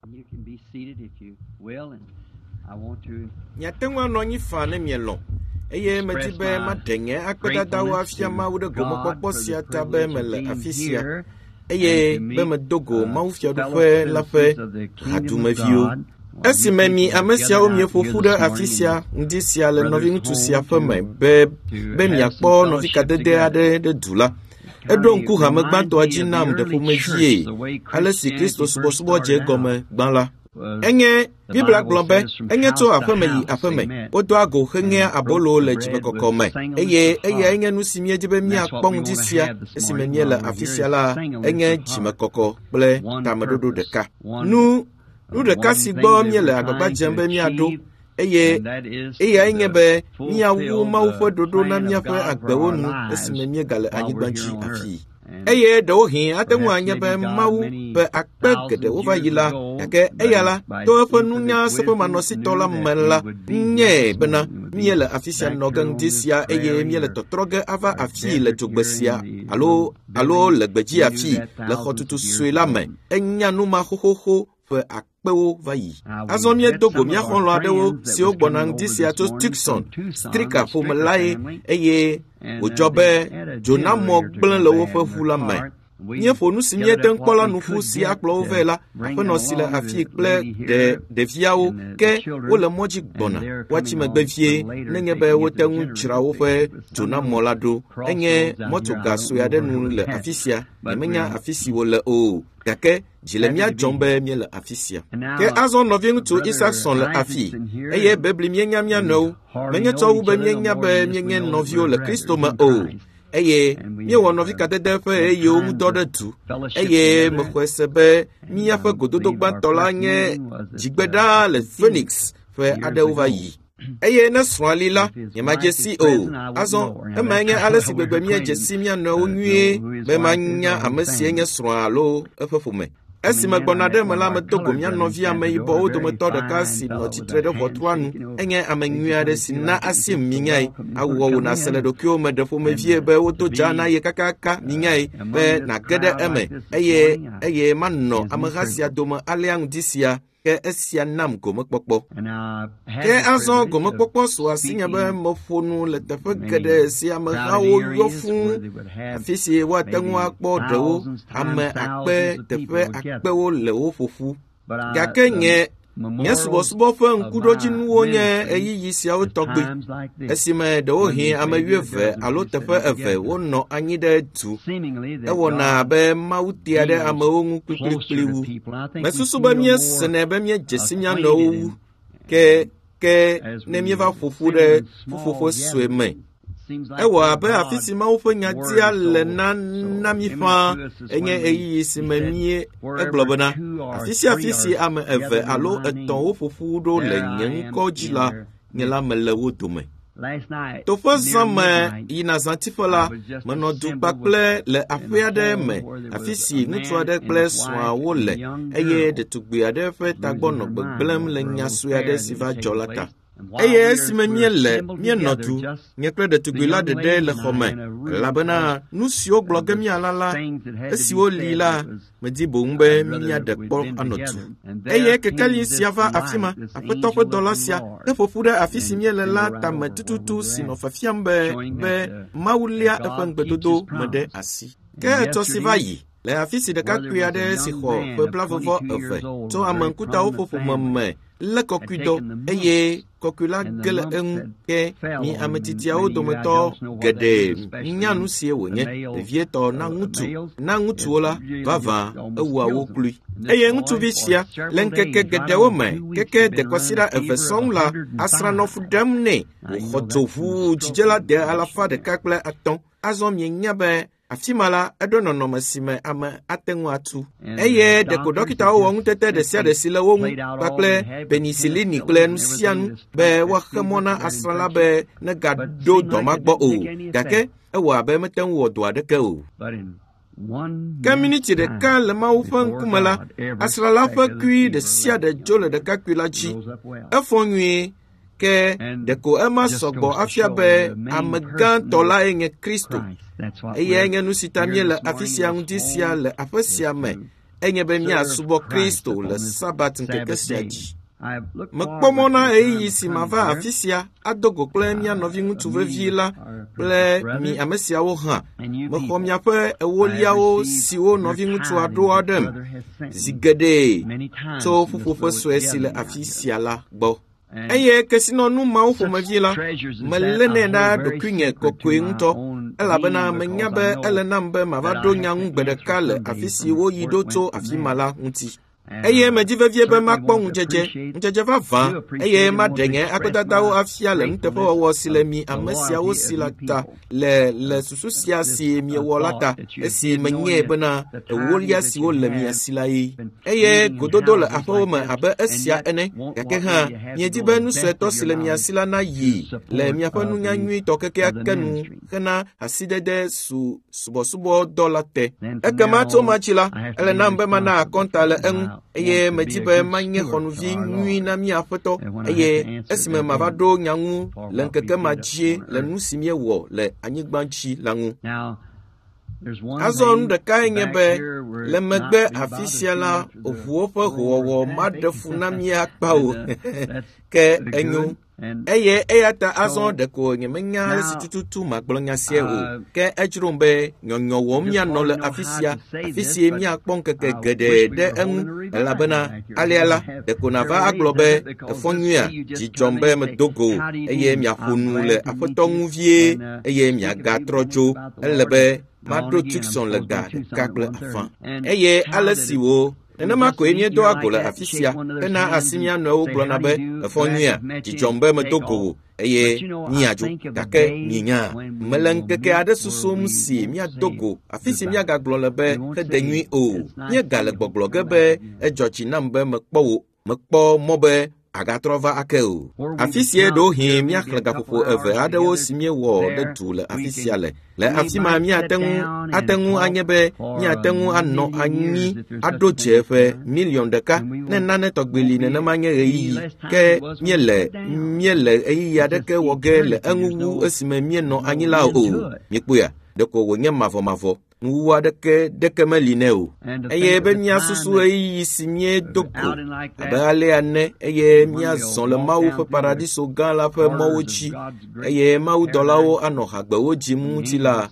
You can be seated if you will, and I want to Nyatengwa no nyifa ne mielo. Eye metibe madenge akpedada wa afiama wo de gomokpokpo siata be mele afisia. Eye be medogo mawufia do fe la fe hadumavio. Esimemi amesia omie fofude afisia ndisia le novi ntusia feme be miakpo novi kadede ade de dula. Edo nku ha megbanto ajinam de fomejie. Alesi Kristo subo je gome gbanla. Enye Bibla glombe enye to afeme odo ago henge abolo le jibe kokome eye enye nusimie jibe mi akpon disia esimenie le afisiala enye jime koko ble tamadodo deka nu deka sigbo mi le agbagba jembe mi ado eye enye be mi awu mawfo dodo na mi afa agbawo nu esimenie gale anyigbanchi afi eye do hin atenwu anya be mawu be akpegede over yila yake eyala to fa nunya sepo manosi tola mala nye bena miele afisia nogan disia eye miele totroge ava afi le jogbesia alo le gbeji afi le khotutu suela me enya numa hohoho fe akpewo vayi azomie dogo mia khonlo adewo si ogbonang disia to Tucson strika fo melaye eye ojobe jonamo gblin le wo fe fula me nye fo nu simie ten kpola nu fu si akplo vela afeno si le afi kple de viawo ke wo le moji gbona wachi megbevie nenge be wo ten chira wo fe jonamo lado enye moto gaso ya de nu le afisia emenya afisi wo le o yake Jilemia jombe miele afisia. Ke azon novien to Isaacson le afi. Eye bebli mienya mia no. Menye to ube mienya be mienya novio le Kristo ma o. Eye mie wo novi kadede fe eye o mudode tu. Eye me kwesebe mia fe gododo gbantola nye jigbeda le Phoenix fe ade over yi. Eye na swalila yemajesi o azon emanye alesi gbegbe mie jesi mia no nwie be manya amesi enye swalo efefume. Esime gbonade mela me togo mia novia me ibo o do me to de kasi no titre de votoanu enye amenyua de sina asim minyai awo wo na sele do kyo me defo me vie be wo to jana ye kakaka minyai be na gede eme eye manno amagasia do me aliang disia ke esia nam gomokpokpo ke azon gomokpokpo so asinya be mofonu le tefe gede sia me hawo yofun afisi wa tenwa akpo dewo ame akpe tefe akpewo le wo fofu gake nye subo fe nkudoji nuwo nye eyiyi sia wo togbe esime de wo hin ame wieve alo tefe eve wo no anyi de tu ewo na be mawutia de ame ongu kpikpikpliwu mesusu be mie sene be mie jesimia no wu ke ne mie va fofu de fofofo sweme ewo abe afisi mawufo nyatia le na mifa enye eyi simemie eglobena afisi ame eve alo eton wo fofu do le nyenko jila nyela melewo dome to fo sama ina zantifola mano du bakple le afia de me afisi nutu ade kple swa wo le eye de tugbe ade fe tagbono gbeglem le nyasu ade siva jolata eye simemie le mie notu nyekre de tugila de le khome labana nusio bloge mi alala esiwo lila medi bombe mi ade kpo anotu eye kekali siava afima apetofo dolasia efofuda afisi mie le la tametututu sinofafiambe be maulia efengbedodo mede asi ke to sivayi le afisi de kakria de si kho pe plavovo efe to amankuta ofofo mame le kokudo eye kokula gele enke mi ametitia o dometo gede nyanu sie wonye de vieto na ngutu ola vava ewu awoklu eye ngutu bisia lenkeke gede wo me keke de kwasira efeson la asra no fudam ne khotofu jijela de alafa de kakle aton azom nyabe afimala edono no masime ama atenwu atu eye de ko dokita wo ngutete de sia de sile wo bakle penicillin kle nusian be wa khemona asrala be na gado domagbo o dake ewo abe meten wo do adeke o community de ka le ma ufan kumala asrala fa kui de sia de jole de kakulachi efonwi ke de ko ema sogbo afia be amegan tola enye Kristo eye enye nu sitamie le afisia ngudisia le afisia me enye be mia subo Kristo le sabat nkeke siaji. Mekpomona eyi si mava afisia adogo kple mia novi ŋutsu vevi la kple mi amesiawo hã. Mexɔ miaƒe ewoliawo siwo novi ŋutsu aɖo aɖem zi geɖe tso ƒuƒoƒe sue si le afi sia la gbɔ. Eye kesinɔnu mawo ƒomevi la melene ɖa ɖokuinye kɔkɔe ŋutɔ elabena menya be ele nam be mava ɖo nya ŋu gbe ɖeka le afi si woyi ɖo tso afi ma la ŋuti. Eye medi vevie be makpɔ ŋudzedze vavã eye maɖe nye akpedadawo afia le nuteƒewɔwɔ si le mi ame siawo si la ta le susu sia si miewɔ la ta esi menyae bena ewolia siwo le mia si la yi. Eye gododo le aƒewo me abe esia ene, gake hã miedi be nu suetɔ si le mia si la na yi le miaƒe nunya nyuitɔ kekea kenu hena asidede subɔsubɔ dɔ la te. Ekema tso matsi la ele nam be mana akɔnta le eŋu. Eye medi be manye xɔnuvi nyui na mia aƒetɔ eye esime mava ɖo nya ŋu le ŋkeke ma dzie le nu si miewɔ le anyigba dzi la ŋu. Azɔ nu ɖeka nye be le megbe afi sia la ʋuwo ƒe howɔwɔ maɖe fu na mia akpa o ke enyo. Eye eya ta azɔ ɖeko nyemenya esi tututu magblɔ nya sia o ke edzrom be nyɔnyɔ wɔm mianɔ le afi sie miakpɔ ŋkeke geɖe ɖe eŋu elabena alia la ɖeko nava agblɔ be efɔnyuia dzidzɔm be medogo eye miaƒo nu le aƒetɔ ŋu vie eye miagatrɔ dzo ele be maɖo Tucson le ga ɖeka kple afã. Eye ale si wo nenema koe miedo ago le afi sia hena asi mia nɔewo gblɔna be efɔnyuia dzidzɔm be medogo wo eye miadzo gake mienya mele ŋkeke aɖe susom si miadogo afi si miagagblɔ le be hede nyui o. Miegale gbɔgblɔ ge be edzɔ dzi nam be mekpɔ mɔ be agatrɔ va ake o. Afi sia ɖo hĩ miaxlẽ gaƒoƒo eve aɖewo si miewɔ ɖe du le afi sia le afi ma miate ŋu anye be miate ŋu anɔ anyi aɖo dze ƒe $1,000,000 ne nane tɔgbi li nenema nye ɣeyiɣi ke miele ɣeyiɣi aɖeke wɔ ge le eŋu wu esime mienɔ anyi la o. Mikpoa ɖeko wònye mavɔmavɔ ŋuwu aɖeke meli ne o. Eye be miasusu ɣeyiɣi si miedo ko abe alea ne eye miazɔ le Mawu ƒe paradiso gã la ƒe mɔwo dzi eye mawudɔlawo anɔ hagbewo dzim ŋuti la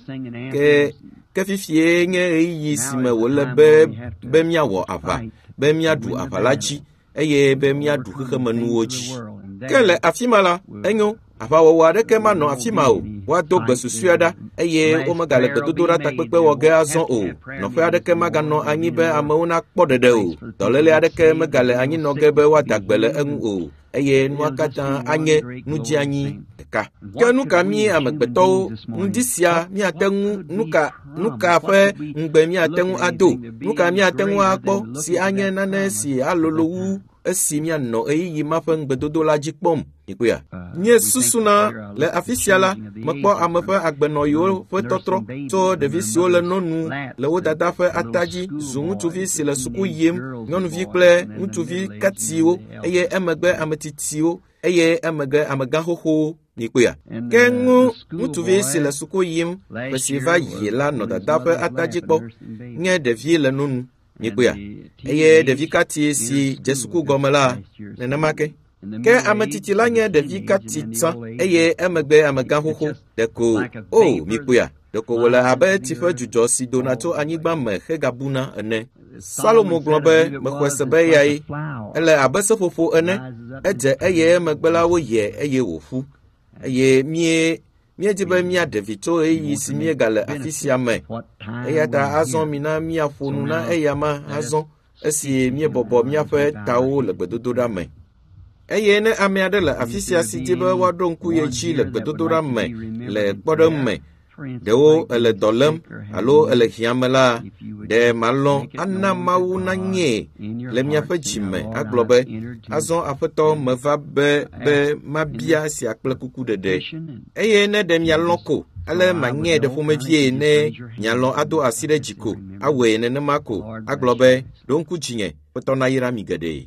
ke fifie nye ɣeyiɣi si me wòle be miawɔ aʋa be miaɖu aʋa la dzi eye be miaɖu xexemenuwo dzi. Ke le afi ma la enyo aʋawɔwɔ aɖeke manɔ afi ma o. Woado gbe susue ɖa eye womegale gbedodoɖa takpekpe wɔ ge azɔ o. Nɔƒe aɖeke maganɔ anyi be amewo nakpɔ ɖeɖe o. Dɔléle aɖeke megale anyi nɔ ge be woada gbe le eŋu o. Eye nua katã anye nudzianyi ɖeka. Ke nu ka mi amegbetɔwo ŋdi sia miate ŋu nu ka ƒe ŋugbe miate ŋu ado? Nu ka miate ŋu akpɔ si anye nane si alolo wu esi mianɔ ɣeyiɣi ma ƒe ŋugbedodo la dzi kpɔm? Nikoya. Mie susuna le afi sia la mekpɔ ame ƒe agbenɔyiwo ƒe tɔtrɔ tso ɖevi siwo le nɔnu le wo dada ƒe atadzi zu ŋutsuvi si le suku yim, nyɔnuvi kple ŋutsuvi katiwo eye emegbe ametsitsiwo eye emegbe amegãxoxowo. Nikoya. Ke ŋutsuvi si le suku yim ƒe si va yi la nɔ dada ƒe atadzi kpɔ nye ɖevi le nɔnu. Nikoya. Eye ɖevi kati si dze suku gɔme la nenema ke. Ke ametiti la nye ɖevi kati tsã eye emegbe amegãxoxo ɖeko mikoya ɖeko wòle abe tsiƒe dzudzɔ si dona tso anyigba me hegabuna ene. Salomo gblɔ be mexɔe se be eyae ele abe seƒoƒo ene edze eye emegbe la woyɛ eye wòƒu eye miedi be miaɖe vi tso ɣeyiɣi si miegale afi sia me eya ta azɔ mina miaƒo nu na eya ma azɔ esi miebɔbɔ miaƒe tawo le gbedodoɖa me. Eye ne ame aɖe le afi sia si di be woaɖo ŋku ye dzi le gbedodoɖa me le kpɔɖeŋu me ɖewo ele dɔ lém alo ele hiãme la ɖe malɔ ana Mawu nanyee le miaƒe dzi me agblɔ be azɔ aƒetɔ meva be mabia sia kple kuku ɖeɖe. Eye ne ɖe mialɔ ko ale manyee ɖe ƒomevie ne mialɔ ado asi ɖe dzi ko awɔe nenema ko agblɔ be ɖo ŋku dzinye ƒetɔ nayra mi geɖe.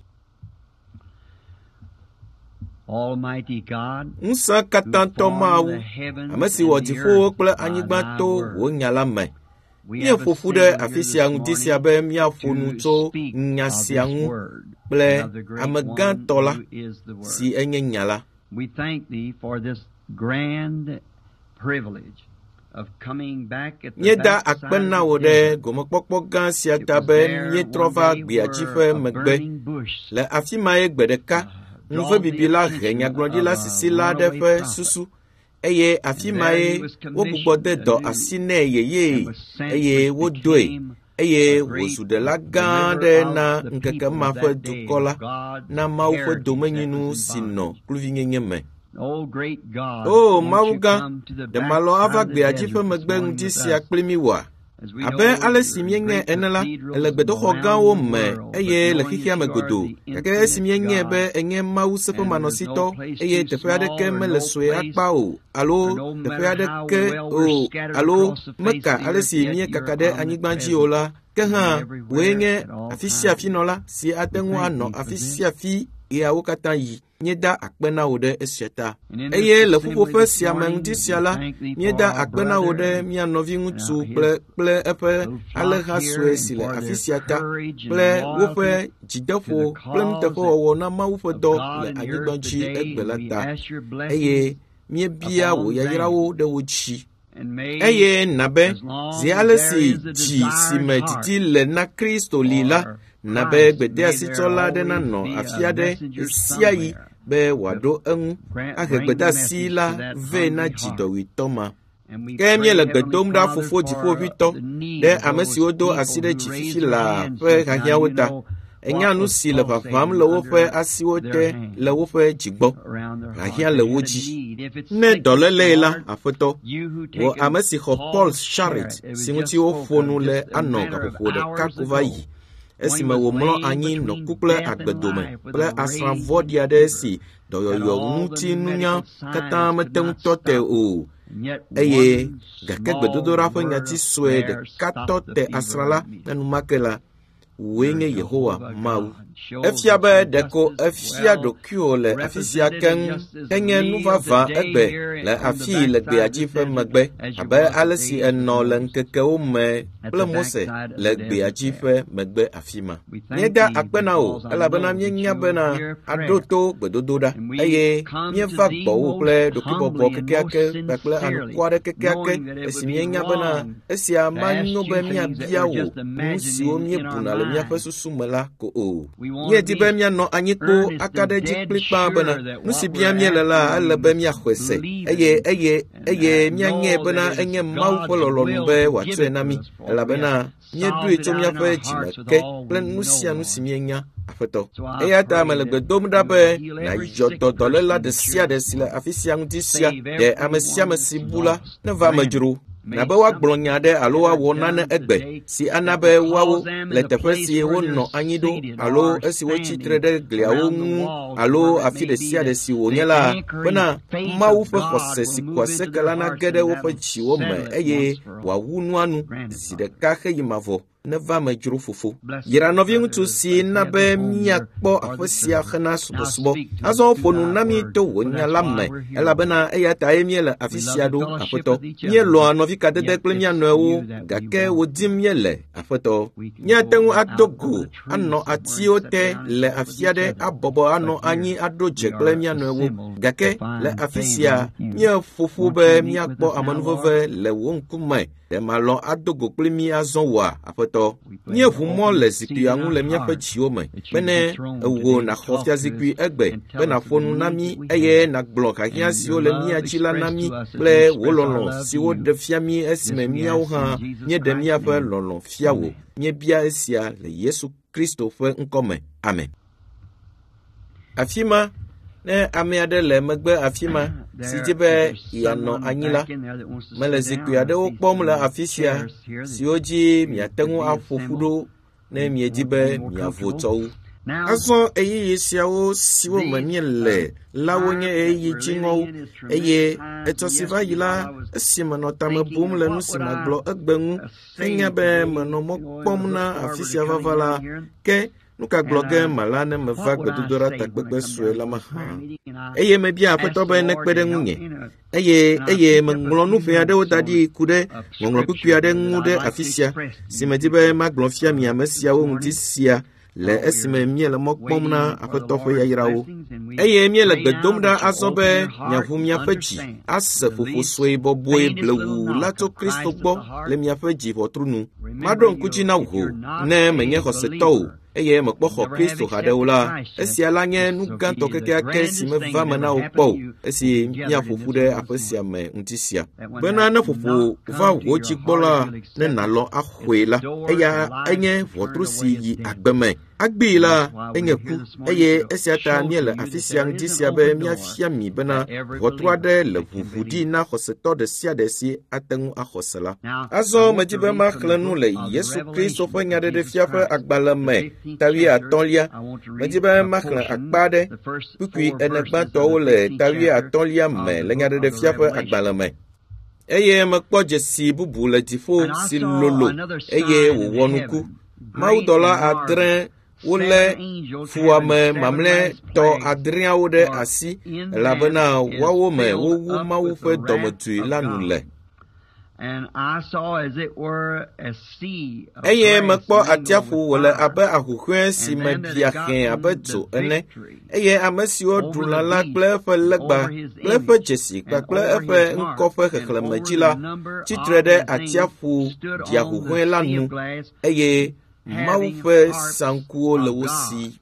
Ŋusẽ katãtɔ Mawu, ame si wɔ dziƒowo kple anyigba to wò nya la me, mie fofu ɖe afi sia ŋuti sia be miaƒo nu tso nya sia ŋu kple amegãtɔ la si enye nya la. We thank thee for this grand privilege of coming back at the Mieda akpe na wo ɖe gomekpɔkpɔ gã sia ta be mietrɔ va gbea dzi ƒe megbe. Le afi ma ye gbe ɖeka, ŋuve bibi la he nyagblɔɖila sisi la ɖe ƒe susu, eye afi ma ye wogbugbɔ de dɔ asi nɛ yeye, eye wodoe, eye wòzu ɖela gã aɖe na ŋkeke ma ƒe dukɔ la, na Mawu ƒe domenyinu si nɔ kluvinyenye me. O Mawu gã, ɖe malɔ ava gbea dzi ƒe megbe ŋdi sia kpli mi wòa. Abe ale si mienye ene la, ele gbedoxɔ gãwo me, eye le xixia me godo, gake esi mienye be enye Mawu seƒe manɔsitɔ, eye teƒe aɖeke mele sue akpa o, alo teƒe aɖeke o, alo meka ale si miekaka ɖe anyigba dzi o la, ke hã woe nye afi sia afi nɔla si ate ŋu anɔ afi sia afi yawo katã yi. Mieda akpe na wo ɖe esia ta. Eye le ƒuƒoƒe sia me ŋdi sia la, mieda akpe na wo ɖe mia nɔvi ŋutsu kple eƒe alẽha sue si le afi sia ta, kple woƒe dzideƒo kple nuteƒewɔwɔ na Mawu ƒe dɔ le anyigba dzi egbe la ta. Eye miebia wò yayrawo ɖe wo dzi. Eye nabe zi ale si dzi si me didi le na Kristo li la, nabe gbedeasitsɔla aɖe nanɔ afi aɖe sia yi be wòaɖo eŋu ahe gbedeasi la vɛ na dziɖɔɣitɔ ma. Ke miele gbe dom ɖa Fofo Dziƒoʋĩtɔ ɖe ame siwo do asi ɖe dzi fifi laa ƒe hiahiãwo ta. Enya nu si le ʋaʋãm le woƒe asiwo te le woƒe dzigbɔ. Hiahiã le wo dzi. Ne dɔléle la, Aƒetɔ, wò ame si xɔ Paul Sharit si ŋuti woƒo nu le anɔ gaƒoƒo ɖeka ko va yi. Esime wòmlɔ anyi nɔ ku kple agbedome kple asrã vɔ̃ɖi aɖe si dɔyɔyɔ ŋuti nunya katã mete ŋu tɔ te o. Eye gake gbedodoɖa ƒe nyati sue ɖeka tɔ te asrã la nenumake la, wòe nye Yehowa Mawu. Efia be ɖeko efia ɖokuiwò le afi sia keŋ, enye nuvavã egbe le afii le gbea dzi ƒe megbe, abe ale si enɔ le ŋkekewo me kple Mose le gbea dzi ƒe megbe afi ma. Míeda akpe na wò, elabena míenya bena aɖo to gbedodoɖa, eye míeva gbɔwò kple ɖokuibɔbɔ kekeake kpakple anuku aɖe kekeake, esi míenya bena esia manyo be míabia wò nu siwo míebuna le míaƒe susu me la ko o. Míedi be míanɔ anyikpo aka ɖe dzi kplikpã bena nu si bia míele la ele be míaxɔe se, eye míanye bena enye Mawu ƒe lɔlɔ̃nu be wòatsɔe na mí, elabena míeɖoe tso míaƒe dzime ke kple nu sia nu si míenya, Aƒetɔ. Eya ta mele gbe dom ɖa be nàyɔ dɔléla ɖe sia ɖe si le afi sia ŋuti sia, ɖe ame sia ame si bu la neva me dzro. Nabe woagblɔ nya ɖe alo woawɔ nane egbe si ana be woawo le teƒe si wonɔ anyi ɖo alo esi wotsitre ɖe gliawo ŋu alo afi ɖe sia ɖe si wònye la, bena Mawu ƒe xɔse si ko aseke la nage ɖe woƒe dziwo me eye wòawu nua nu zi ɖeka heyi mavɔ. Neva me dzro Fofo. Yra nɔvi ŋutsu si na be míakpɔ aƒe sia hena subɔsubɔ. Azɔ ƒo nu na mí to wò nya la me, elabena eya tae míele afi sia ɖo, Aƒetɔ. Míelɔ̃a nɔvi kadede kple mía nɔewo, gake wò dim míele, Aƒetɔ. Míate ŋu ado go, anɔ atiwo te le afi aɖe, abɔbɔ anɔ anyi aɖo dze kple mía nɔewo, gake le afi sia míeƒoƒu be míakpɔ amenuveve le wò ŋkume. Ɖe malɔ ado go kpli mí azɔ wòa, Aƒetɔ. Míeʋu mɔ le zikpuia ŋu le míaƒe dziwo me, bene ewò nàxɔ fiazikpui egbe, be nàƒo nu na mí, eye nàgblɔ hiahiã siwo le mía dzi la na mí, kple wò lɔlɔ̃ siwo ɖe fia mí esime míawo hã míeɖe míaƒe lɔlɔ̃ fia wò. Míebia esia le Yesu Kristo ƒe ŋkɔ me. Amen. Afi ma, ne ame aɖe le megbe afi ma si di be yeanɔ anyi la, mele zikpui aɖewo kpɔm le afi sia siwo dzi miate ŋu aƒo ƒu ɖo ne miedi be miavo tsɔwu. Azɔ eyiyi siawo siwo me miele la wonye eyiyi dziŋɔwo, eye etsɔ si va yi la, esi menɔ tame bum le nu si magblɔ egbe ŋu, henya be menɔ mɔ kpɔm na afi sia vava la, ke nuka gblɔge mala ne meva gbedodoɖa takpekpe sue la me hã eye mebia aƒetɔ be nekpe ɖe ŋunye eye meŋlɔ nu ʋɛ aɖewo da ɖi ku ɖe ŋɔŋlɔ kpukpui aɖe ŋu ɖe afi sia si medi be magblɔ fia mi ame siawo ŋuti sia le esime miele mɔ kpɔm na aƒetɔ ƒe yayrawo eye miele gbe dom ɖa azɔ be miaʋu miaƒe dzi ase ƒoƒo sue bɔbɔe blewu la tso Kristo gbɔ le miaƒe dzi ʋɔtru nu maɖo ŋkudzi na wò ne menye xɔsetɔ o eye mekpɔ xɔ Kristo haɖewo la esia la nye nu gãtɔ kekeake si meva me na wo kpɔ o esi miaƒoƒu ɖe aƒe sia me ŋuti sia bena ne ƒoƒo va wò dzi gbɔ la ne nàlɔ axɔe la eya enye ʋɔtru si yi agbe me agbee la enye ku eye esia ta miele afi sia ŋdi sia be miafia mi bena ʋɔtru aɖe le ʋuʋu ɖi na xɔsetɔ ɖe sia ɖe si ate ŋu axɔse la azɔ medi be maxlẽ nu le Yesu Kristo ƒe nyaɖeɖefia ƒe agbalẽ me tawie atɔ̃lia medi be maxlẽ akpa ɖe kpukpui ene gbãtɔwo le tawie atɔ̃lia me le nyaɖeɖefia ƒe agbalẽ me eye mekpɔ dzesi bubu le dziƒo si lolo eye wòwɔ nuku mawudɔla adre wole fuame mamlɛtɔ adreawo ɖe asi elabena woawo me wowu Mawu ƒe dɔmedzoe la nu le eye mekpɔ atiaƒu wòle abe ahuhɔe si me bia xɛ abe dzo ene eye ame siwo ɖu lã la kple eƒe legba kple eƒe dzesi kpakple eƒe ŋkɔ ƒe xexlẽme dzi la tsitre ɖe atiaƒu diahuhɔe la nu eye Mawu ƒe sankuwo le wo si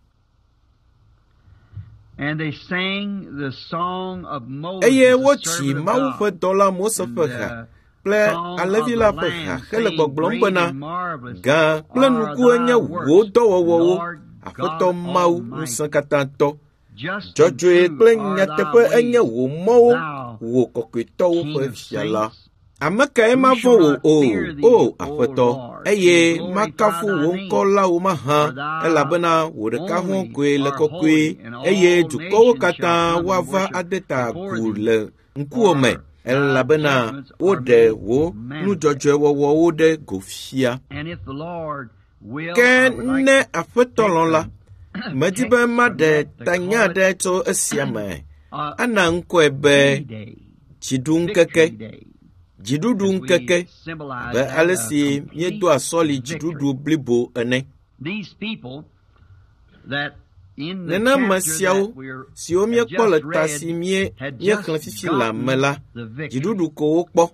eye wotsi Mawu ƒe dɔla Mose ƒe ha kple alẽvi la ƒe ha hele gbɔgblɔm bena gã kple nuku enye wò dɔwɔwɔwo aƒetɔ Mawu ŋusẽkatãtɔ dzɔdzɔe kple nyateƒe enye wò mɔwo wò kɔkɔetɔwo ƒe fia la ame kae mavɔ wò o aƒetɔ eye makafu wò ŋkɔ la wo mahã elabena wò ɖeka hɔ̃ koe le kɔkɔe eye dukɔwo katã woava ade ta agu le ŋkuwò me elabena woɖe wò nudzɔdzɔe wɔwɔwo ɖe go fia ke ne aƒetɔ lɔ̃ la medi be maɖe tanya ɖe tso esia me ana ŋkɔe be dziɖuŋkeke dziɖuɖu ŋkeke be ale si miedo asɔli dziɖuɖu blibo ene nenema siawo siwo miekpɔ le ta si miexlẽ fifi la me la dziɖuɖu ko wokpɔ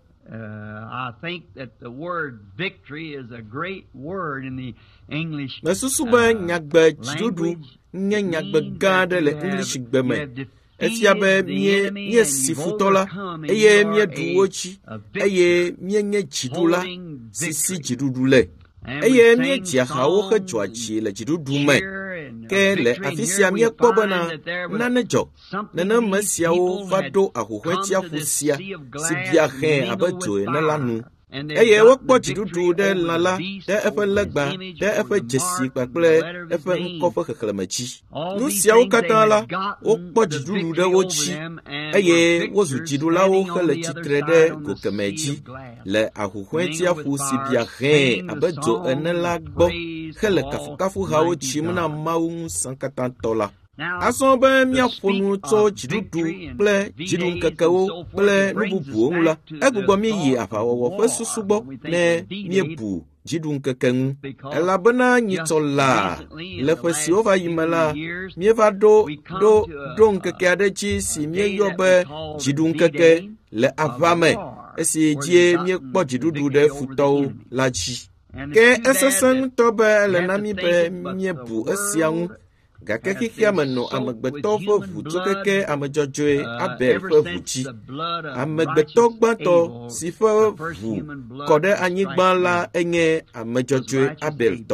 mesusu be nyagbe dziɖuɖu nye nyagbe gã aɖe le Englishgbe me efia be miesi futɔ la eye mieɖu wo dzi eye mienye dziɖula si si dziɖuɖu le eye miedzi axawo hedzɔa dzi le dziɖuɖu me ke le afi sia miekpɔ bena nane dzɔ nenema siawo va ɖo ahuhɔetiaƒu sia si bia xɛ abe dzo ene la nu eye wokpɔ dziɖuɖu ɖe lã la ɖe eƒe legba ɖe eƒe dzesi kpakple eƒe ŋkɔ ƒe xexlẽme dzi nu siawo katã la wokpɔ dziɖuɖu ɖe wo dzi eye wozu dziɖulawo hele tsitre ɖe gokeme dzi le ahuhɔetiaƒu si bia xɛ abe dzo ene la gbɔ hele kafukafuhawo tsim na Mawu ŋusẽkatãtɔ la azɔ be miaƒo nu tso dziɖuɖu kple dziɖuŋkekewo kple nu bubuwo ŋu la egbugbɔ míeyi aʋawɔwɔ ƒe susu gbɔ ne míebu dziɖuŋkeke ŋu elabena nyitsɔ laa le ƒe siwo va yi me la míeva ɖo ŋkeke aɖe dzi si míeyɔ be dziɖuŋkeke le aʋa me esi dzie míekpɔ dziɖuɖu ɖe futɔwo la dzi ke esesẽ ŋutɔ be ele na mí be míebu esia ŋu gake xixia me nɔ amegbetɔ ƒe ʋu tso keke ame dzɔdzɔe Abel ƒe ʋu dzi amegbetɔ gbãtɔ si ƒe ʋu kɔ ɖe anyigba la enye ame dzɔdzɔe Abel tɔ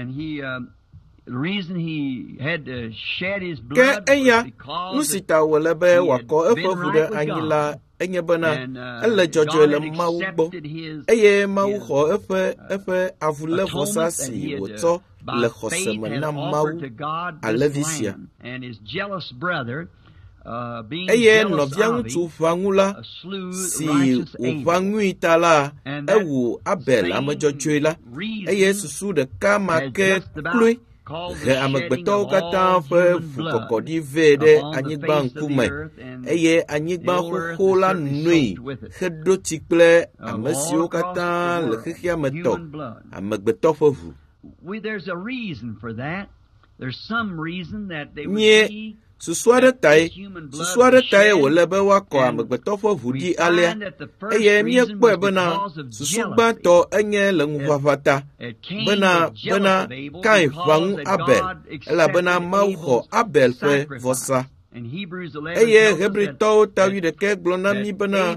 ke eya nu si ta wòle be wòakɔ eƒe ʋu ɖe anyi la enye bena ele dzɔdzɔe le Mawu gbɔ eye Mawu xɔ eƒe avulévɔsa si wòtsɔ le xɔse me na Mawu alẽvi sia eye nɔvia ŋutsu ʋãŋu la si wòʋã ŋui ta la ewu Abel ame dzɔdzɔe la eye susu ɖeka ma ke kloe he amegbeto kata fe fukokodi vede anyigba nkume eye anyigba xoxo la nui he do tikple amesiwo kata le xexia meto amegbeto fe ʋu. There's a reason for that. There's some reason that they would be susua ɖe tae wòle be woakɔ amegbetɔ ƒe ʋu ɖi alea eye míekpɔe bena susu gbãtɔ enye le ŋuʋaʋã ta bena Kain ʋã ŋu Abel elabena Mawu xɔ Abel ƒe vɔsa. Eye Hebritɔwo tawi ɖeke gblɔ na mí bena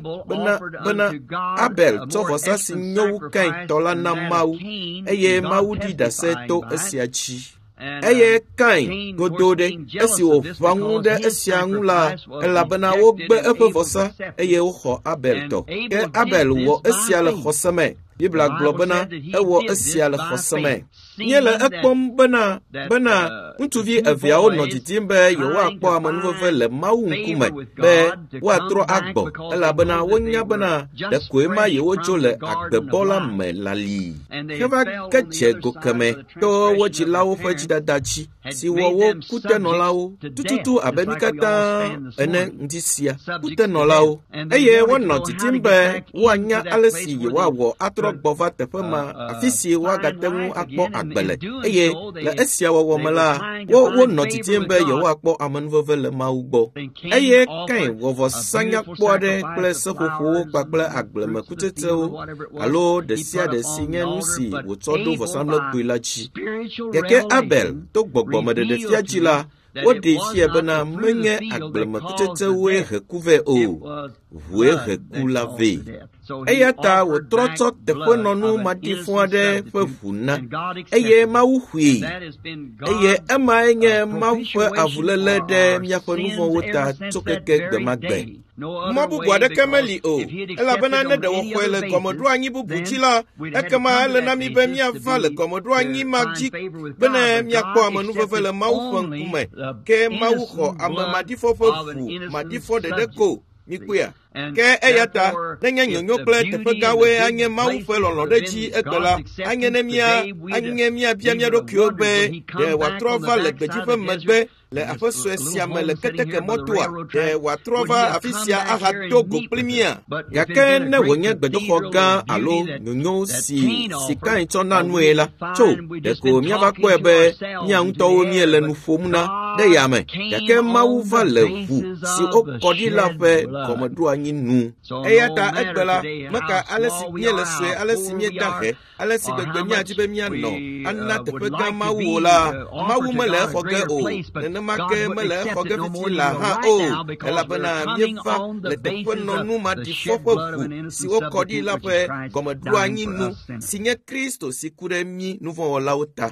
Abel tsɔ vɔsa si nyo wu Kain tɔ la na Mawu eye Mawu ɖi ɖase to esia dzi. Eye Kain godo ɖe esi wòʋã ŋu ɖe esia ŋu la elabena wogbe eƒe vɔsa eye woxɔ Abel tɔ. Ke Abel wɔ esia le xɔse me. Bibla gblɔ bena ewɔ esia le xɔse me. Míele ekpɔm bena ŋutsuvi eveawo nɔ didim be yewoakpɔ amenuveve le Mawu ŋkume be woatrɔ agbɔ elabena wonya bena ɖekoe ma yewodzo le agbebɔ la me lalii. Heva ke dze go keme to wo dzilawo ƒe dzidada dzi si wɔ wo kutenɔlawo tututu abe mi katã ene ŋdi sia kutenɔlawo eye wonɔ didim be woanya ale si yewoawɔ atrɔ gbɔ va teƒe ma afi si woagate ŋu akpɔ agbele eye le esia wɔwɔ me la wonɔ didim be yewoakpɔ amenuveve le Mawu gbɔ. Eye Kain wɔ vɔsa nyakpɔ aɖe kple seƒoƒowo kpakple agblemekutsetsewo alo ɖe sia ɖe si nye nu si wòtsɔ ɖo vɔsamlekpui la dzi. Gake Abel to gbɔgbɔmeɖeɖe fia dzi la woɖe fia bena menye agblemekutsetsewoe he ku vɛ o, ʋue he ku la vɛ. Eya ta wòtrɔ tsɔ teƒenɔnu maɖifɔ aɖe ƒe ʋu na eye Mawu ƒoe eye emae nye Mawu ƒe avuléle ɖe míaƒe nu vɔ̃wo ta tso keke gbe ma gbe. Mɔ bubu aɖeke meli o elabena ne ɖe wɔxɔe le gɔmeɖoanyi bubu dzi la ekema ele na mi be míava le gɔmeɖoanyi ma dzi bene míakpɔ amenuveve le Mawu ƒe ŋkume ke Mawu xɔ ame maɖifɔ ƒe ʋu maɖifɔ ɖeɖe ko mikpɔa. Ke eya ta nenye nyonyo kple teƒe gawoe anye Mawu ƒe lɔlɔ̃ ɖe dzi egbe la anye ne míabia mía ɖokuiwo be ɖe wòatrɔ va le gbedziƒe megbe le aƒe sue sia me le keteke mɔtoa ɖe wòatrɔ va afi sia ahato go kpli mía. Gake ne wònye gbedoxɔ gã alo nyonyo si Kain tsɔ na nue la tso ɖeko míava kpɔe be mía ŋutɔwo míele nu ƒom na ɖe yame gake Mawu va le ʋu si wokɔ ɖi la ƒe gɔmeɖoanyi nu. Eya ta egbe la meka ale si míele sue ale si míeda he ale si gbegbe míadi be míanɔ ana teƒe gã Mawu o la Mawu mele exɔ ge o nenema ke mele exɔ ge fifi la hã o elabena míeva le teƒenɔnu maɖifɔ ƒe ʋu si wokɔ ɖi la ƒe gɔmeɖoanyi nu si nye Kristo si ku ɖe mí nuvɔ̃wɔlawo ta.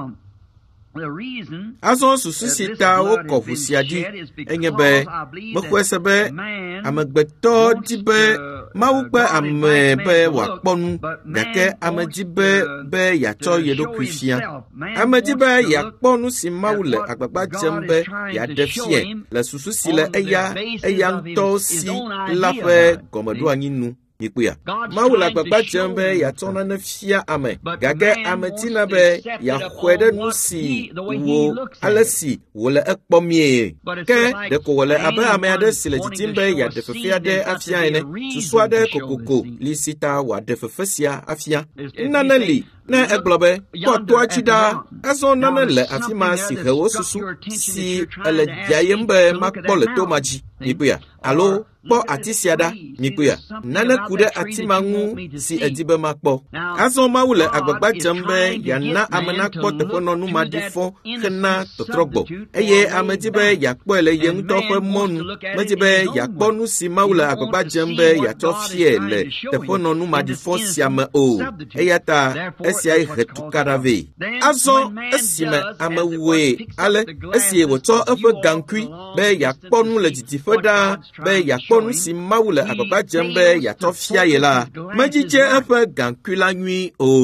Azɔ susu si ta wokɔ ʋu sia ɖi enye be mexɔe se be amegbetɔ di be Mawu ƒe ame be wòakpɔ nu gake ame di be yeatsɔ ye ɖokui fia. Ame di be yeakpɔ nu si Mawu le agbagba dzem be yeaɖe fie le susu si le eya ŋutɔ si la ƒe gɔmeɖoanyi nu. Mawu le agbagba dzem be yeatsɔ nane fia ame gake ame tina be yeaxɔe ɖe nu si wo ale si wòle ekpɔmie ke ɖeko wòle abe ame aɖe si le didim be yeaɖe fefe aɖe afia ene. Susu aɖe kokoko li si ta wòaɖe fefe sia afia. Nane li ne egblɔ be kpɔ toa dzi ɖaa azɔ nane le afi ma si he wo susu si ele dzayem be makpɔ le to ma dzi mikpɔa alo kpɔ ati sia ɖa mikpɔa nane ku ɖe ati ma ŋu si edi be makpɔ. Azɔ Mawu le agbagba dzem be yeana ame nakpɔ teƒenɔnu maɖifɔ hena tɔtrɔ gbɔ eye ame di be yeakpɔe le ye ŋutɔ ƒe mɔnu medi be yeakpɔ nu si Mawu le agbagba dzem be yeatsɔ fie le teƒenɔnu maɖifɔ sia me o eya ta esia he tukaɖa vɛ. Azɔ esime ame woe ale esi wòtsɔ eƒe gaŋkui be yeakpɔ nu le didiƒe ɖaa be yeakpɔ nu si Mawu le agbagba dzem be yeatsɔ fia ye la medzidze eƒe gaŋkui la nyui o.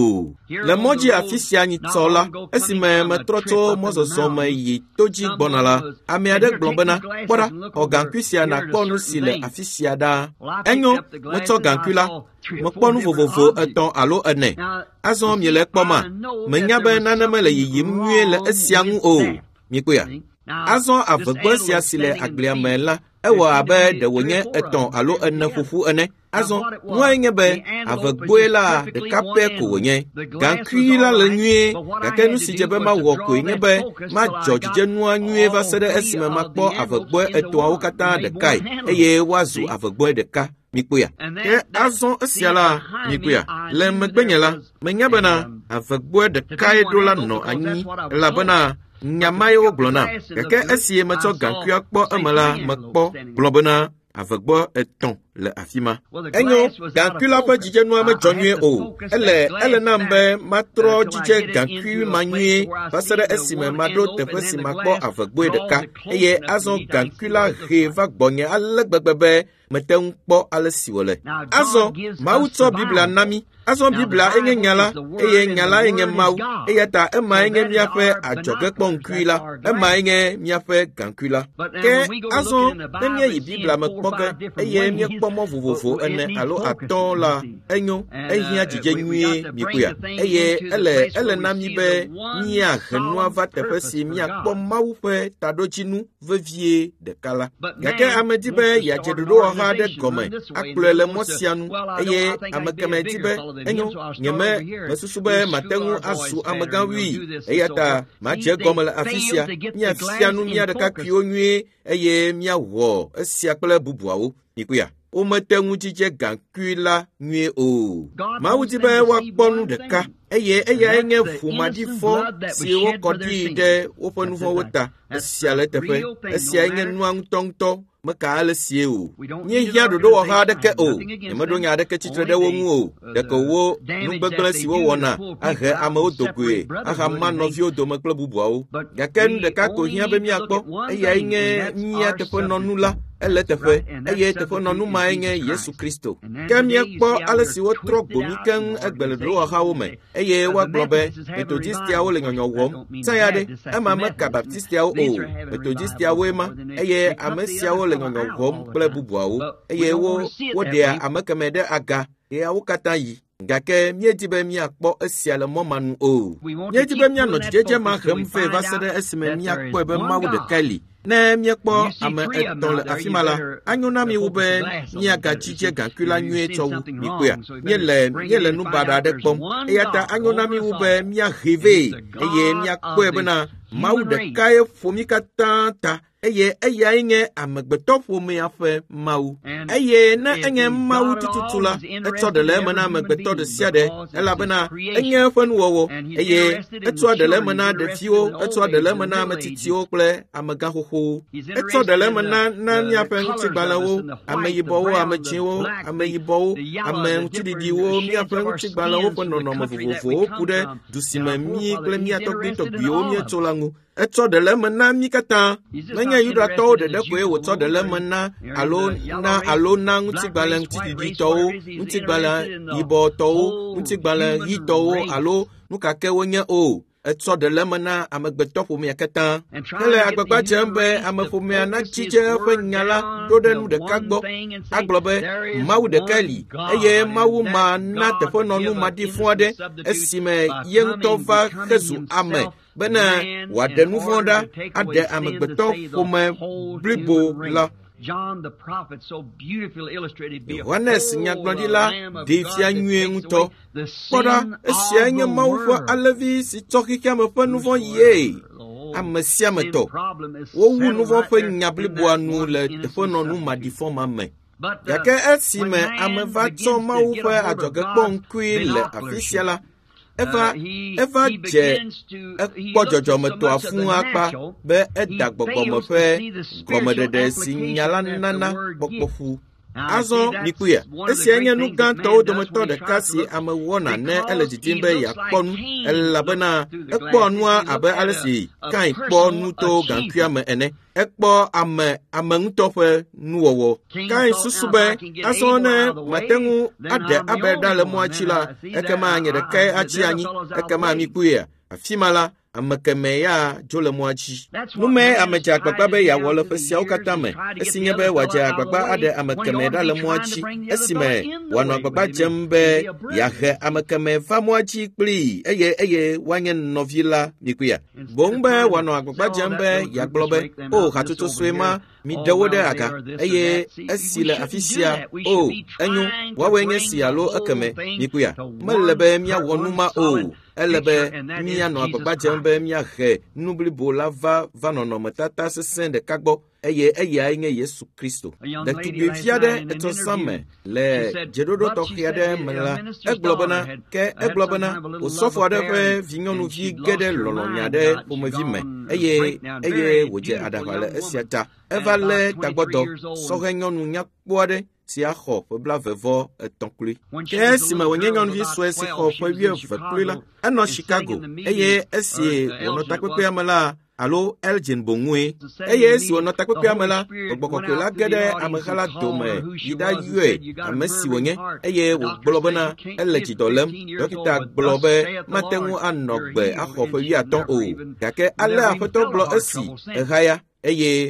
Le moji afisia ni tsola, esime me trotso mozozo me yi toji bonala, amiade glombena, bora, o gankusia na konu sile afisia da. Enyo, moto gankula, mokponu vovovo eton alo ene. Azon miele kpoma, menyabe naneme le yiyim nye le esiangu o. Mikuya. Azon avegbe sia sile agliamela, ewa abe de wonye eton alo ene fufu ene. Azon, mwa nyebe avegbe la de kape ko wonye. Gankui la le nye, gake nu si jebe ma woko nyebe, ma jojije nua nye va sede esime ma kpo avegbe eton awo kata de kai, eye wazu avegbe de ka. Mikuya. Ke azon esiala, mikuya. Le megbenyela, menyabena avegbe de kai dola no anyi, la bena nyamai wo glona. Keke esiye meto gankuya kpo emela mekpo globena avegbe eton le afima. Enyo, gankula pe jije noa me jonye o. Ele nambe matro jije gankui manye, pasere esime mado tefe si makpo avegbe de ka. Eye azon gankula reva gbonye alegbebebe mete nkpo ale siwole. Azon, mauto bibla nami. Azon bibla enge nyala, eye nyala enge mau, eye ta ema enge miafe ajoge kponkuila, ema enge miafe gankula. Ke azon, emye yi bibla mekpoke, eye mye kpomo vuvufo ene alo aton la, enyo, ehia jije nye mikuya. Eye ele nami be, mia genwa va tefe si mia kpom maufe tadochinu vevie de kala. Gake amedibe ya jedudo oha de gome, aklele mosianu, eye amekemedibe, enyo, nyeme, mesusube matengu asu ameganwi, eyata, maje gomele afisia, mia fisianu mia de kakio nye, eye mia wo, esia kple bubuawo, nikuya. O metengu jije gankula nye o. Maudibe wakbonu de ka, eye enge fumadi fo, si wo kodi de, wopenufo wota, esia letefe, esia enge nuang tongto, meka ale sie o. Nye hia dodo wa ha deke o. Nyemedo nya deke chitre de wo mu o. Deke wo nugbegle si wo wona. Ahe ame o dogwe. Aha manovi o do mekle bubua o. Gaken deka ko hia be mi akpo. Eya inge nya tefe nonu la. Ele tefe. Eye tefe nonu ma inge Yesu Kristo. Kem ye kpo ale si wo trok bomi ken egbele do wa ha wo me. Eye wa globe. Metodistia wo le nyonyo wom. Sayade. Ema meka baptistia o. Metodistia wo ema. Eye amesia wo le ngono gom ple bubuawo eye wo dia amekemede aga e awukata yi gake miedibe mi akpo esia le momanu o miedibe mi no jeje ma hem fe vasere esime mi akpo ebe mawu de kali na mi akpo ame eton le afimala anyona mi ube mi aga jije gankula nwe towu mikwa yele nu bada de pom eyata anyona mi ube mi arrive eye mi akpo ebe na mawu de kai fomika tanta eye inge amegbetofo me afe mau eye na enge mau tututula eto de le mana amegbeto de siade elabena enge fenu wowo eye eto de le mana de fio eto de le mana metitio ple amega hoho eto de le mana na nya pen tigbalawo ameyibowo amechiwo ameyibowo amentididiwo mi apen tigbalawo pono no mofofo kude dusima mi ple mi atokito bio mi etolangu eto de le mana mi kata menye yuda to de kwe wo to de le mana alo na ntigbala ntididi to ntigbala ibo to ntigbala yito alo nukake wonye o eto de le mana amegbetofo mi kata ele agbagba jembe amefomia na chiche fe nyala to de nu de kagbo aglobe mawu de kali eye mawu ma na tefo nonu madi fuade esime yentova Jesu ame bena wadenu fonda ade amegbeto fome blibo la John the prophet so beautifully illustrated Yohanes nyagbadila defia nyenguto poda esianye mawfo alevi si tokika me panufo ye amesia meto wo wu nuvo fe nyablibo anu le defo nonu madifo mame yake esime ameva to mawfo ajoge ponkui le afisiala Eva je ekpojojo meto afun apa be edagbogbo mo fe gomedede si nyala nana popofu Azon Nikuya, Essiania Nuganto, Domato, the Cassi, Amawana, Ne, Elegitimbe, Yapon, El Labana, Eponwa, Abe Alesi, Kai Pon Nuto, Gankiame, Ene, Ekpo Amang Tofe, Nuowo, Kai Susube, Azone, Matengu, Ade Abeda Lemoachila, Ekamanya, the Kai Achiani, Ekamami Kuya, Afimala. Amakemeya jole mwachi nume ameja gbagba ya wole fesia ukatame esinye be waja gbagba ade amakemeda le mwachi esime wano gbagba jembe ya he amakeme fa mwachi kpli eye wanye novila mikuya bombe wano gbagba jembe ya globe o hatutu swema mi dawode aka eye esile afisia o enyu wawenye sialo akeme mikuya melebe mia wonuma o elebe mia no agbagba jembe mia he nubli bola va no matata se sende kagbo eye inge Yesu Kristo de tubi fiade eto same le jedodo to fiade mala eglobana o sofo de fe vinyonu vi gede lolonyade o me vi me eye woje adavale esiata evale tagbodo so renyonu nyakpode si a ho pe bla vevo etonkli ke si ma wenyon vi so esi ho pe wi ofekli la ano Chicago eye esi wono takpepe amala alo Elgin Bongwe eye si wono takpepe amala ogbokokela gede amekhala dome ida yue amesi wonye eye wo globana eleji dolem dokita globe matengu anogbe aho pe wi aton o gake ale afeto glo esi ehaya eye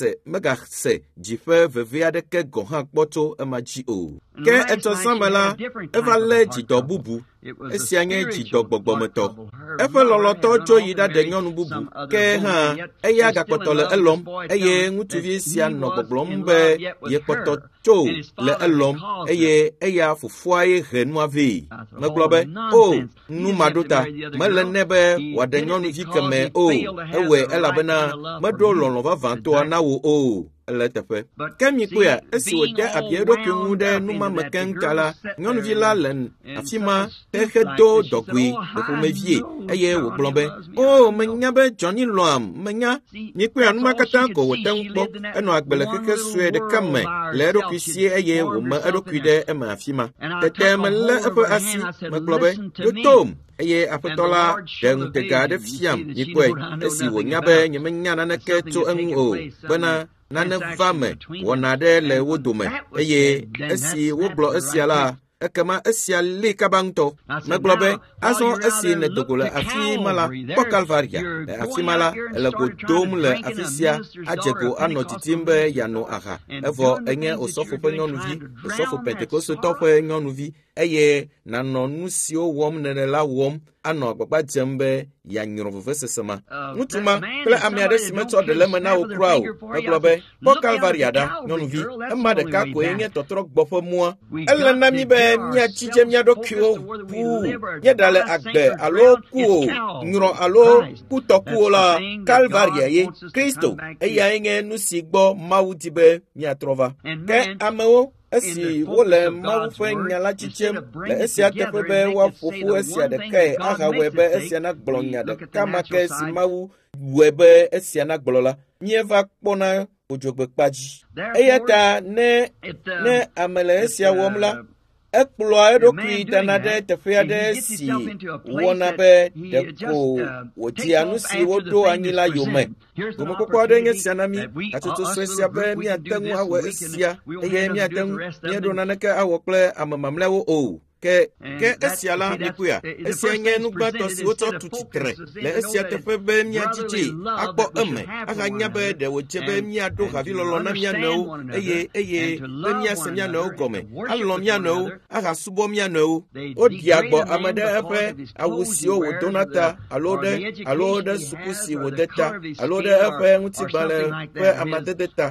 megase jife vevia de ke gohan kpoto emaji o ke eto sambala evale jido bubu esianye jido gbogbometo efe loloto jo yida de nyonu bubu ke ha eye agakpotole elom eye ngutuvi sia no gbogbombe ye kpoto jo le elom eye afufua ye renwavi meglobe o nu maduta mele nebe wade nyonu vikeme o ewe elabena medro lolo va vanto anawo o eletefe kemi kuya esi wode abiedo kungude numa mekenkala nyonu vila len afima tehedo dogwi ko mevie eye wo blombe o menyabe Johnny Loam menya ni kuya numa katango wotenpo eno agbele keke suede kame le do kwisie eye wo ma edo kwide e ma afima tetem le efe asi meglobe yotom eye apetola den tegade fiam ni kwe esi wo nyabe nyemenya na neketo enu o bana nane vame wonade le wodome eye esi woblo esiala ekema esiali kabanto meglobe aso esi ne dogola afi mala po Calvaria afi mala le godom le afisia ajego anotitimbe yano aha evo enye osofo penyonuvi osofo pentecoste tofe nyonuvi eye nanonu sio wom nenela wom ano gbagba jembe ya nyoro sesema mutuma ple amiade simeto de lemena okrao eglobe po Calvaria da nyonuvi emma de ka ko enye totoro gbofo mua elena mi be nya chiche mia dokio pu yedale agbe alo ku nyoro alo kutoku la Calvaria ye Kristo eya enye nusigbo mawutibe nya trova ke ameo esi wole mawufe nyala chichem le esi atepebe wa fofu esi de kai aha webe esi na gbolonya de kama ke esi mawu webe esi na gbolola nyeva kpona ojogbe kpaji eyata ne amele esi awomla ekplo edokwi tanade tefeade si wonabe deko wotianu si wodo anyila yome gomokoko de nyesanami atutu svesia be mi atengu awe esia eye mi atengu yedo naneke awokle amamamlewo o ke esiala nikuya esianye nugbato si woto tutitre le esia tefebe mi achichi akpo eme aga nyabe de wochebe mi ado havilolo na mi ano eye be mi asemia no gome allo mi ano aga subo mi ano odiagbo amade efe awusio wo donata alode sukusi wo deta alode efe mutibale pe amadedeta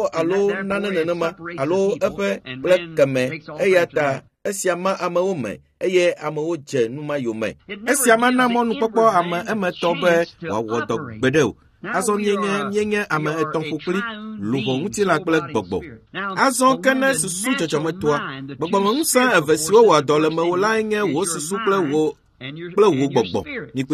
alo nanenema alo efe blekame eyata esiama amaume eye amawo je numa yome esiama na monu popo ama emetobe wawodo gbedeo azo nyenye ama etonfukli luvo nguti la kple gbogbo azo kene susu chochometwa gbogbo nsa evesiwo wa dole me wola nye wo susu kple wo gbogbo nikuya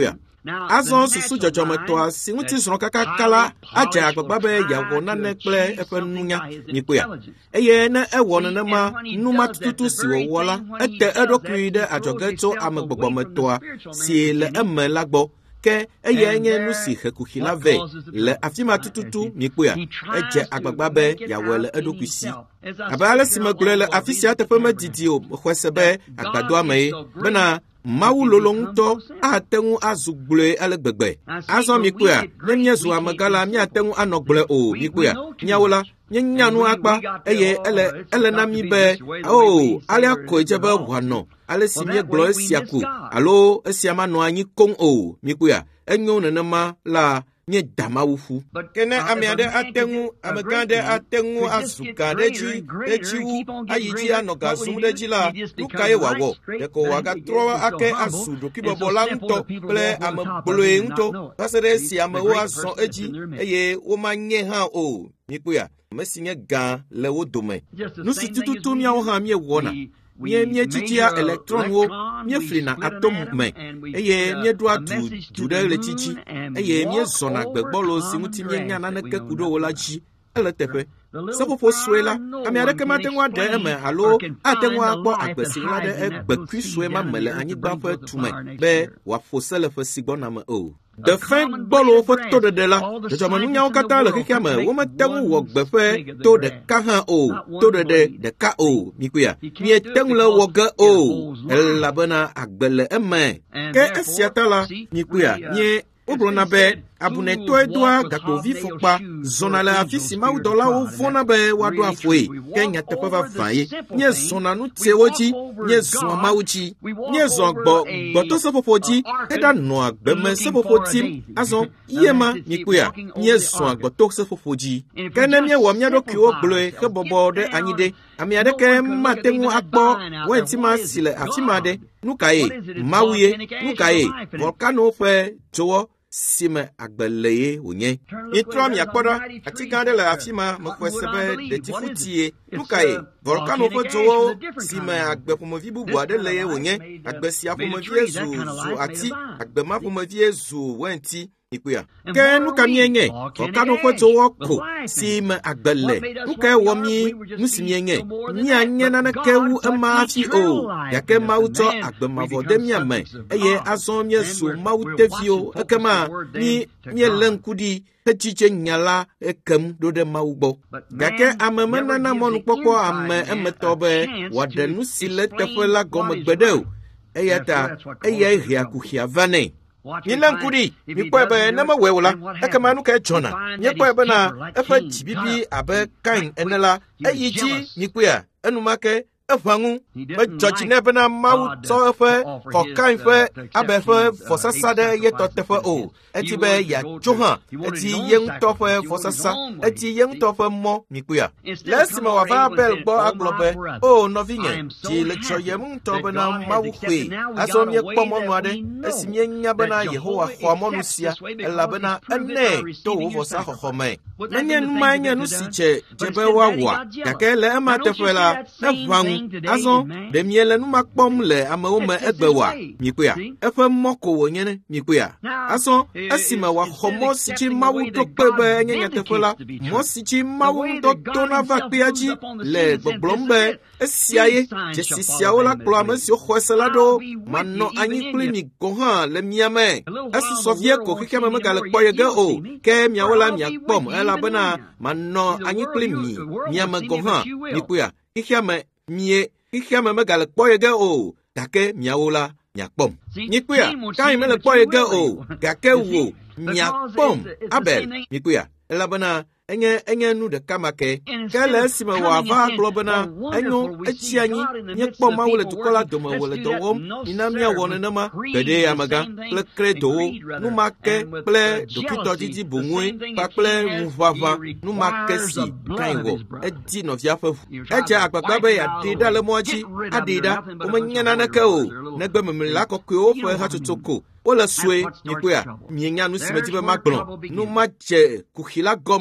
azon susu jojometo singuti zron kakakala aja agbagba be yawo nane kple efe nunya nikoya eye na ewon na ma numa tutu si wola ete edokui de ajogeto amegbogbometo si le eme lagbo ke eye nye nu si hekuhila ve le afima tututu nikoya eje agbagba be yawo le edokui si abale simagule le afisia tefeme didio khwesebe agbado ame bena Mawu lolongto atengu azugble elegbegbe azon mikuya nemyezu amagala mi atengu anogble o mikuya nyawola nyanyanu akpa eye ele nami be o ale akoijebe wano ale simie glo esiaku alo esiama no anyi kong o mikuya enyo nenema la nye damawufu kene amiade atengu amagande atengu asukade echiwu ayiji anoga sumdeji la ukaye wawo deko waga trowa ake asudo kibobola nto ple amabloe nto pasere si amawo aso eji eye wo manye ha o mikuya mesinye ga lewo dome nusi tututu mi awo ha mi wona mie chichia electron wo mie frina atom me eye mie doa du de le chichi eye mie zona gbegbolo simuti mie nyana ne ke kudo wola chi ele tefe sapopo swela ami areke matenwa de me halo atenwa gbo agbesila de egbekwi swema mele anyi gba fe tume be wa fosele fe sigbona me o de fin bolo fo to de la de jamanu nya okata le kekame wo matenwu wo gbefe to de ka han o to de ka o mikuya mi tenwu le wo ge o la bana agbele eme ke esiatala mikuya ni obrona be abune to edwa gato vifokpa zona la afisi ma udola o fona be wado afoi kenya tepa faye nye zona nu tewoji nye zona mauji nye zongbo boto sofofoji eda no agbeme sofofoti azon yema nikuya nye zona boto sofofoji kene nye wo miado kiwo glo ke bobo de anyide amiade ke matengu akpo wentima sile afimade nukaye mawuye nukaye volcano fe jowo sime agbeleye onye itrom yakpoda atigande la afima mokwesebe de tifutie nukaye volcano fotowo sime agbepomovi bubu adeleye onye agbesia pomovi zu ati agbema pomovi zu wenti ikuya ke nuka mienye volcano fotowo ko sime agbele nuka womi nusimyenye nyanye na kewu amafi o yake mauto agbema vodemiame eye azomye su mautevio ekema ni mielenkudi echiche nyala ekem dode maubo gake amemena na monu pokpo ame emetobe wadenu sile tefela gomegbedeo eyata eye hiakuhia vane nilenkudi mikwebe na mawewula ekema nu ke chona nyekwe na efa jibibi abe kan enela eyiji nikwe enumake efangu be jojine bena mau so fe for kan fe abe fe for sasade ye totefe o eti be ya johan eti yen tofe for sasa eti yen tofe mo nikwe lesima wa va bel bo aglobe o novinye ti le choyem to bena mau fe aso mi kpomo no ade esimye nya bena Yehowa khwamonu sia elabena ene to wo sa khokhome menye numanya nu siche jebe wa yakele amatefela efangu azon de miele nu makpom le amewome egbewa mikuya efe moko wonyene mikuya azon asima wa khomo sichi mawu to pebe nyenya tefela mo sichi mawu to tona vapiaji le gboblombe esiaye jesisia ola klama si khoselado manno anyi klini gohan le miame asu sofie ko kikema megale kpoyege o ke miawola miakpom elabena manno anyi klini miame gohan mikuya ikhiame mie ikhiame megale kpoyege o dake miawola miakpom nikuya kai mele kpoyege o gake wo miakpom abel nikuya elabena enye nu de kamake kele sima wa va globena enyo echianyi nyekpo mawole tukola domo wole dowom inamia wona nama bede amaga ple credo nu make ple dokito didi bumwe pa ple muvava nu make si kaiwo edi no fiafa eja agbagba ya dida le moji adida o menyana na ka o negbe memela kokko o fe hatutoko ola swe nikuya mienya nu simetibe magbon nu mache kuhila goma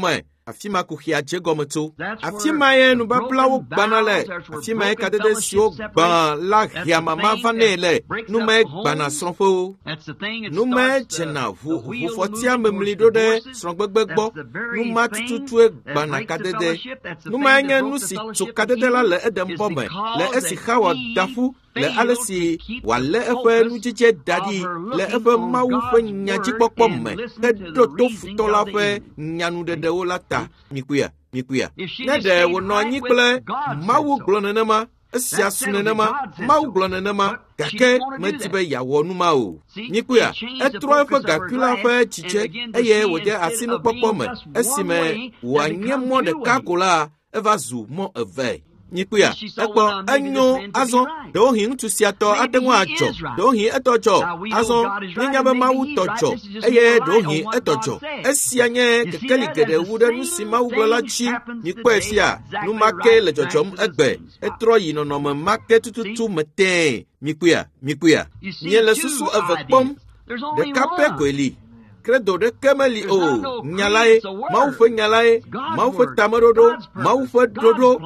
afima kuhia jegometo afima ye nu bablawo gbanale afima ye kadede sio gban la hia mama vanele nu me gbana sonfo nu me chena vu fotia memlido de songbegbo nu ma tutu gbana kadede nu ma nye nu si to kadede la le edem bome le esi hawa dafu le alesi wale efe nu jije dadi le efe mawu fe nyaji pokpo me edo to futola fe nyanu dede wola ta mikuya nede wono anyi kple mawu glonenema esia sunenema mawu glonenema gake metibe yawo numa o mikuya etro efe gakula fe chiche eye wode asinu pokpo me esime wanye mo de kakola eva zu mo eve Nikuya, ekpo enyo azon do hin tu siato atenwa acho do hin etocho azon nyabe mawu tocho eye do hin etocho esianye kekeli gede wude nu si mawu glolachi nikpo esia nu make le jochom egbe etro yi no me make tututu mete mikuya nye le susu evekpom de kape kweli credo de kemeli o nyalae mawu fe nyalae mawu fe tamarodo mawu fe dodo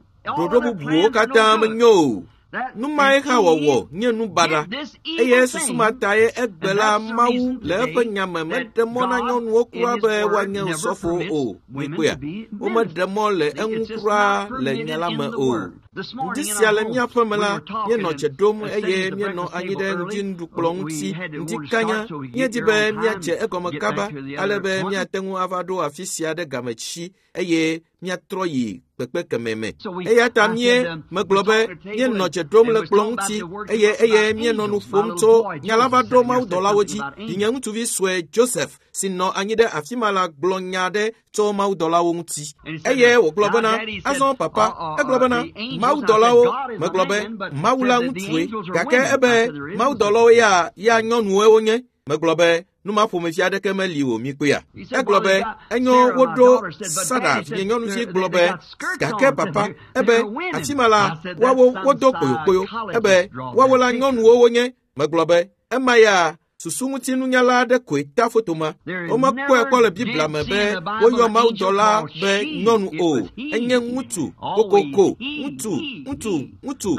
bubu kata menyo numai hawo nye nubada eye susumata ye egbela mawu le fe nyame medemo nyonu okura be wanye sofo o mikuya o medemo le enkura le nyalame o ndisia le mia famela ye no chedom eye mie no anyide ndindu klonti ndikanya ye dibe mia che ekomekaba alebe mia tengu avado afisia de gamechi eye mia troyi pepe kememe eye tamie meglobe ye no chedom le klonti eye mie no nu fomto nyalava do ma dola woji dinyangu tuvi swe Joseph sino anyide afimala glonyade to ma dola wonti eye wo globana azon papa eglobana mau dolawo meglobe maula mutwe gake ebe mau dolawo ya nyonu onye meglobe numa fomefia de kemeliwo mikuya eglobe enyo wodo sada nyonu si globe gake papa ebe atimala wawo wodo koyo ebe wawola nyonu onye meglobe emaya susumuti nunyala de kweta fotoma o ma ko ekole bibla mebe wo yo ma dola be nyonu o enye mutu kokoko mutu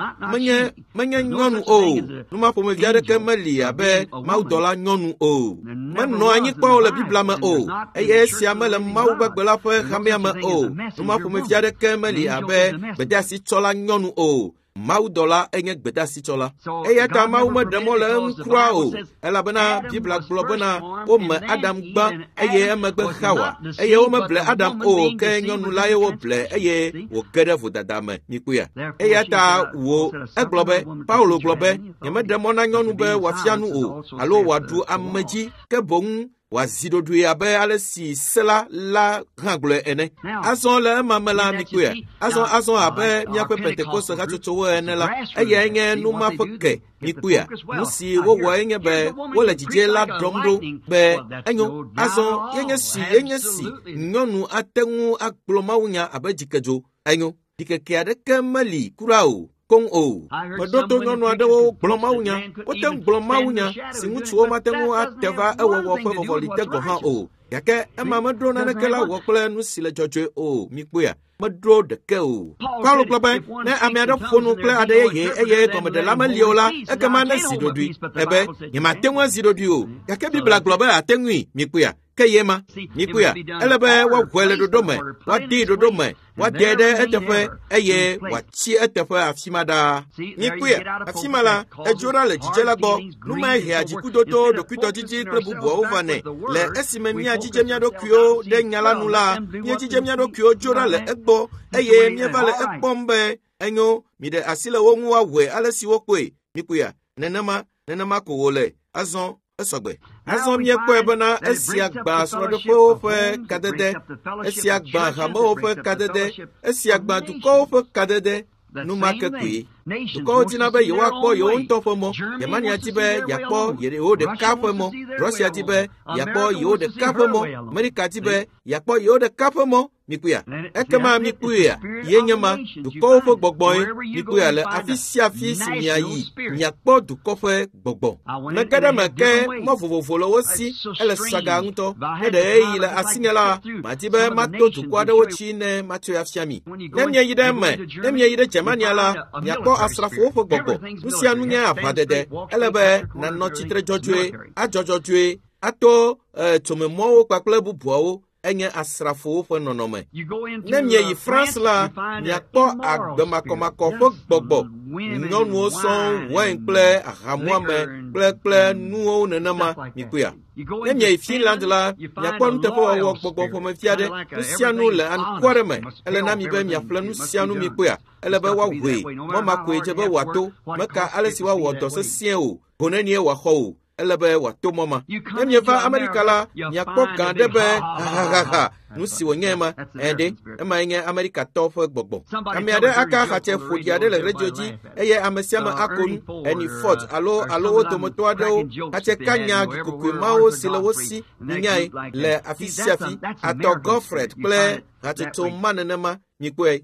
menye nyonu o numa fo me viade ke mali abe ma dola nyonu o menno anyi ko le bibla me o eye sia mele ma u gbegbela fo hamia me o numa fo me viade ke mali abe be dasi tola nyonu o mau dola enye gbedasi tola eye ta mau medemo le nkura o elabena bibla globena o me adam gba eye emegbe hawa eye o me ble adam o ke nyonu la ye wo ble eye wo gede vodadame nikuya eye ta wo eglobe paulo globe ye medemo na nyonu be wafianu o alo wadu ameji ke bon wazidodu abe alesi sela la rangle ene azon le mamela nikuya azon abe miape pentecost gatuto ene la eye nye numa feke nikuya musi wo enye be wo le jije la domdo be enyo azon yenye si nyonu atengu aglomawunya abe jikejo enyo dikeke ade kemali kurao kong o madoto nyonu adewo glomawunya oten glomawunya singutuo matengu ateva ewo fo volite go ha o yake ema madro na nekela wo kle nu sile jojo o mikpoya madro de ke o Paulo globe na amiado fonu kle ade eye komede la maliola ekema na sidodui ebe nyematengu sidodui o yake bibla globe atengui mikpoya keyema nikuya elebe wa kwele dodome wa di dodome wa dede etefe eye wa chi etefe afimada nikuya afimala ejora le jijela go numa hia jikudoto do kwito jiji klebubo ovane le esimemia jijemia do kyo de nyala nula ye jijemia do kyo jora le egbo eye mievale ekpombe enyo mide asile wonwu wa we alesi wokwe nikuya nenema ko wole azon esogbe azon mie ko ebona esiagba so de fo fe kadede esiagba hamo fe kadede esiagba du ko fe kadede numa ke kwi ko jinabe yo akpo yo ntofo mo yemani atibe yakpo yere o de kafo mo Russia tibe yakpo yo de kafo mo America tibe yakpo yo de kafo mo mikuya ekema mikuya yenyama duko fo gbogbo mikuya le afisia fisi miayi nyakpo duko fe gbogbo megada make mo vovolo wosi ele saga nto ede yi le asinyala matibe mato duko ade wochi ne mato ya fiami nemye yide me nemye yide jamaniala nyakpo asrafo fo gbogbo usia nunya afadede elebe na no chitre jojwe ajojojwe ato tomemo pakle bubuo enye asrafo fo nonome nemye yi France la nyakpo agbemakoma fo gbogbo nyonu son wen ple ahamuame ple nuo nenama mikuya nemye yi Finland la nyakpo ntefo wo gbogbo fo mafiade usianu le an kwareme ele na mi be mi afla nu sianu mikuya ele be wa we mama ko eje be wato maka alesi wa wodo se sien o bonani wa ho elebe wato mama nemye va America la nyakpo gande be ha nusi wonyema ende emange America tofa gbogbo amiade aka hache fodiade le regioji eye amesiama akon eni fort alo otomoto adeo hache kanya kukwe mao silawosi nyai le afisiafi ato Godfred ple hache to manenema nyikwe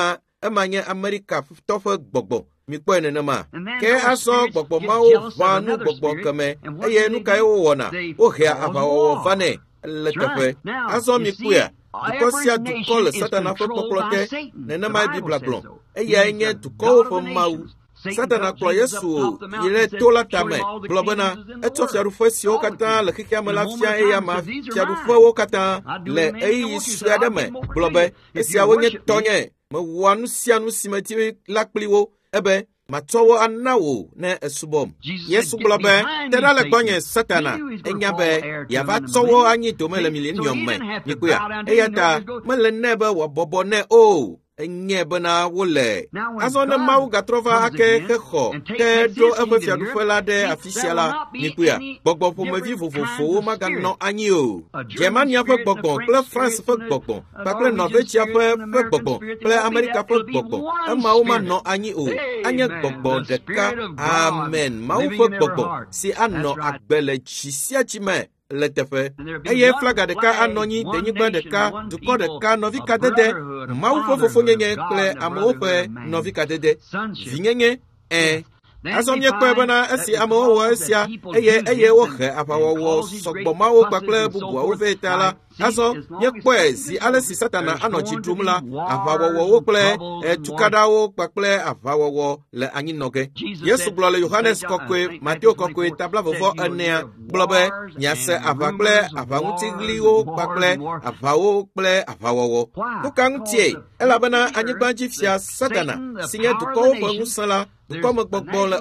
emange America tofa gbogbo mikwe nenema ke aso gbogbo mao vanu gbogbo kame eye nukai wona ohia abawo vane letefe aso mikwe dukosia dukole satana fo poplote nenema bibla blon eye enye duko fo mau satana klo Yesu ile tola tame blobana etofia fo si okata le kikia malafia eya ma tia fo okata le eyi suademe blobe esia wonye tonye me wanu sianu simeti lakpliwo ebe matowo anawo na esubom Yesu blobe tera le tonye satana enyabe ya batowo anyi to mele millennium me nikuya eyata mele nebe wa bobo ne o enyebe na wole azone mau gatrova ake kho te do efia du fela de officiala nikuya gbogbo fo me vivo fo maga no anyi o Germania fo gbogbo ple France fo gbogbo pa ple Norvège fo gbogbo ple America fo gbogbo mau ma no anyi o anye gbogbo de ka amen mau fo gbogbo si anno agbele chisia chime letefe eye flaga de ka anonyi tenyigba de ka duko de ka novika dede mau fofo nyenye ple amofe novika dede vinyenye azomye kwebana esi amowo esia eye wo he apawo sogbo mawo pakle bubu wo vetala azo nye kwezi alesi satana anochi dumla apawo wo ple tukadawo pakle apawo le anyi noge Yesu blole Yohannes kokwe Matthew kokwe tabla vovo ania blobe nyase apakle apangutigli pakle apawo ple apawo tukangtie elabana anyi banji fia satana sinye duko bo musala comme gbogbo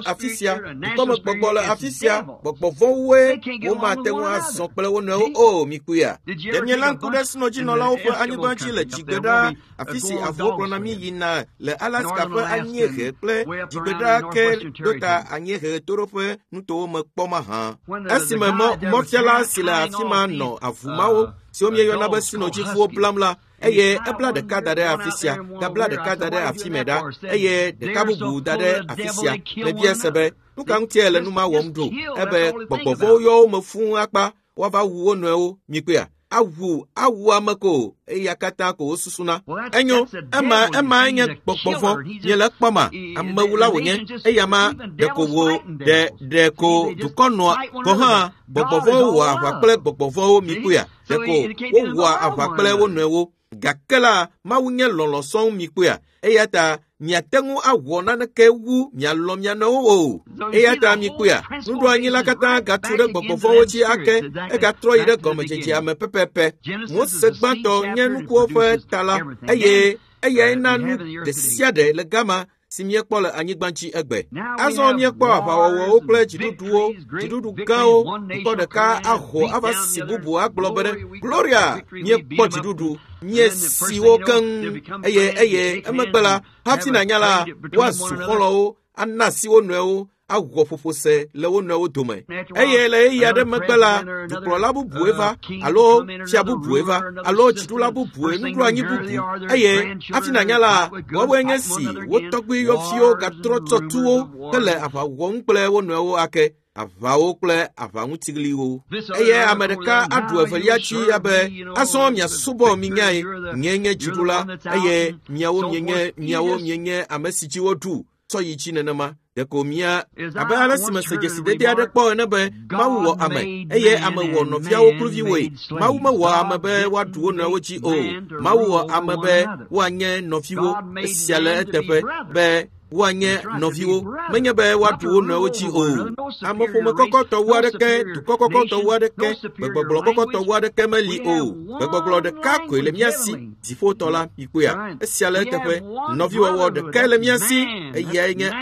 afisia gbogbo vowe wo matewu azokple wonu o mikuya demye lankude sinoji no lawo fo anyigbanchi le jigbeda afisi avoklo na mi yina le Alaska fo anyege ple jigbeda ke dota anyege torofe nuto me kpoma ha asime mo fiala sila afima no avumawo si o mi yona ba sinoji fu blamla eye ebla de kada de afisia gabla de kada de afimeda eye de kabubu dade afisia le biesebe nuka ntiele numa womdo ebe gbogbo yo mafun apa wa ba wu onu e mikua awu amako eyakata ko susuna enyo ema anya gbogbo yele kpama amawula wonye eyama de ko wo de ko dukono ko ha gbogbo wa apakle gbogbo mikua de ko wo apakle wonu e gakela mawunye loloson mikua eyata nyatengu awona na kewu nyalomya no o eyata mikua ndu anyila kata gature gbogbo chi ake gatro ire gomejeje ame pepepe mo segbato nyenuko fe tala eye na nu de siade le gama simye kpole anyigbanchi egbe azo mye kpo abawo o ple jidudu gao ko de ka aho aba sibubu aglobere gloria nye kpo jidudu nye siwo kan eye emegbela hafti na nyala wa su holo anasi wonu agwo fofose le wonu dome eye le ya de megbela dukro labu bueva alo fiabu bueva alo jidula bubu ndu anyi bubu eye hafti na nyala wo wenyesi wo togbi yo fio gatroto tuo tele apa wo nple wonu ake avawo kple avaŋutigliwo eye ame ɖeka aɖu evelia tsi abe azɔ miasubɔ mi nyae nye dziɖula eye miawo mienye ame si dzi woɖu tsɔ yi dzi nenema ɖeko mia abe ale si me se dzesidede aɖe kpɔ ene be Mawu wɔ ame eye ame wɔ nɔviawo kluviwoe. Mawu mewɔ ame be woaɖu wo nɔewo dzi o. Mawu wɔ ame be woanye nɔviwo. Esia le eteƒe be woanye nɔviwo, menye be woaɖu wo nɔewo dzi o. Ameƒome kɔkɔtɔwu aɖeke, dukɔ kɔkɔtɔwu aɖeke, gbegbɔgblɔ kɔkɔtɔwu aɖeke meli o. Gbegbɔgblɔ ɖeka koe le mía si, dziƒotɔ la mikpoea. Esia le eteƒe, nɔviwɔwɔ ɖeke le mía si, eyae nye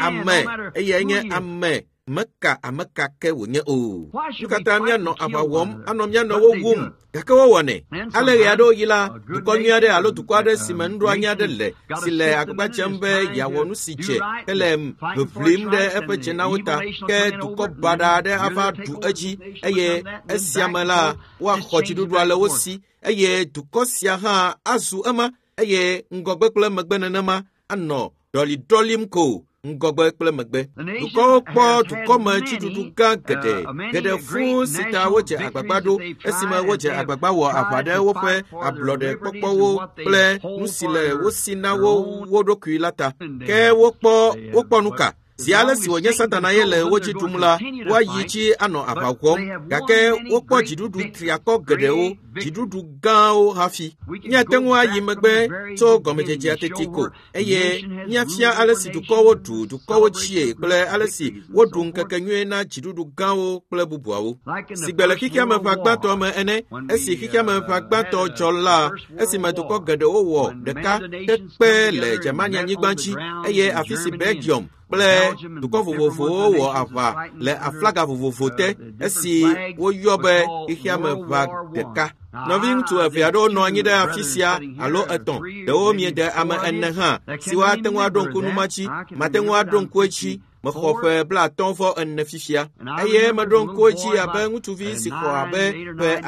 ame. Meka ameka ke wònye o. Katã míanɔ aʋa wɔm, anɔ míanɔ wo wum, gake wowɔnɛ. Ale ɣe aɖewo yi la, dukɔ nyui aɖe alo dukɔ aɖe si me nuɖoanyi aɖe le, si le agbagba dzem be yeawɔ nu si dze, hele ʋeʋlim ɖe eƒe dzenawo ta, ke dukɔ baɖa aɖe ava ɖu edzi, eye esia me la, woaxɔ dziɖuɖua le wo si, eye dukɔ sia hã azu ema, eye ŋgɔgbe kple megbe nenema anɔ ɖɔliɖɔlim ko. Ŋgɔgbe kple megbe. Dukɔwo kpɔ dukɔme tsiɖuɖu gã geɖe fũu si ta wodze agbagba ɖo, esime wodze agbagba wɔ aʋa ɖe woƒe ablɔɖe kpɔkpɔwo kple nu si le wo si na wo ɖokui la ta. Ke wokpɔ nu ka? Zi ale si wònye Satana ye le wo dzi ɖum la, woayi dzi anɔ aʋa wɔm, gake wokpɔ dziɖuɖu triakɔ geɖewo, dziɖuɖu gãwo hafi. Míate ŋu ayi megbe tso gɔmedzedzea teti ko, eye míafia ale si dukɔwo ɖu dukɔwo tsie kple ale si woɖu ŋkekenyuie na dziɖuɖu gãwo kple bubuawo. Si gbe le xixia me ƒe agbãtɔ me ene, esi xixia me ƒe agbãtɔ dzɔ la, esime dukɔ geɖewo wɔ ɖeka tekpe le Germania nyigba dzi, eye afi si Belgium kple dukɔ vovovowo wɔ aʋa le aflaga vovovo te, esi woyɔ be xixiame ʋa ɖeka. Nɔvi ŋutsu eve aɖewo nɔ anyi ɖe afi sia alo etɔ̃, ɖewo miede ame ene hã, siwo ate ŋu aɖo ŋku numatsi, mate ŋu aɖo ŋku etsi, mexɔ ƒe 54 fifia, eye meɖo ŋku etsi abe ŋutsuvi si xɔ abe ƒe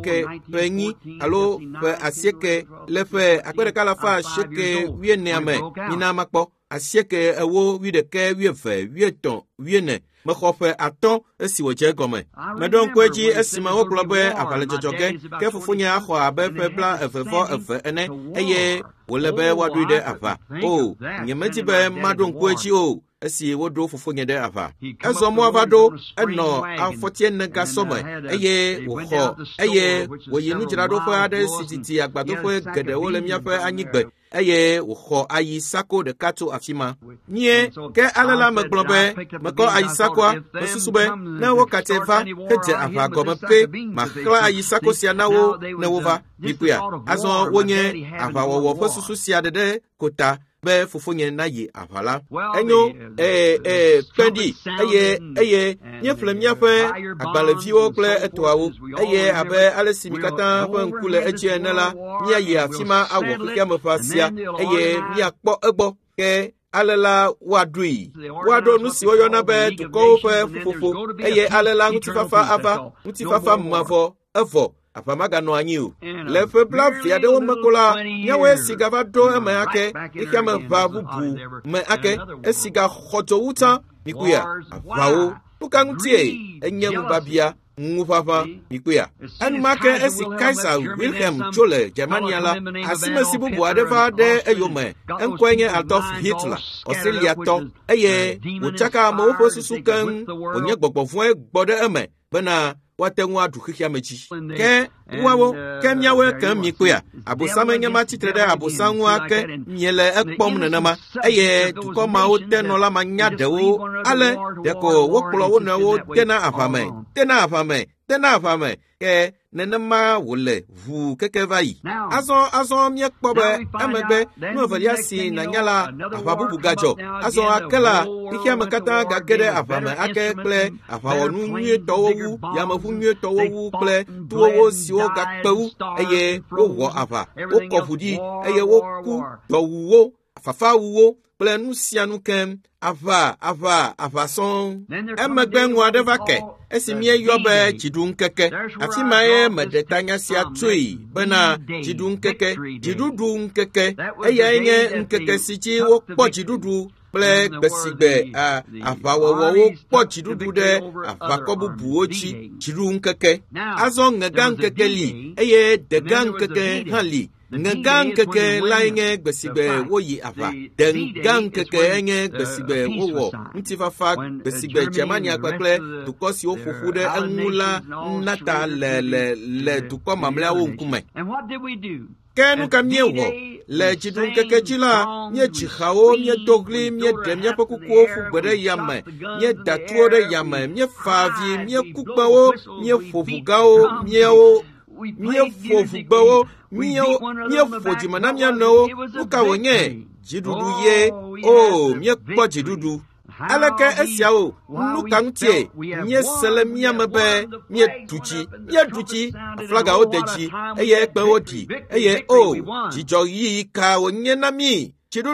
9 alo ƒe 9 le ƒe 1914 me, mina makpɔ. 11, 12, 13, 14. Mexɔ ƒe 5 esi wòdze egɔme. Meɖo ŋku edzi esime wogblɔ be aʋa le dzɔdzɔge, ke fofonye axɔ abe ƒe 22 ene, eye wòle be woaɖoe ɖe aʋa. O, nyemedi be maɖo ŋku edzi o, esi woɖo fofonye ɖe aʋa. Ezɔ mɔ va ɖo, enɔ 40 gasɔ me, eye wòyi nudzraɖoƒe aɖe si titi agbadoƒe geɖewo le míaƒe anyigbe, eye wòxɔ ayi sako ɖeka tso afi ma. Nye, ke ale la megblɔ be, mekɔ ayi sakoa, mesusu be, ne wo katã va, hedze aʋa gɔme pe, maxlã ayi sako sia na wo, ne wova, mikpoea. Azɔ wonye aʋawɔwɔ ƒe susu sia ɖeɖe kota, be fofonye nayi aʋa la. Enyo, kpeɖi, eye míeƒle míaƒe agbalẽviwo kple etɔawo, eye abe ale si mi katã ƒe ŋku le edzi ene la, míayi afi ma awɔ xixiame ƒe asia, eye míakpɔ egbɔ, ke ale la woaɖoe. Woaɖo nu si woyɔna be dukɔwo ƒe ƒuƒoƒo, eye ale la ŋutifafa ava, ŋutifafa mavɔ, evɔ. Aʋa maganɔ anyi o. Le ƒe 20 aɖewo me ko la, míawoe si gava ɖo eme ake, xixiame ʋa bubu me ake, esi gaxɔ dzo wu tsã, mikpoea, aʋawo. Nu ka ŋutie? Enye ŋubabia, ŋuʋaʋã, mikpoea. Enumake esi Kaiser Wilhelm tso le Germania la, asimesi bubu aɖe va ɖe eyome, eŋkɔe nye Adolf Hitler, Australiatɔ, eye wòtsaka amewo ƒe susu keŋ, wònye gbɔgbɔ vɔ̃e gbɔ ɖe eme, bena woate ŋu aɖu xixiame dzi. Ke míawoe ke mikpoea, abosame nye ma tsitre ɖe abosaŋu ake miele ekpɔm nenema, eye dukɔ mawo te nɔla manya ɖewo, ale ɖeko wokplɔ wo nɔewo tena aʋa me, ke nenema wòle ʋu keke va yi. Azɔ míekpɔ be emegbe nu evelia si nanya la, aʋa bubu gadzɔ. Azɔ ake la, xixiame katã gage ɖe aʋa me ake kple aʋawɔnu nyuietɔwo wu, yameʋu nyuietɔwo wu kple tuwowo siwo gakpe wu, eye wowɔ aʋa, wokɔ ʋu ɖi, eye woku dɔwuwo, fafawuwo kple nu sia nu keŋ. Aʋa sɔŋ. Emegbe ŋu aɖe va ke, esi míeyɔ be dziɖuŋkeke, afi mae meɖe tanya sia tsoe, bena dziɖuŋkeke, dziɖuɖu ŋkeke, eyae nye ŋkeke si dzi wokpɔ dziɖuɖu kple gbesigbe aʋawɔwɔwo kpɔ dziɖuɖu ɖe aʋakɔ bubuwo dzi dziɖuŋkeke. Azɔ ŋegãŋkeke li eye degãŋkeke hã li. Ŋegãŋkeke lae nye gbesigbe woyi aʋa. Degãŋkeke nye gbesigbe wowɔ ŋutifafa gbesigbe Germania kpakple dukɔ siwo ƒoƒu ɖe eŋu la nata le dukɔ mamlɛawo ŋkume. Ke nu ka míewɔ le dziɖuŋkeke dzi la, míedzi xawo, míedo ɣli, míeɖe míaƒe kukuwo ƒu gbe ɖe yame, míeda tuwo ɖe yame, míefa avi, míeku kpewo, míeƒo ʋugãwo, míeƒo ʋugbewo, míeƒo dzime na mía nɔewo. Nu ka wònye? Dziɖuɖu ye, míekpɔ dziɖuɖu. Aleke esiawo, nu ka ŋutie? Míese le mía me be míeɖu tsi, aflagawo de dzi, eye ekpewo ɖi, eye dzidzɔɣi ka wònye na mí.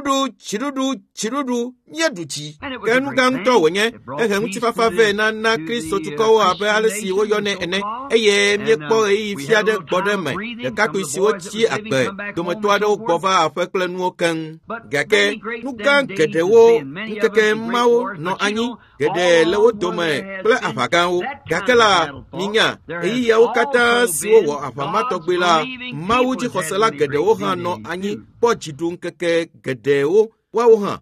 Dziɖuɖu, míeɖu tsi. Ke nu gã ŋutɔ wònye, ehe ŋutifafa vɛ na Kristo tukɔwo abe ale si woyɔnɛ ene, eye míekpɔ ɣeyiɣi fia ɖe gbɔ ɖe me. Ɖekakpui siwo tsi agbe, dometɔ aɖewo gbɔ va aƒe kple nuwo keŋ. Gake nu gã geɖewo, ŋkeke mawo nɔ anyi, geɖe le wo dome kple aʋagãwo. Gake la, minya, ɣeyiɣiawo katã siwo wɔ aʋa ma tɔgbe la, Mawu dzixɔsela geɖewo hã nɔ anyi kpɔ dziɖuŋkeke geɖewo. Woawo hã,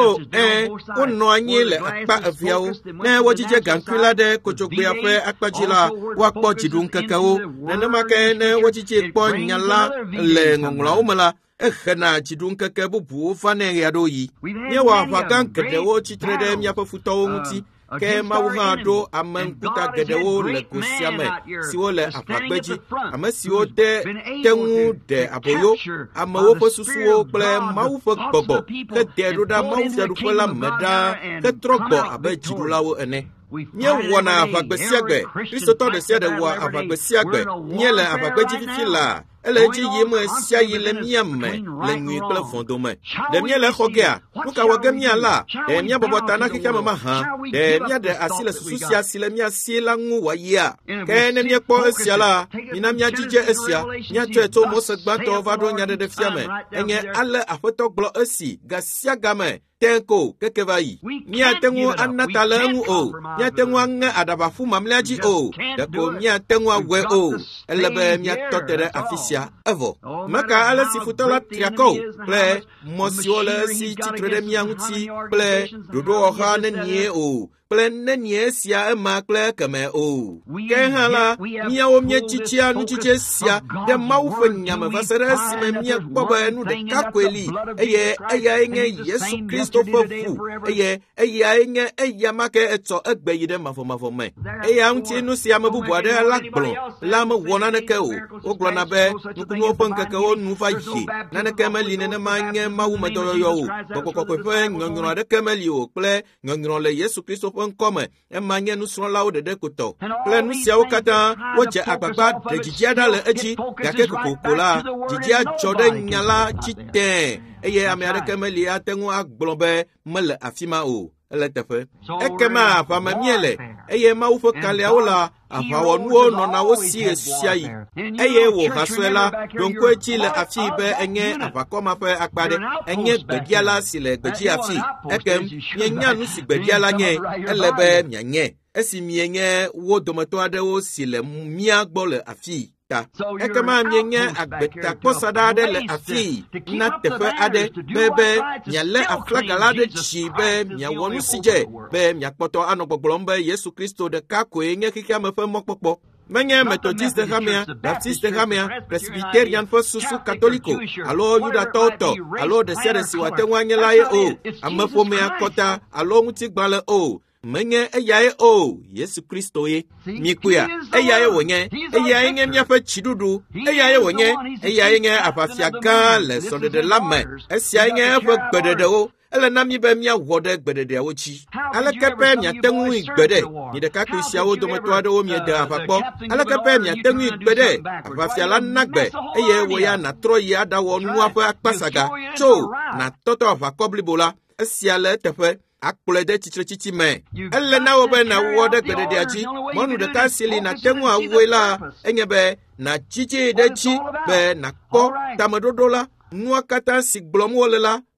wonɔ anyi le akpa eveawo. Ne wodzidze gaŋkui la ɖe kodzogbea ƒe akpadzi la, woakpɔ dziɖuŋkekewo. Nenema ke ne wodzidze kpɔ nya la le ŋɔŋlɔawo me la, ehena dziɖuŋkeke bubuwo va nɛ ɣe aɖewo yi. Míewɔ aʋagã geɖewo tsitre ɖe míaƒe futɔwo ŋuti. Ke Mawu hã ɖo ame ŋkuta geɖewo le go sia me siwo le aʋagbe dzi, ame siwo te ŋu ɖe aboyo amewo ƒe susuwo kple Mawu ƒe gbɔgbɔ, ke dɛ ɖo ɖa Mawu fiaɖuƒe la me ɖaa, ke trɔ gbɔ abe dziɖulawo ene. Míewɔna aʋagbe sia gbe, Kristotɔ ɖe sia ɖe wɔa aʋagbe sia gbe. Míele aʋagbe dzi fifi la, ele edzi yim sia yi le mía me le nyui kple vɔ̃dome. Ɖe míele xɔ gea, nu ka wɔ ge mía la? Ɖe míabɔbɔ ta na xexea me mahã? Ɖe míaɖe asi le susu sia si le mía si la ŋu wòayia? Ke ne míekpɔ esia la, mina míadzidze esia, míatsɔe tso Mose gbãtɔ va ɖo nyaɖeɖe fia me. Enye ale Aƒetɔ gblɔ esi, ga sia ga me. Tenko keke va yi. Míate ŋu anata le eŋu o. Míate ŋu aŋe aɖaʋaƒu mamlɛa dzi o. Ɖeko míate ŋu awɔe o. Ele be míatɔ te ɖe afi sia evɔ. Meka ale si futɔ la tri akɔ kple mɔ siwo le esi tsitre ɖe mía ŋuti kple ɖoɖowɔxa nenie o. Kple nenie sia ema kple keme o. Ke hã la, míawo míetsitsia nutsitse sia ɖe Mawu ƒe nyame va se ɖe esime míekpɔ be nu ɖeka koe li, eye eyae nye Yesu Kristo ƒe ʋu, eye eyae nye eya ma ke etsɔ egbe yi ɖe mavɔmavɔ me. Eya ŋuti nu si ame bubu aɖe la gblɔ la mewɔ naneke o. Wogblɔna be nukunuwo ƒe ŋkekewo nu va yi. Naneke meli nenema nye Mawu medɔyɔyɔ o. Gbɔgbɔ kɔkɔe ƒe nyɔnyrɔ aɖeke meli o kple nyɔnyrɔ le Yesu Kristo ƒe ŋkɔme. Ema nye nusrɔ̃lawo ɖeɖe kotɔ. Kple nu siawo katã, wodze agbagba ɖe dzidzia ɖa le edzi, gake kokoko la, dzidzia dzɔ ɖe nya la dzi tẽe, eye ame aɖeke meli ate ŋu agblɔ be mele afi ma o. Ele teƒe. Ekema aʋame míele, eye Mawu ƒe kaliawo la, aʋawɔnuwo nɔna wo si sia yi. Eye wò hasɔe la, ɖoŋkoe dzi le afi be enye aʋakɔma ƒe akpa ɖe, enye gbediala si le gbedzi afi. Ekem, mienya nu si gbediala nye, ele be mianye. Esi mienye wo dometɔ aɖewo si le mía gbɔ le afi. Ekema mienye agbetakpɔsaɖa aɖe le afi na teƒe aɖe be mialé aflaga la ɖe dzi be miawɔ nu si dze be miakpɔtɔ anɔ gbɔgblɔm be Yesu Kristo ɖeka koe nye xexea me ƒe mɔkpɔkpɔ. Menye Methodiste xamea, Baptiste xamea, Presbyterian ƒe susu katoliko, alo Yudatɔwo tɔ, alo ɖe sia ɖe si wòate ŋu anye la ye o, ameƒomea kɔta, alo ŋutigbalẽ o. Menye eyae o, Yesu Kristo ye. Mikuya, eyae wònye, eyae nye míaƒe dziɖuɖu, eyae wònye, eyae nye aʋafia gã le sɔɖeɖe la me. Esiae nye eƒe gbeɖeɖewo. Ele na mi be míawɔ ɖe gbeɖeɖeawo dzi. Aleke pe miate ŋui gbe ɖe? Mi ɖekakpui siawo dometɔ aɖewo miede aʋakpɔ. Aleke pe miate ŋui gbe ɖe? Aʋafia la na gbe, eye wò ya nàtrɔ yi aɖawɔ nua ƒe akpasaga. Tso, nàtɔtɔ aʋakɔ blibo la. Esia le eteƒe. Akplɔe ɖe tsitretsitsi me. Ele na wo be nàwɔ ɖe gbeɖeɖea dzi. Mɔnu ɖeka si li nàte ŋu awɔe la, enye be nàdzidze ɖe dzi be nàkpɔ tameɖoɖo la. Nua katã si gblɔm wole la,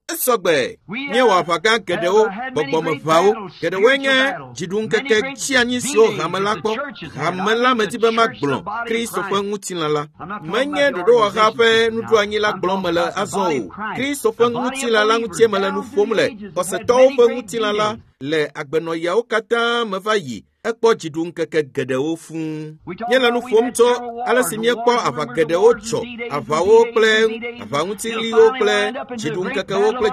esogbe nye wa faga gedewo bogbome vawo gedewo nye jidun keke chiani so hamelakpo hamela metibe magblon Christopher ngutilala menye dodo wa hafe nudu anyila blon mele azo Christopher ngutilala ngutiemele nu fomle oseto fe ngutilala le agbenoyawo kata mevayi ekpo jidun keke gedewo fun nyela nu fomto ala simie kpo ava gedewo cho avawo ple avangutiliwo ple jidun keke wo ple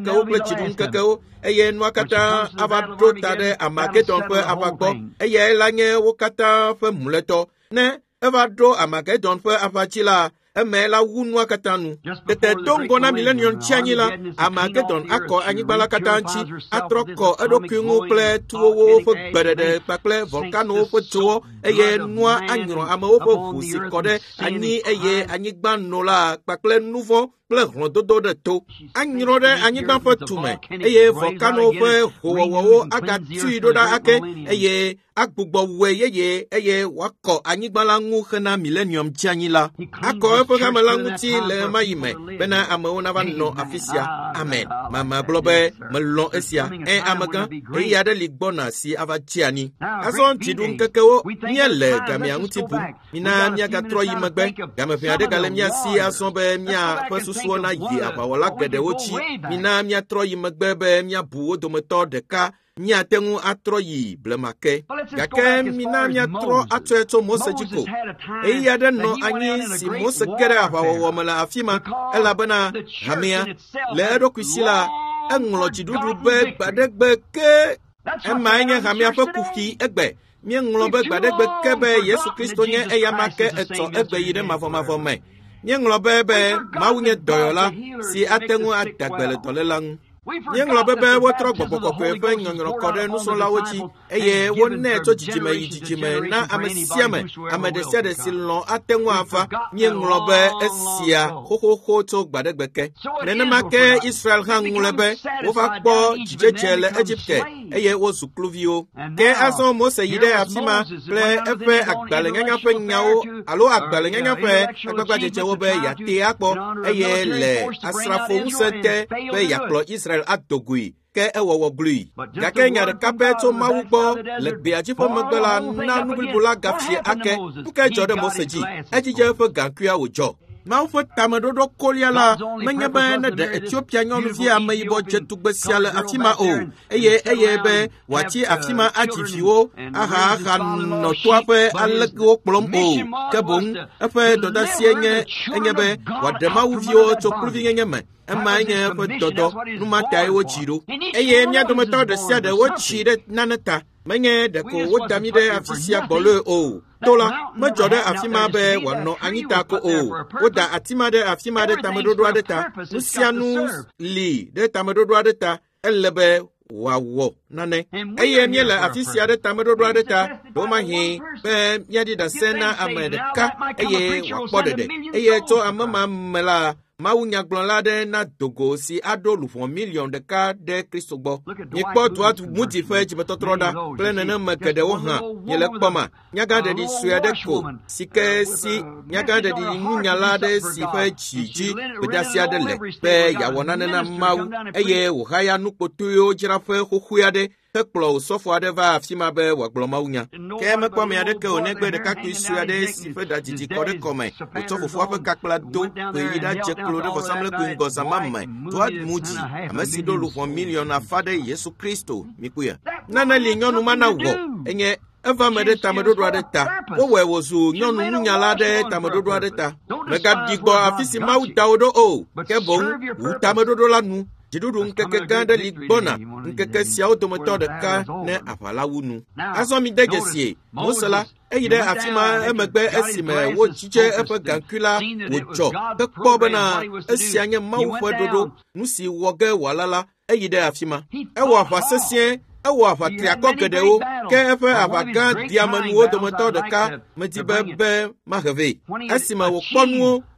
jidun keke wo eye nu kata ava do tade Armageddon fe avagbo eye lanye wo kata fe muleto ne eva do Armageddon fe avachila emela wunwa katanu tete tongo na millennium chianyila Armageddon ako anyigbala katanchi atroko edokungu ple tuwo fo gbedede pakle volcano fo tuwo eye nua anyro amawo fo fusikode ani eye anyigba nola pakle nouveau ple rondodo de to anyro de anyigba fo tume eye volcano fo howo aga tuido da ake eye agbugbo we eye wako anyigbala ngu khana millennium chianyila ako fo kamala nguti le mayime bena amona vanno afisia amen mama blobe melon esia amagan e yade ligbona si avachiani azon tidun kekewo nyele gamia nguti bu mina nya ga troyi magbe gama fiade galemia si asonbe mia pesusuo na yi abawala gedewochi mina mia troyi magbe be mia buwo dometo deka nya tengu atroyi blemake gake mina mia tro atweto mosejiko e yade no anyi si mosegere abawo mala afima elabana hamia le do kwisila englo jidudu be gbadegbe ke emanya hamia fa kufi egbe mi englo be gbadegbe ke be Yesu Kristo nye eyamake eto egbe yide mavomavo me mi englo be mawunye doyola si atengu adagbele tolelang Nyenglo bebe wotro gbogbo kwefe nyongro kode nusola wochi eye wonne to jijime na amesiame amedesia de silon atenwa afa nyenglo be esia ho to gbadegbeke nene make Israel hangulebe wo fa gbo jijechele Egypte eye wo sukluvio ke aso Mose yide afima ple efe agbalenganya fe nyawo alo agbalenganya fe agbagba jeje wo be yate akpo eye le asrafo usete be yaklo Israel atogui ke ewowo glui gake nyare kapeto mawugbo le biaji fo magbela na nubula gafie ake buke jode Moseji ejije fo gankua wojo ma fo tamedodo koliala menyebe na de Ethiopia nyonu via mayibo jetugbesiale afima o eye be wachi afima achifiwo aha no toape alego plombo kebon efe doda sienye enyebe wadema uvio to proving nyeme emanye fo dodo numata ewo chiro eye mia dometo de sia de wo chire nanata menye de ko wodamide afisia bolo o tola majode afima be wano anyita ko o woda atimade afima de tamedodo adeta nusianu li de tamedodo adeta elebe wawo nane eye miele afisia de tamedodo adeta do mahi be yadi da sena amedeka eye wakpodede eye to amama mela mawunya glonlade na dogo si adolu fon million de ka de Kristogbo ni kpotu atu muti fe jibetotroda plenene makede wo ha yele kpoma nyaga de di suede ko sike si nyaga de di nunyalade si fe chiji bedasia de le pe ya wonane na mawu eye wo haya nukpotu yo jirafe hohuade tekplo sofo ade va afima be wagblo mawunya ke me kwa me ade ke onegbe de kakri suade si fe da jiji kode kome utofo fo afa kakla do pe yida jeklo de fosamle ku ngoza mamma to ad muji amasi do lu 1 million afade Yesu Kristo mikuya nana li nyonu mana wo enye eva mede tamedodo adeta wo we wozu nyonu nunyala de tamedodo adeta mega digbo afisi mawu dawodo o ke bon tamedodo lanu jidudu nkeke ganda ligbona nkeke siao domoto de ka ne afala wunu asomi degesie mosala eyide afima emegbe esime wo chiche efe gankula wojo tekpobena esianye mawufo dodo nusi woge walala eyide afima ewo afasesie ewo afatriako gedewo ke efe afagan diamanu wo domoto de ka metibebe maheve esime wo kponuo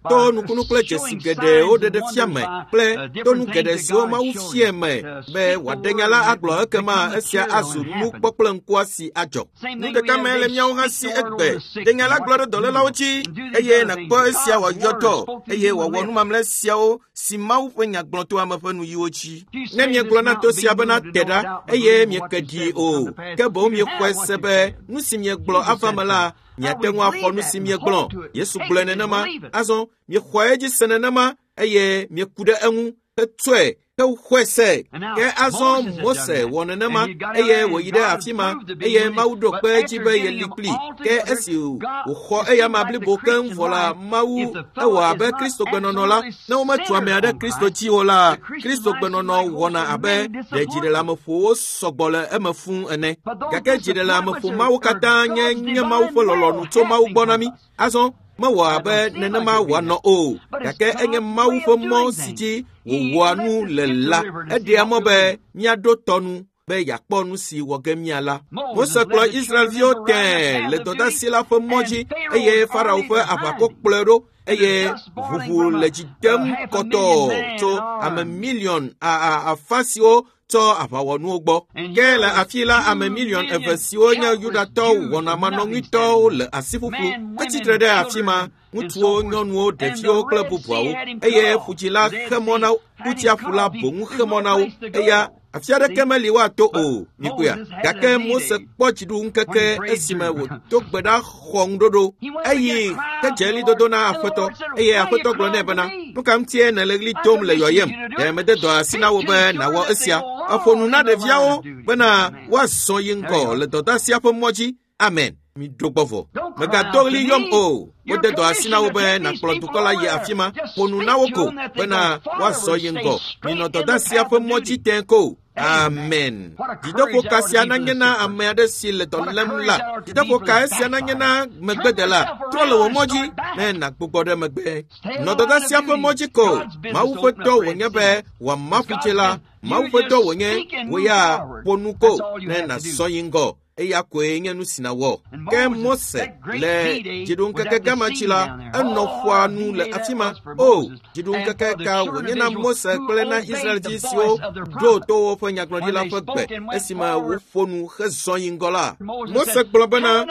to nukunu kple dzesi geɖewo ɖe fia me kple to nu geɖe siwo Mawu fia me be wòaɖe la agblɔ ekema esia azu nukpɔkple ŋkuasi adzɔ. Nu ɖeka me le míawo hã si egbe ɖenya la gblɔ ɖe dɔlélawo dzi eye nakpɔ esia wòayɔ dɔ eye wòawɔ numamlɛ siawo si Mawu ƒe nyagblɔ to ame ƒe nuyiwo dzi. Ne miegblɔ na to sia bena te ɖa eye mieke ɖi o ke boŋ miexɔe se be nu si miegblɔ ava me la miate ŋu axɔ nu si miegblɔ. Yesu gblɔe nenema azɔ miexɔe dzi se nenema eye mieku ɖe eŋu hetsɔe hexɔe se. Ke azɔ Mose wɔ nenema eye wòyi ɖe afi ma eye Mawu ɖo kpe edzi be yeli kpli. Ke esi wòxɔ eya ma blibo keŋ vɔ la Mawu ewɔ abe Kristo gbenɔnɔ la ne wometu amea ɖe Kristo dzi o la Kristo gbenɔnɔ wɔna abe ɖe dziɖeleameƒowo sɔgbɔ le eme fũu ene. Gake dziɖeleameƒo mawo katã nye Mawu ƒe lɔlɔ̃nu tso Mawu gbɔ na mi. Azɔ mewɔ abe nenema wòanɔ o, gake enye Mawu ƒe mɔ si dzi wòwɔa nu le la. Eɖea mɔ be míaɖo tɔnu be yakpɔ nu si wɔ ge mía la. Mose kplɔ Israelviwo tẽ le dɔdasi la ƒe mɔ dzi eye Farao ƒe aʋakɔ kplɔe ɖo eye ʋuʋu le dzi dem kɔtɔ tso ame miliɔn afã siwo tsɔ aʋawɔnuwo gbɔ. Ke le afi la ame miliɔn 2 siwo nye Yudatɔwo wɔna manɔŋuitɔwo le asi ƒuƒlu. Etsitre ɖe afi ma ŋutsuwo, nyɔnuwo, ɖeviwo kple bubuawo eye ƒutsi la xe mɔ na wo, ƒutsiaƒu la boŋu xe mɔ na wo eya afi aɖeke meli woato o mikuya. Gake Mose kpɔ dziɖuŋkeke esime wòto gbe ɖa xɔ ŋuɖoɖo eyi hedze ɣlidodo na Aƒetɔ eye Aƒetɔ gblɔ nɛ bena nu ka ŋutie nèle ɣli tom le yɔyem? Ɖe mede dɔ asi na wo be nàwɔ esia. Eƒo nu na ɖeviawo bena woazɔ yi ŋgɔ le dɔdasia ƒe mɔ dzi. Amen. Miɖo gbɔvɔ. Megato ɣli yɔm o. Wode dɔ asi na wo be nakplɔ dukɔ la yi afi ma. Ƒo nu na wo ko bena woazɔ yi ŋgɔ. Minɔ dɔdasia ƒe mɔ dzi tẽ ko. Amen. Dzideƒo ka sia nanye na ame aɖe si le dɔ lém la. Dzideƒo ka esia nanye na megbedela. Trɔ le wò mɔ dzi ne nàgbugbɔ ɖe megbe. Nɔ dɔdasia ƒe mɔ dzi ko. Mawu ƒe dɔ wònye be wòama ƒutse la. Mawu ƒe dɔ wònye wòya ƒo nu ko ne nàzɔ yi ŋgɔ. Eya koe nye nu si nawɔ. Ke Mose le dziɖuŋkeke gama tsi la enɔ ƒoa nu le afi ma. O, dziɖuŋkeke ka wònye na Mose kple na Israel dzi siwo ɖo to woƒe nyagblɔɖila ƒe gbe esime woƒo nu hezɔ yi ŋgɔ la. Mose gblɔ bena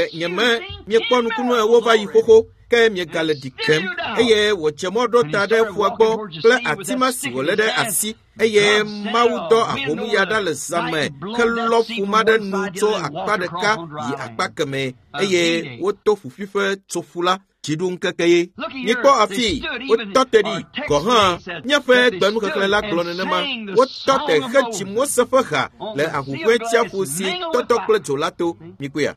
ɖe miekpɔ nukunu ewo va yi xoxo ke miegale ɖi kem eye wòdze mɔ ɖo ta ɖe ƒua gbɔ kple atima si wòlé ɖe asi eye Mawu dɔ ahomuya ɖa le zame helɔ ƒuma ɖe nu tso akpa ɖeka yi akpa kemɛ eye woto ƒuƒuiƒe tso ƒu la dziɖuŋkeke ye. Mikpɔ afi wotɔ te ɖi gɔ hã míaƒe gbenuxexlẽ la gblɔ nenema. Wotɔ te hedzi Mose ƒe ha le ahuhɔe tsiaƒu si tɔtɔ kple dzo la to. Mikuya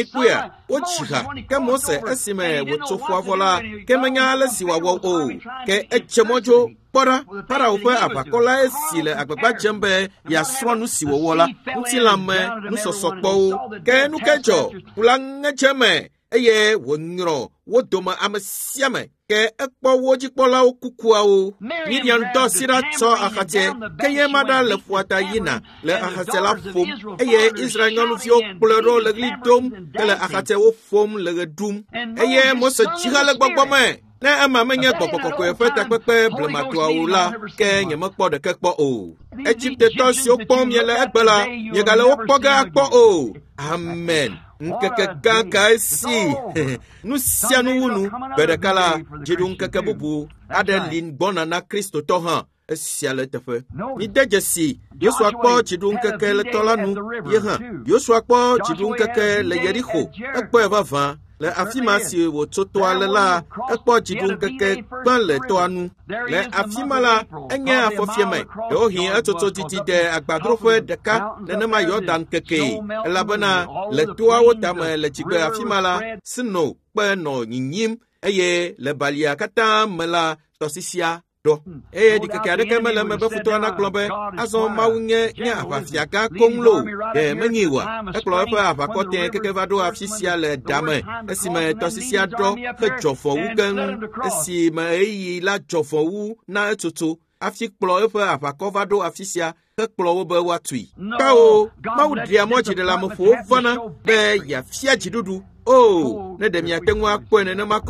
wotsi ha ke Mose esime wòtso ƒua vɔ la ke menya ale si wòawɔ o ke edze mɔ dzo. Kpɔ ɖa, Farao ƒe aʋakɔ lae si le agbagba dzem be yeasrɔ̃ nu si wòwɔ la, ŋutilãme nusɔsɔkpɔwo. Ke nu ke dzɔ, ƒu la ŋe dze me eye wònyrɔ wo dome ame sia me. Ke ekpɔ wo dzikpɔlawo kukuawo. Miriam dɔ si ɖa tsɔ axatse ke ye ma ɖa le ƒua ta yina le axatse la ƒom eye Israel nyɔnuviwo kplɔe ɖo le ɣli dom ke le axatsewo ƒom le ɣe ɖum eye Mose tsi ha le gbɔgbɔ me. Ne ema menye gbɔgbɔ kɔkɔe ƒe takpekpe blematoawo la ke nyemekpɔ ɖeke kpɔ o. Egiptetɔ siwo kpɔm miele egbe la miegale wo kpɔ ge akpɔ o. Amen. Ŋkeke gã ka esi nu sia nu wu nu gbe ɖeka la dziɖuŋkeke bubu aɖe li gbɔna na kristotɔ hã esia le teƒe. Mide dzesi Yosua kpɔ dziɖuŋkeke le tɔ la nu ye hã. Yosua kpɔ dziɖuŋkeke le Yeriko ekpɔe vavã. Le afi ma si wòtso toa le la ekpɔ dziɖuŋkeke gbã le toa nu. Le afi ma la enye afɔfieme ɖewohĩ etsotso didi de agbadroƒe ɖeka nenema Yɔdan keke elabena le toawo tame le dzigbe afi ma la sino kpe nɔ nyinyim eye le balia katã me la tɔsisia ɖɔ eye ɖikeke aɖeke mele me be futɔa nakplɔ be azɔ Mawu nye aʋafia gã koŋ lo ɖe menyi oa. Ekplɔ eƒe aʋakɔ tẽ keke va ɖo afi sia le dame esime tɔsisia ɖɔ hedzɔ vɔ wu keŋ esime eyi la dzɔ vɔ wu na etsotso afi kplɔ eƒe aʋakɔ va ɖo afi sia hekplɔ wo be woatui. Kao Mawu ɖea mɔ dziɖeleameƒowo vana be yeafia dziɖuɖu. O, ne ɖe miate ŋu akpɔe nenema ko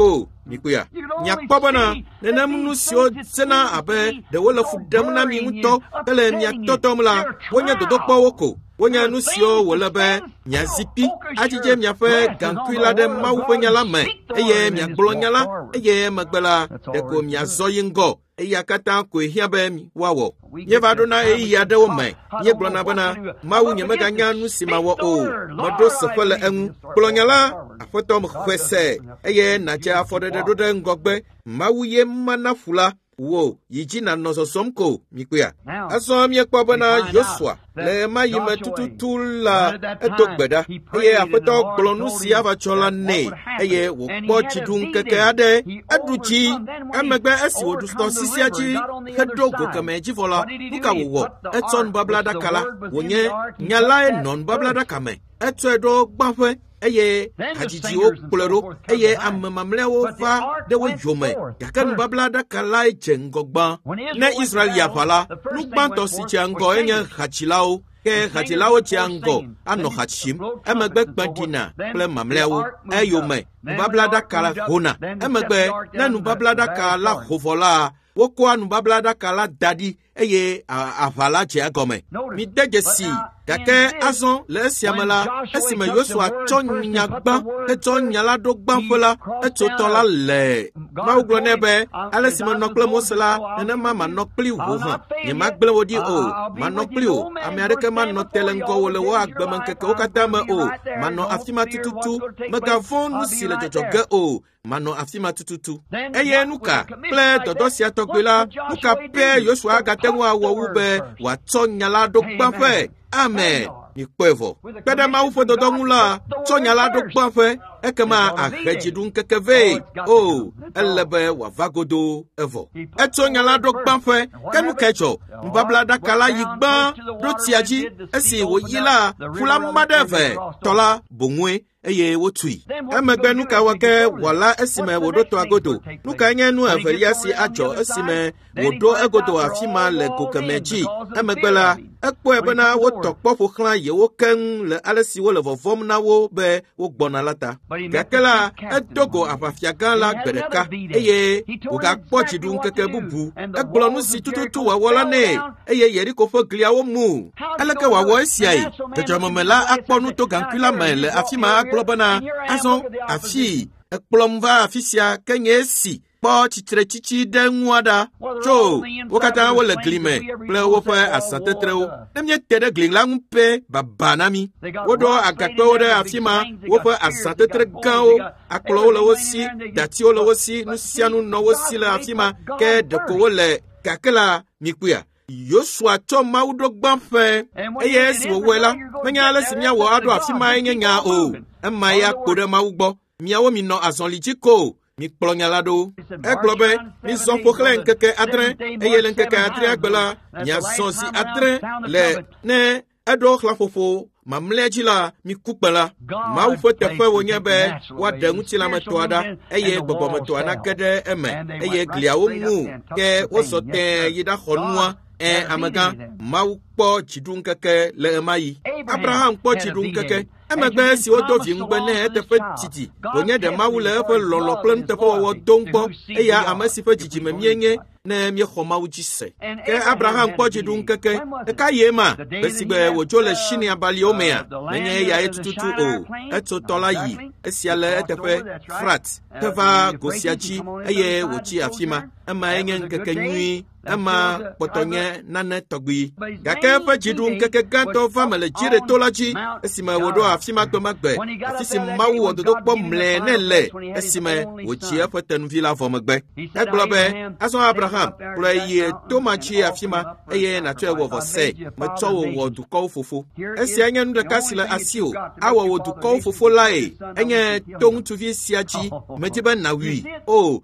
mikuya nyakpobana nenamnu sio sena abe de wala fudam na mi nto tele nyatotomla wonya dodokpo woko wonya nu sio wala be nyazipi ajije myafe gankwila de mawu nyala me eye myakblo nyala eye magbela de ko myazoyingo eya kata ko ehia ba mi wawo ye vado na eya de wo me ye blona bana mawu nyemega nyanu simawo o modo sefele en blonyala afoto mo kwese eye na ja fode de do de ngogbe mawu ye mana fula wo yiji na nososomko mikuya asom ye kwabana Joshua le mayime tututula etogbeda eye afoto blonu si avachola ne eye wo po chidun keke ade aduchi amegbe esi wodu sto sisiaji hedogo kameji vola uka wo eton bablada kala wonye nyala non bablada kame etwedo gbafe eye hajiji o plero eye amamamlewo va de wo jome yakan bablada kala jengogba na Israel ya pala nukbanto si chango enye hachilao ke hachilao chango ano hachim emegbe gbadina ple mamlewo eyome bablada kala hona emegbe nanu bablada kala hovola woko anu bablada kala dadi eye avala je agome mi dejesi kake azon le siamala esime Joshua tonyagba etonyala do gbanfola etotola le mauglo nebe alesime nokple mosela nene mama nokpli wohan ni magbele wodi o manokpli o amerika manotele ngo wole wo agbema keke okatama o mano afima tututu megavon si le jojoge o mano afima tututu eye nuka ple dodosia togbela nuka pe Joshua gatenwa wo ube wa tonyala do gbanfe amen ni kwevo pede ma ufo dodongula tonyala do gbanfe ekema ahejidun kekeve o elebe wa vagodo evo etonyala do gbanfe kenu kecho mbablada kala yigba do tiaji esi wo yila fula madeve tola bonwe eye wotui emegbe nuka wake wala esime wodo to agodo nuka nyenu averiasi ajo esime wodo egodo afima le kokemeji emegbela ekpo ebena wo tokpo fo klan ye wo ken le alesi wo le vovom na wo be wo gbona lata kakela edogo afafiaga la gbereka eye wo ga kpochidun keke bubu egbolo nu si tututu wa wala ne eye yeri ko fo glia wo mu aleke wa wo esiai tejomela akponu to gankula mele afima globana azon afi ekplomva afisia kenyesi po chitre chichi denwada cho wakata wole glime ple wo fa asatetreo nemye tede glinglang pe babanami wodo agato wode afima wo fa asatetre gao aklo lo wosi dati lo wosi nusianu no wosi la afima ke de ko wole kakela mikuya Joshua to maudo gbanfe eye si wo wela menya ale simia wo ado afima nyenya o emaya kode maugbo miawo mi no azonlijiko mi plonyalado eglobe mi son poklen keke adren eyelen keke adren agbela nya sonsi adren le ne edo khlafofo mamlejila mi kupela ma ufo tefe wonyebe wa denguti la metoada eye bobo metoana kede eme eye gliawo mu ke wosote yida khonwa amaga maukpo chidun keke le emayi Abraham kpo chidun keke emegbe si odo vi ngbe ne tefe titi onye de mawule fe lolo plan tefe wo dongbo eya amasi fe jiji memienye na mi khoma ujise ke Abraham kpo chidun keke ka yema besigbe wojole shini abali omea menye ya etututu o etotola yi esiale etefe frat teva gosiachi eye wochi afima ama enye keke nyi ama potonye nane togbi gake fe jidun keke gato famele jire tolaji esima wodo afima tomagbe afisi mawu ododo kpo mle nele esime wochi afeten vila vomagbe eglobe aso Abraham pleye tomachi afima eye na twe wo vose meto wo duko fofo esi anya ndu kasile asio awo wo duko fofo lai enye tongu tuvi siaji mejibe na wi o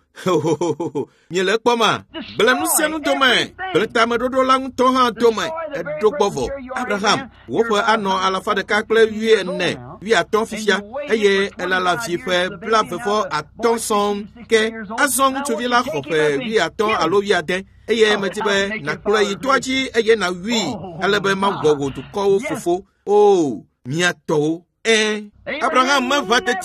nyele kpoma blemu sianu tome bleta medodo lang toha tome edogbovo Abraham wo fa ano alafa de kakle wie ne wi aton fifia eye elala fife bla fefo aton son ke azong tuvi la khofe wi aton alo wi aden eye metibe na kula yitwaji eye na wi alebe magbogo to ko fofo o miato Abraham ma vatetio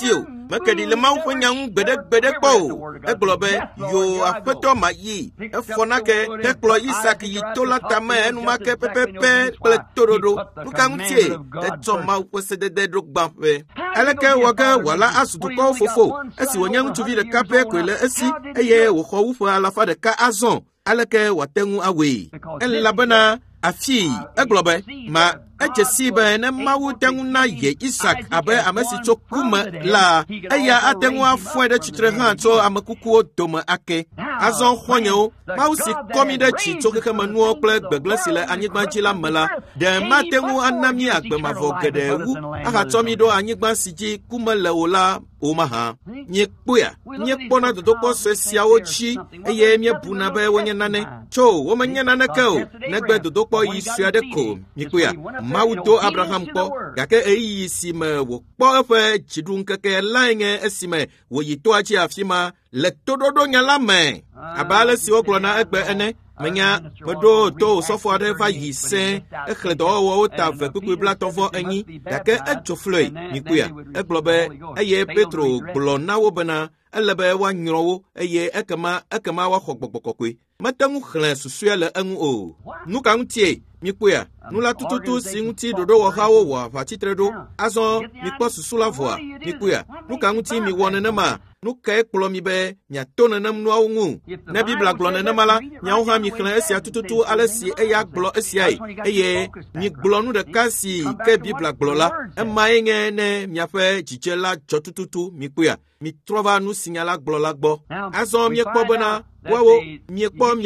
Makadi le mau penyang bedek po. Eglobe yo apeto mayi. Efonake teklo Isaac yitola tame numake pepepe pletorodo. Nukamtie eto mau posede de drogbafe. Eleke waka wala asutuko fofo. Esi wanyang tuvi de kape kwele esi eye woko wufu alafa de ka azon. Eleke watengu awe. Elabana afi eglobe ma echesibe ne mawu tengu na ye Isaac abe amesi chokuma la eya atengu afwe de chitre hanto amakuku dome ake azon khonyo mawu si komi de chito ke manu okle gbeglasile anyigba jila mala de matengu anami agbe mavogede wu aka tomi do anyigba siji kuma leola omaha nyekpoya nyekpona dodoko sesia ochi eye mie buna be wonye nane cho wo menye nane ko negbe dodoko yisua de ko nyekpoya Mauto Abraham ko gake eyi sime wo kpo efe chidun keke lainge esime wo yito achi afima le tododo nyala me abale si oklona egbe ene menya medo to sofo ade fa yisen ekledo wo ta ve kuku blatovo enyi gake ejofloi nikuya eglobe eye Petro glona wo bana elebe wa nyrowo eye ekama wa khogbokokwe matangu khlen susuele enu o nuka ntie mikuya nula tututu singuti dodo wa hawo wa fatitredo azo mikpo susula voa mikuya nuka nti mi wonene ma nuka ekplo mi be nya tona nam no awungu na bibla glona na mala nya wo ha mi khlen esia tututu alesi eya glo esiai eye mi glo nu de kasi ke bibla glola emainge ne miafe chichela chotututu mikuya mi trova nu signala glola gbo azo mi ekpo bana wawo miekpo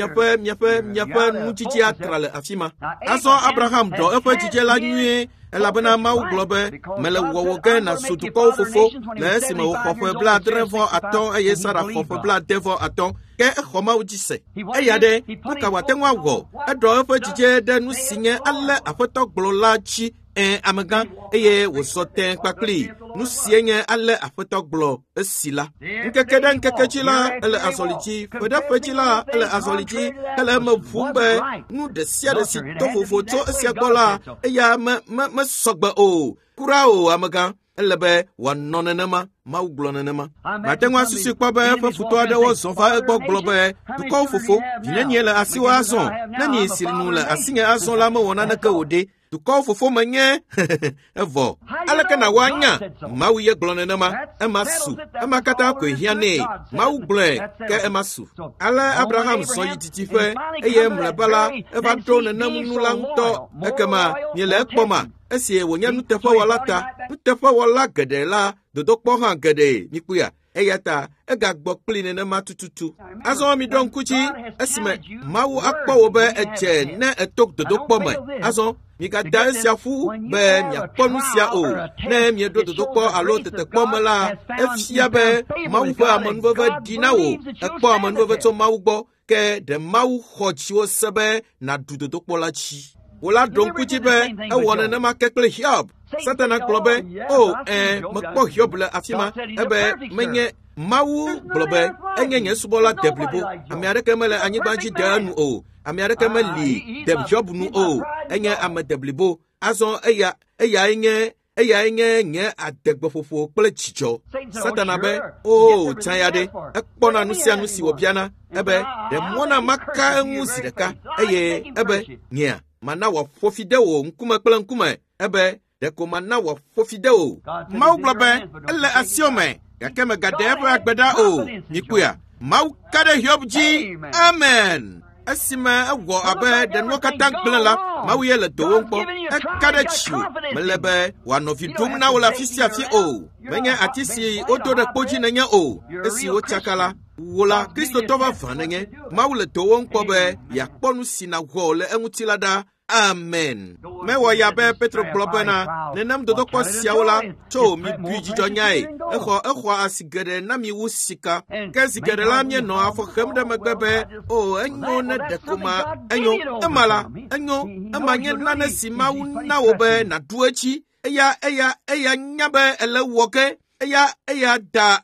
miafe nuchichi akrale afima aso Abraham do efe chichela nwie elabena mau globe mele wowoge na sutuko fofo na esime wo khofo bla drevo aton eye sara khofo bla devo aton ke khoma ujise eyade buka watenwa go edo efe chiche de nu sinye alle afoto gblola chi amagan eye wo soten pakli nu sienye alle afoto gblo esila nkekeda nkekechila ele asolichi feda fechila ele asolichi ele mvumbe nu de sia de si tofofo to esia gbola eya me sogba o kurao amagan elebe wanonenema mauglonenema matengwa sisi kwabe fa futo ade wo sofa egbo globe duko fofo dineniele asiwa azon nani sirinula asinye azon la mo wona na ka ode duko fofo manye evo alaka na wanya mawiye glonenema emasu emakata ko hiane maugle ke emasu ala Abraham so yititife eye mlebala eva drone na munula nto ekema nyele ekpoma esi wonya nutefa wala gedela dodokpo han gede mikuya eyata egagbo kline na matututu azo mi don kuchi esime mawu akpo obe eche ne etok dodokpo me azo mi ga dansia fu be mi akponu sia o na mi dodokpo alo tetekpo mala efia be mawu fa amonveve dinawo ekpo amonveve to mawu gbo ke de mawu khochi o sebe na dodokpo la chi wala don kuchi be e wona na makekle hiob satana klobe makpo hiob le afima ebe menye mawu globe enyenye subola deblibo amiareke mele anyibanji danu o amiareke meli deb job nu o enye amadeblibo azon eya enye nye adegbofofo pele chicho satana be tayade ekpona nusi wobiana ebe de mona maka enwu sideka ebe nya mana wa fofideo nkuma kpele nkuma ebe de ko mana wa fofideo mawu globe ele asiome yakeme gadebe agbeda o nikuya mau kade hiobji amen asima agwo abe de no katang plala mau yele do npo kade chiu melebe wanofi dum na wala fisia fi o menye atisi odo de poji nanya o esi o chakala wola Kristo tova vanenge mau le do npo be yakponu sinagwo le enutilada amen mewo ya be Petro blobena nenam dodokpo siawola cho mi biji jonyai ekho asigere na mi wusika ke sigere la mi no afo khemde magbebe enyo na dekoma enyo amala enyo amanye na na simawu na wo be na duachi eya nyabe ele woke eya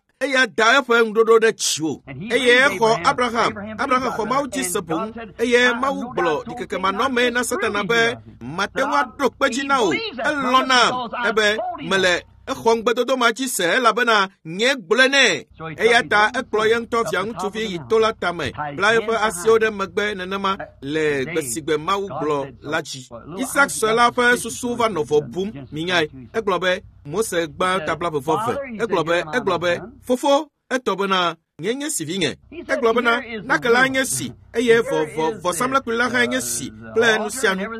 da efe ndodo de chiwo eye ko Abraham ko mauti sepung eye mau blo dikeke manome na satana be matewa dokpeji na o elona ebe mele exɔŋgbedodo ma dzi se elabena nye gblẽ nɛ eya ta ekplɔ ye ŋutɔ via ŋutsuvi yi to la tame bla eƒe asiwo ɖe megbe nenema le gbe si gbe Mawu gblɔ la dzi. Isak sɔ la ƒe susu va nɔ vɔ bum minyae. Egblɔ be Mose gbã tabla veve. Egblɔ be fofo etɔ bena nye si vinye. Egblɔ bena nake la nye si eye vɔsamlekpui la hã nye si kple nu sia nu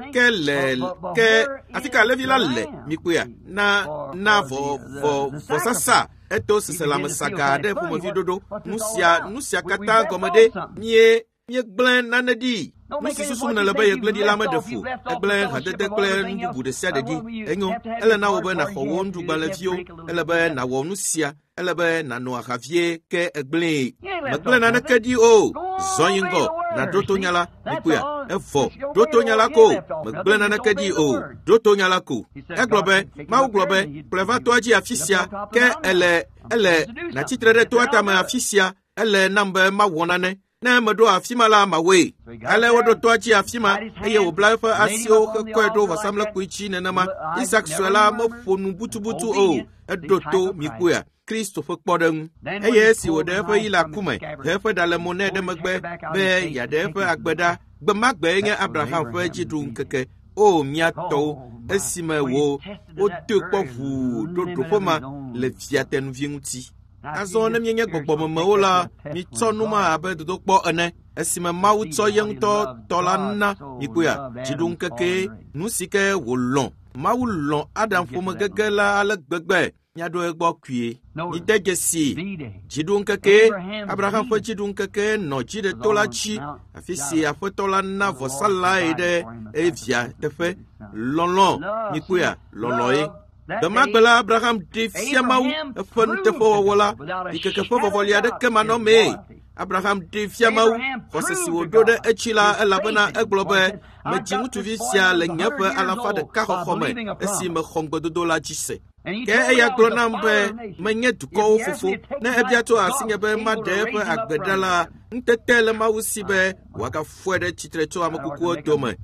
ke afi ka levi la le mikoea na vɔsasa eto seselãmesaga ɖe ƒomevi ɖoɖo nu sia katã gɔme ɖe míegblẽ nane ɖi. Nu si susum ne le be yegblẽ ɖi la meɖe fu. Egblẽ hadede kple nu bubu ɖe sia ɖe ɖi. Enyo, ele na wò be nàxɔ wo nuɖugbalẽviwo, ele be nàwɔ nu sia, ele be nànɔ ahavie ke egblẽe. Megblẽ naneke ɖi o, zɔ yi ŋgɔ, nàɖo to nya la, mikoea, evɔ, ɖo to nya la ko, megblẽ naneke ɖi o, ɖo to nya la ko. Egblɔ be, Mawu gblɔ be, kplɔe va toa dzi afi sia, ke ele natsitre ɖe toa tame afi sia, ele nam be mawɔ nane. Ne meɖo afi ma la mawoe. Ale woɖo toa dzi afi ma eye wòbla eƒe asiwo hekɔe ɖo vɔsamlekpui dzi nenema. Isak sue la meƒo nu butubutu o. Eɖo to mikoea Kristo ƒe kpɔɖeŋu. Eye esi wòɖe eƒe yi le aku me, he eƒe ɖa le mo nɛ ɖe megbe be yeaɖe eƒe agbe ɖa. Gbe ma gbe nye Abraham ƒe dziɖuŋkeke. O mía tɔwo, esime wodoe kpɔ ʋuu ɖo ɖoƒe ma le fiatenuvi ŋuti. Azɔ ne mienye gbɔgbɔmemewo la, mitsɔ nu ma abe dodokpɔ ene. Esime Mawu tsɔ ye ŋutɔ tɔ la na mikoea dziɖuŋkeke nu si ke wòlɔ̃. Mawu lɔ̃ Adam ƒome gege la ale gbegbe miaɖo egbɔ kue. Mide dzesi dziɖuŋkeke Abraham ƒe dziɖuŋkeke nɔ dziɖeto la dzi afi si Aƒetɔ la na vɔsalae ɖe evia teƒe. Lɔlɔ mikoea lɔlɔe. Gbe la Abraham ɖe fia Mawu eƒe nuteƒewɔwɔ la yi keke ƒe vɔvɔli aɖeke manɔmee. Abraham ɖe fia Mawu xɔse si wòɖo ɖe etsi la elabena egblɔ be medzi ŋutsuvi sia le nye ƒe 100 me esi mexɔ ŋgbedodo la dzi se. Ke eya gblɔ nam be menye dukɔwo fofo ne ebia tso asinye be maɖe eƒe agbe ɖa la ŋutete le Mawu si be wòagafɔe ɖe tsitre tso ame kukuwo dome.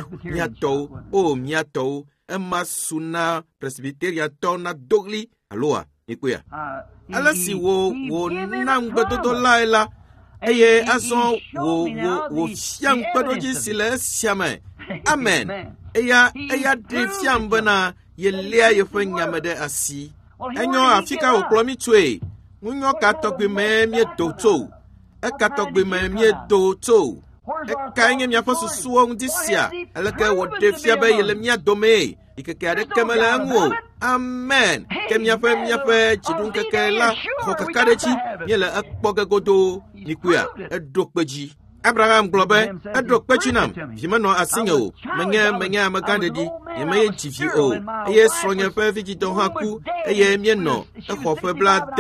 Míatɔwo ema su na presbyteriatɔ na dogli aloa mikoea. Ale si wo na ŋgbedodo lae la eye azɔ wo fia ŋkpeɖodzi si le esia me. Amen. Eya ɖe fiam bena yelia yeƒe nyame ɖe asi. Enyo afi ka wòkplɔ mi tsoe. Ŋunyɔ ka tɔgbe me miedo tso. Eka tɔgbe me miedo tso. Eka nye miaƒe susuwo ŋdi sia. Eleke wòɖe fia be yele mia dome. Ikeke aɖeke mele eŋu o. Amen. Ke miaƒe dziɖuŋkeke la xɔ kaka ɖe dzi. Miele ekpɔ ge godoo. Mikoea eɖo kpe dzi. Abraham gblɔ be eɖo kpe dzi nam. Vi menɔ asinye o. Menye amegãɖeɖi. Nyemeye dzi vi o. Eye srɔ̃nye ƒe vidzidɔ hã ku. Eye mienɔ exɔ ƒe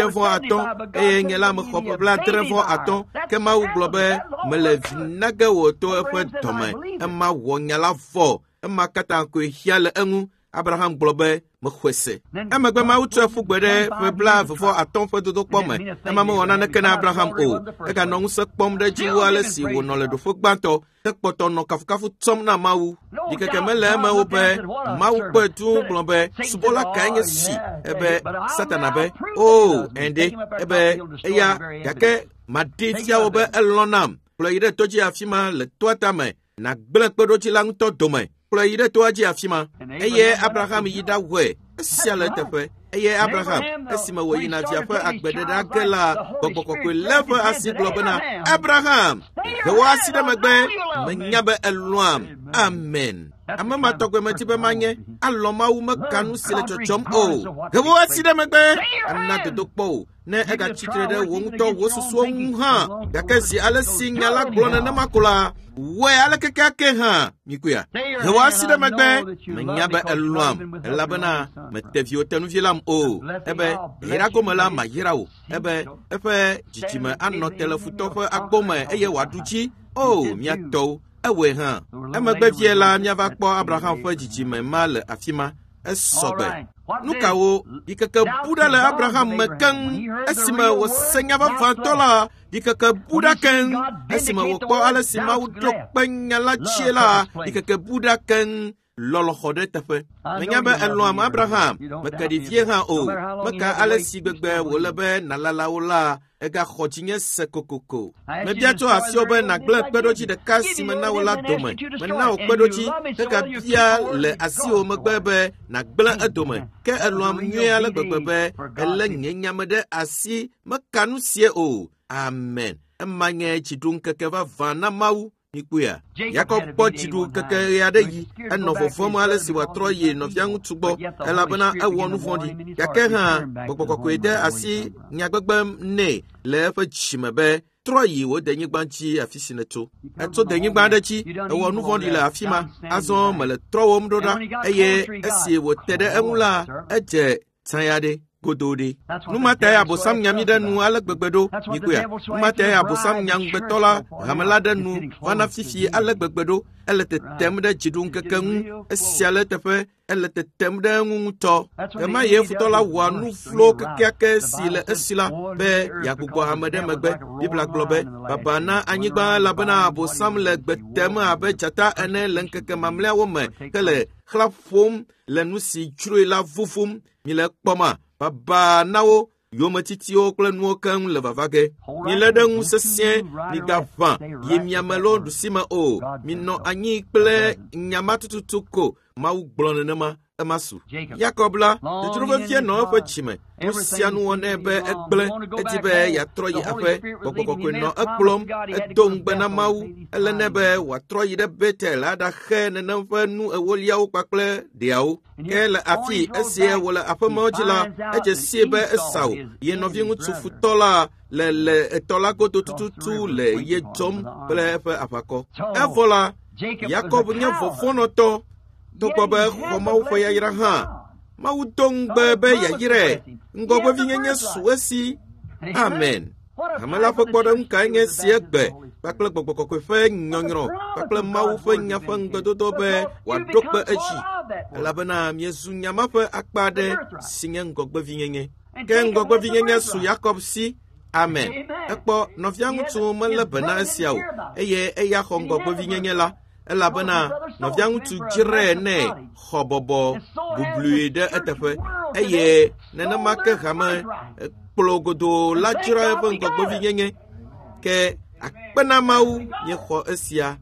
65 eye nye la mexɔ ƒe 75. Ke Mawu gblɔ be mele vi nage wò to eƒe dɔme. Ema wɔ nya la vɔ. Ema katã koe xia le eŋu. Abraham gblɔ be mexɔe se. Emegbe Mawu tsɔe ƒu gbe ɖe ƒe 25 ƒe dodokpɔ me. Ema mewɔ naneke na Abraham o. Eganɔ ŋusẽ kpɔm ɖe dzi wu ale si wònɔ le ɖoƒe gbãtɔ. Ekpɔtɔ nɔ kafukafu tsɔm na Mawu. Yikeke mele eme wo be Mawu kpɔe tu gblɔ be subɔla kae nye si. Ebe Satana be ende ebe eya gake maɖe fia wo be elɔ̃ nam. Kplɔ yi ɖe to dzi afi ma le toa tame. Nagblẽ kpeɖodzi la ŋutɔ dome. Kplɔ yi ɖe toa dzi afi ma. Eye Abraham yi ɖawɔe. Esia le teƒe. Eye Abraham esime wòyina via ƒe agbeɖeɖa ge la Gbɔgbɔ Kɔkɔe lé ƒe asi gblɔ bena Abraham, he wò asi ɖe megbe, menya be elɔ̃am. Amen. Ame ma tɔgbe medi be manye alɔ Mawu meka nu si le tsɔtsɔm o. He wò asi ɖe megbe, ana dodokpɔ o. Ne egatsitre ɖe wò ŋutɔ wò susuwo ŋu hã, gake zi ale si nya la gblɔ nenema ko la, wɔe ale kekeake hã mikoea. He wò asi ɖe megbe, menya be elɔ̃am, elabena mete viwo tenuvi lam o. Ebe yra gome la mayra wo. Ebe eƒe dzidzime anɔ te le futɔ ƒe agbome eye wòaɖu dzi. Miatɔwo, ewoe hã. Emegbe vie la miava kpɔ Abraham ƒe dzidzime ma le afi ma. Esɔgbe. Nu kawo yikeke bu ɖe le Abraham me keŋ esime wòse nya vavãtɔ la yikeke bu ɖa keŋ esime wòkpɔ ale si Mawu ɖo kpe nya la tsie la yikeke bu ɖa keŋ lɔlɔxɔ ɖe teƒe. Menya be elɔam Abraham meke ɖevie hã o. Meka ale si gbegbe wòle be nàlalawo la egaxɔ dzinye se kokoko. Mebia tso asiwo be nàgblẽ kpeɖodzi ɖeka si mena wò la dome. Mena wò kpeɖodzi hegabia le asiwo megbe be nàgblẽ edome. Ke elɔam nyuie ale gbegbe be elé nye nyame ɖe asi meka nu sie o. Amen. Emanye dziɖuŋkeke vavã na Mawu. Nikuya. Jacob kpɔ dziɖuŋkeke ɣe aɖe yi. Enɔ vɔvɔm ale si wòatrɔ yi nɔvia ŋutsu gbɔ elabena ewɔ nu vɔ̃ɖi. Gake hã Gbɔgbɔ Kɔkɔe de asi nyagbegbe nɛ le eƒe dzime be trɔ yi wò denyigba dzi afi si nètso. Etso denyigba aɖe dzi, ewɔ nu vɔ̃ɖi le afi ma. Azɔ mele trɔ wɔm ɖo ɖa eye esi wòte ɖe eŋu la, edze tsanya ɖe. Godode. Numata ya abosam nyami ɖe nu ale gbegbe ɖo. Nikuya. Numata ya abosam nyaŋgbetɔ la hamela ɖe nu vana fifi ale gbegbe ɖo. Ele tetem ɖe dziɖuŋkeke ŋu. Esia le teƒe. Ele tetem ɖe eŋu ŋutɔ. Ema ye futɔ la wɔa nu flo kekeake si le esi la be yeagbugbɔ ame ɖe megbe. Biblia gblɔ be baba na anyigba elabena abosam le gbe tem abe dzata ene le ŋkeke mamlɛawo me ke le xlã ƒom le nu si dzroe la vuvum. Mile kpɔma. Baba nawo yometitiwo kple nuwo keŋ le vavage. Mile ɖe ŋu sesĩe migaʋã yi miame lo ɖusime o. Minɔ anyi kple nyama tututu ko. Mawu gblɔ nenema ema su. Yakob la, tetro vevie nɔ eƒe dzime. Nu sia nu wɔ nɛ be egblẽ edi be yeatrɔ yi aƒe. Gbɔgbɔ Kɔkɔe nɔ ekplɔm, edo ŋugbe na Mawu. Ele nɛ be wòatrɔ yi ɖe Betel aɖaxe nenem ƒe nu ewoliawo kpakple ɖeawo. Ke le afi esie wòle aƒemewo dzi la, edze sie be Esau, ye nɔvi ŋutsu futɔ la le etɔ la godo tututu le ye dzɔm kple eƒe aʋakɔ. Evɔ la, Yakob nye vɔvɔnɔtɔ. Togbɔ be xɔ Mawu ƒe yayra hã. Mawu do ŋugbe be yayrae. Ŋgɔgbevinyenye su esi. Amen. Ame la ƒe kpɔɖeŋu kae nye esi egbe kpakple Gbɔgbɔ Kɔkɔe ƒe nyɔnyrɔ kpakple Mawu ƒe nya ƒe ŋugbedodo be wòaɖo kpe edzi. Elabena miezu nyama ƒe akpa aɖe si nye ŋgɔgbevinyenye. Ke ŋgɔgbevinyenye su Yakob si. Amen. Ekpɔ nɔvia ŋutsu melé be na esia o eye eya xɔ ŋgɔgbevinyenye la. Elabena nɔvia ŋutsu dzrae nɛ xɔ bɔbɔ bublui ɖe eteƒe eye nenema ke hame kplɔ godo la dzra eƒe ŋgɔgbevinyenye ke akpena Mawu miexɔ esia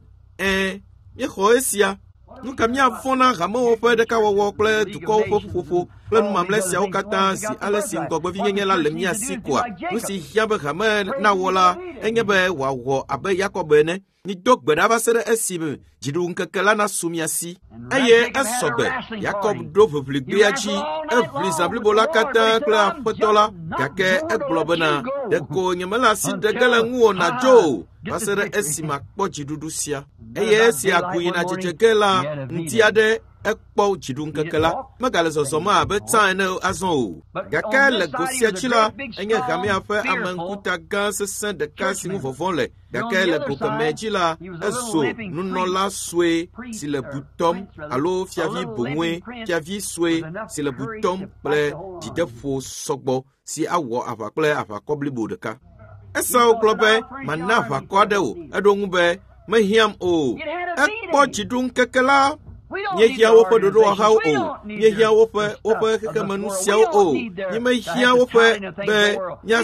miexɔ esia. Nu ka miavɔ̃ na hamewɔ ƒe ɖekawɔwɔ kple dukɔwo ƒe ƒuƒoƒo kple numamlɛ siawo katã si ale si ŋgɔgbevinyenye la le mia si koa. Nu si hiã be hame nawɔ la enye be wòawɔ abe Yakob ene. Mido gbe ɖa va se ɖe esime dziɖuŋkeke la nasu mia si. Eye esɔgbe. Yakob ɖo ʋeʋligbea dzi. Eʋli zã blibo la katã kple aƒetɔ la. Gake egblɔ bena ɖeko nyemele asi ɖe ge le ŋuwò nàdzo o. Va se ɖe esime akpɔ dziɖuɖu sia. Eye esi agu yina dzedze ge la, ŋdi aɖe ekpɔ dziɖuŋkeke la. Megale zɔzɔm abe tsã ene azɔ o. Gake le go sia dzi la, enye Hamea ƒe ame ŋkuta gã sesẽ ɖeka si ŋu vɔvɔ̃ le. Gake le go kemɛ dzi la, ezo nunɔla sue si le butɔm alo fiavi boŋue, fiavi sue si le butɔm kple dzideƒo sɔgbɔ si awɔ aʋa kple aʋakɔ blibo ɖeka. Esau gblɔ be mana aʋakɔ aɖe o. Eɖo ŋu be mehiãm o. Ekpɔ dziɖuŋkeke la. Míehiã woƒe ɖoɖoahawo o. Míehiã woƒe xexemenu siawo o. Míemehiã woƒe be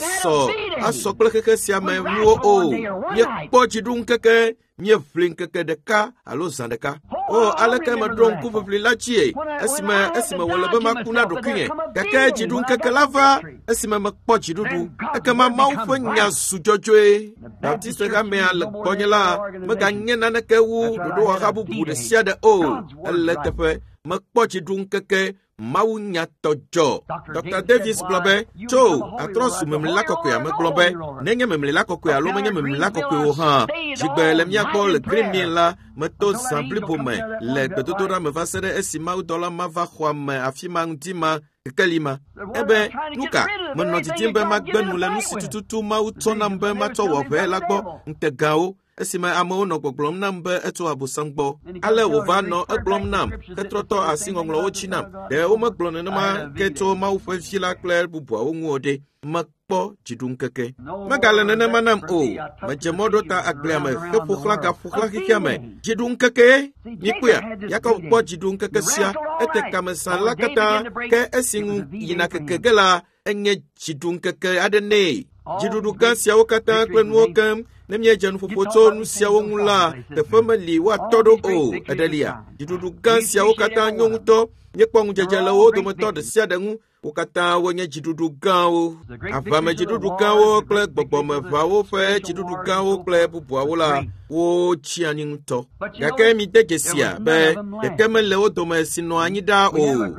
míasɔ kple xexe sia me nuwo o. Míekpɔ dziɖuŋkeke, míeʋli ŋkeke ɖeka alo zã ɖeka. O, aleke meɖo ŋku ʋeʋli la dzie esime wòle be maku na ɖokuinye. Gake dziɖuŋkeke la va esime mekpɔ dziɖuɖu. Ekema Mawu ƒe nya zu dzɔdzɔe. Baptiste Hamea le gbɔnye la meganye naneke wu ɖoɖowaha bubu ɖe sia ɖe o. Ele teƒe mekpɔ dziɖuŋkeke Mawu nyatɔ dzɔ. Dr. Davis gblɔ be tso atrɔ su memlila kɔkɔe megblɔ be nenye memlila kɔkɔe alo menye memlila kɔkɔe o hã. Dzigbe le mía gbɔ le Greenmill la meto zã blibo me le gbedodoɖa me va se ɖe esi Mawudɔla ma va xɔa me afi ma ŋdi ma kekeli ma. Ebe nuka menɔ didim be magbe nu le nu si tututu Mawu tsɔ nam be matsɔ wɔ ʋɛ la gbɔ ŋtegãwo. esime amewo nɔ gbɔgblɔm nam be etso abosam gbɔ ale wòva nɔ egblɔm nam hetrɔtɔ asiŋɔŋlɔwo tsi nam ɖe womegblɔ nenema ke tso Mawu ƒe vi la kple bubuawo ŋu o ɖe mekpɔ dziɖuŋkeke megale nenema nam o medze mɔ ɖo ta agblea me he ƒoxlã gaƒoxlã xixia me dziɖuŋkeke mikpɔe Yakob kpɔ dziɖuŋkeke sia ete kamezã la katã ke esi ŋu yina keke ge la enye dziɖuŋkeke aɖe nɛ dziɖuɖu gã siawo katã kple nuwo kem ne miedze nuƒoƒo tso nu siawo ŋu la teƒe meli woatɔ ɖo o eɖelia dziɖuɖu gã siawo katã nyo ŋutɔ miekpɔ ŋudzedze le wo dometɔ ɖe sia ɖe ŋu wo katã wonye dziɖuɖu gãwo aʋame dziɖuɖu gãwo kple gbɔgbɔmeʋawo ƒe dziɖuɖu gãwo kple bubuawo la wotsi anyi ŋutɔ gake mide dzesia be ɖeke mele wo dome si nɔ anyi ɖaa o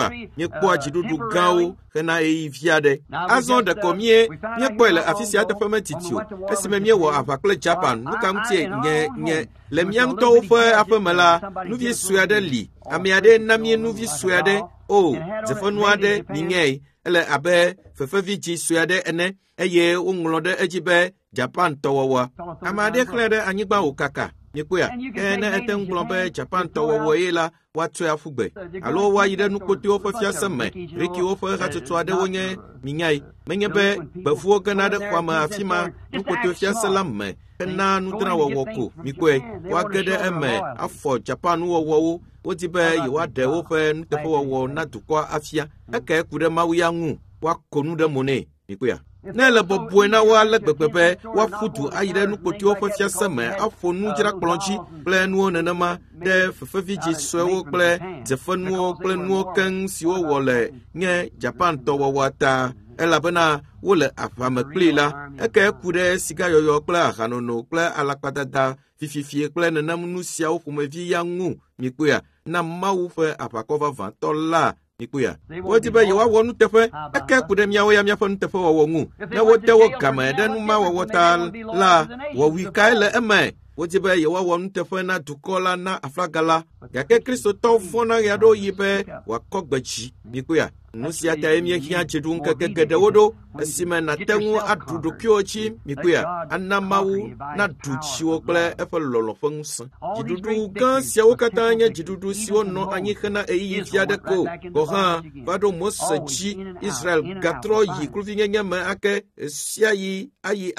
mikpɔa dziɖuɖu gãwo hena ɣeyiɣi vi aɖe azɔ ɖeko miekpɔe le afi sia teƒe metiti o esime miewɔ aʋa kple Japan nu ka ŋutie nye le mía ŋutɔwo ƒe aƒe me la nuvi sue aɖe li ame aɖe na mie nuvi sue aɖe o dzefenu aɖe miŋe ele abe fefevi dzi sue aɖe ene eye woŋlɔ ɖe edzi be Japan tɔwɔwɔ ame aɖe xlẽ ɖe anyigba wòkaka mikpɔa ke ne ete ŋu gblɔ be Japan tɔwɔwɔ ye la woatsoe aƒu gbe alo woayi ɖe nukpotoewo ƒe fiase me rikiwo ƒe hatsotso aɖewo nye minyae menye be gbevuwo gena ɖe xɔa me afi ma nukpotoe fiase la me hena nudrãwɔwɔ ko mikpɔe woage ɖe eme afɔ Japan nuwɔwɔwo wodi be yewoaɖe woƒe nuteƒewɔwɔ na dukɔa afia eke ku ɖe Mawu ya ŋu woako nu ɖe mo nɛ mikpɔa ne le bɔbɔe na wo ale gbegbe be woaƒu du ayi ɖe nukpotoewo ƒe fiase me aƒo nudzrakplɔ dzi kple nuwo nenema ɖe fefevidzi suewo kple dzefenuwo kple nuwo keŋ siwo wɔ le nye Japan tɔwɔwɔa ta elabena wole aʋame kpli la eke ku ɖe sigayɔyɔ kple ahanono kple alakpadada fififie kple nenem nu siawo ƒomevi ya ŋu mikpɔa na Mawu ƒe aʋakɔ vavãtɔ la mikpɔa wodi be yewoawɔ nuteƒe eke ku ɖe miawo ya miaƒe nuteƒewɔwɔ ŋu ne wode wo game ɖe numawɔwɔ ta la wɔwui kae le eme wodi be yewoawɔ nuteƒe na dukɔ la na aflaga la gake kristotɔwo fɔna ɣe aɖewo yi be wòakɔ gbedzi mikpɔa nu sia tae miehiã dziɖuŋkeke geɖewo ɖo esime nate ŋu aɖu ɖokuiwo dzi mikpɔa ana Mawu naɖu tsiwo kple eƒe lɔlɔ ƒe ŋusẽ dziɖuɖu gã siawo katã nye dziɖuɖu siwo nɔ anyi hena ɣeyiɣi vi aɖe ko gɔ hã va ɖo Mose dzi Israel gatrɔ yi kluvinyenye me ake sia yi ayi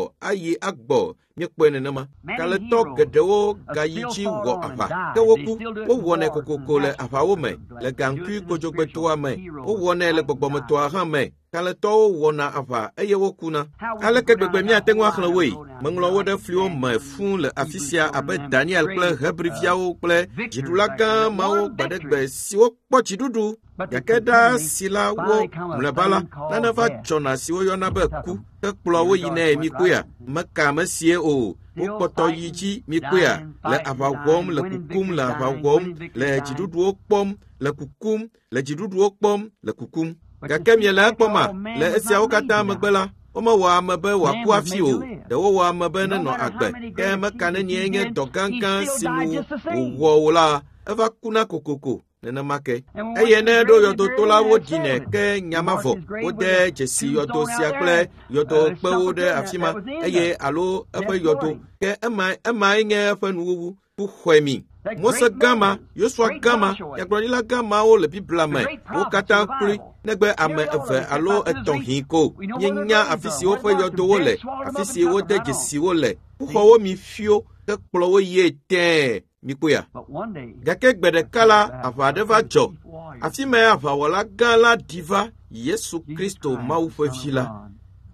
agbɔ miekpɔe nenema kaletɔ geɖewo gayi dzi wɔ aʋa ke woku wowɔnɛ kokoko le aʋawo me le gaŋkui kodzogbetoa me wowɔnɛ le gbɔgbɔmetɔa hã me kaletɔwo wɔna aʋa eye wokuna aleke gbegbe miate ŋu axlẽ woe meŋlɔ wo ɖe fliwo me fũu le afi sia abe Daniel kple Hebriviawo kple dziɖula gã mawo gbeɖegbe siwo kpɔ dziɖuɖu gake ɖa si la wo mlɔeba la nane va dzɔna si woyɔna be ku ke kplɔ wo yinae mikpɔa meka me sie o wokpɔtɔ yi dzi mikpɔa le aʋa wɔm le kukum le aʋa wɔm le dziɖuɖuwo kpɔm le kukum le dziɖuɖuwo kpɔm le kukum gake miele ekpɔma le esiawo katã megbe la womewɔ ame be wòaku afi o ɖewo wɔ ame be nenɔ agbe ke meka ne nie nye dɔ gãgã si nu wòwɔ o la eva kuna kokoko nenema ke eye ne ɖo yɔdoto la woɖinɛ ke nyamavɔ wode dzesi yɔdo sia kple yɔdo kpewo ɖe afi ma eye alo eƒe yɔdo ke emae nye eƒe nuwuwu ƒuxɔemi Mose gama Yosua gama nyagblɔɖila gamawo le Biblia me wo katã kloe negbe ame eve alo etɔ̃ hĩ ko mienya afi si woƒe yɔdowo le afi si wode dzesiwo le ƒuxɔwo mi fio ke kplɔwo yie tɛɛ mikpɔa gake gbe ɖeka la aʋa aɖe va dzɔ afi me aʋawɔla gã la ɖi va Yesu Kristo Mawu ƒe vi la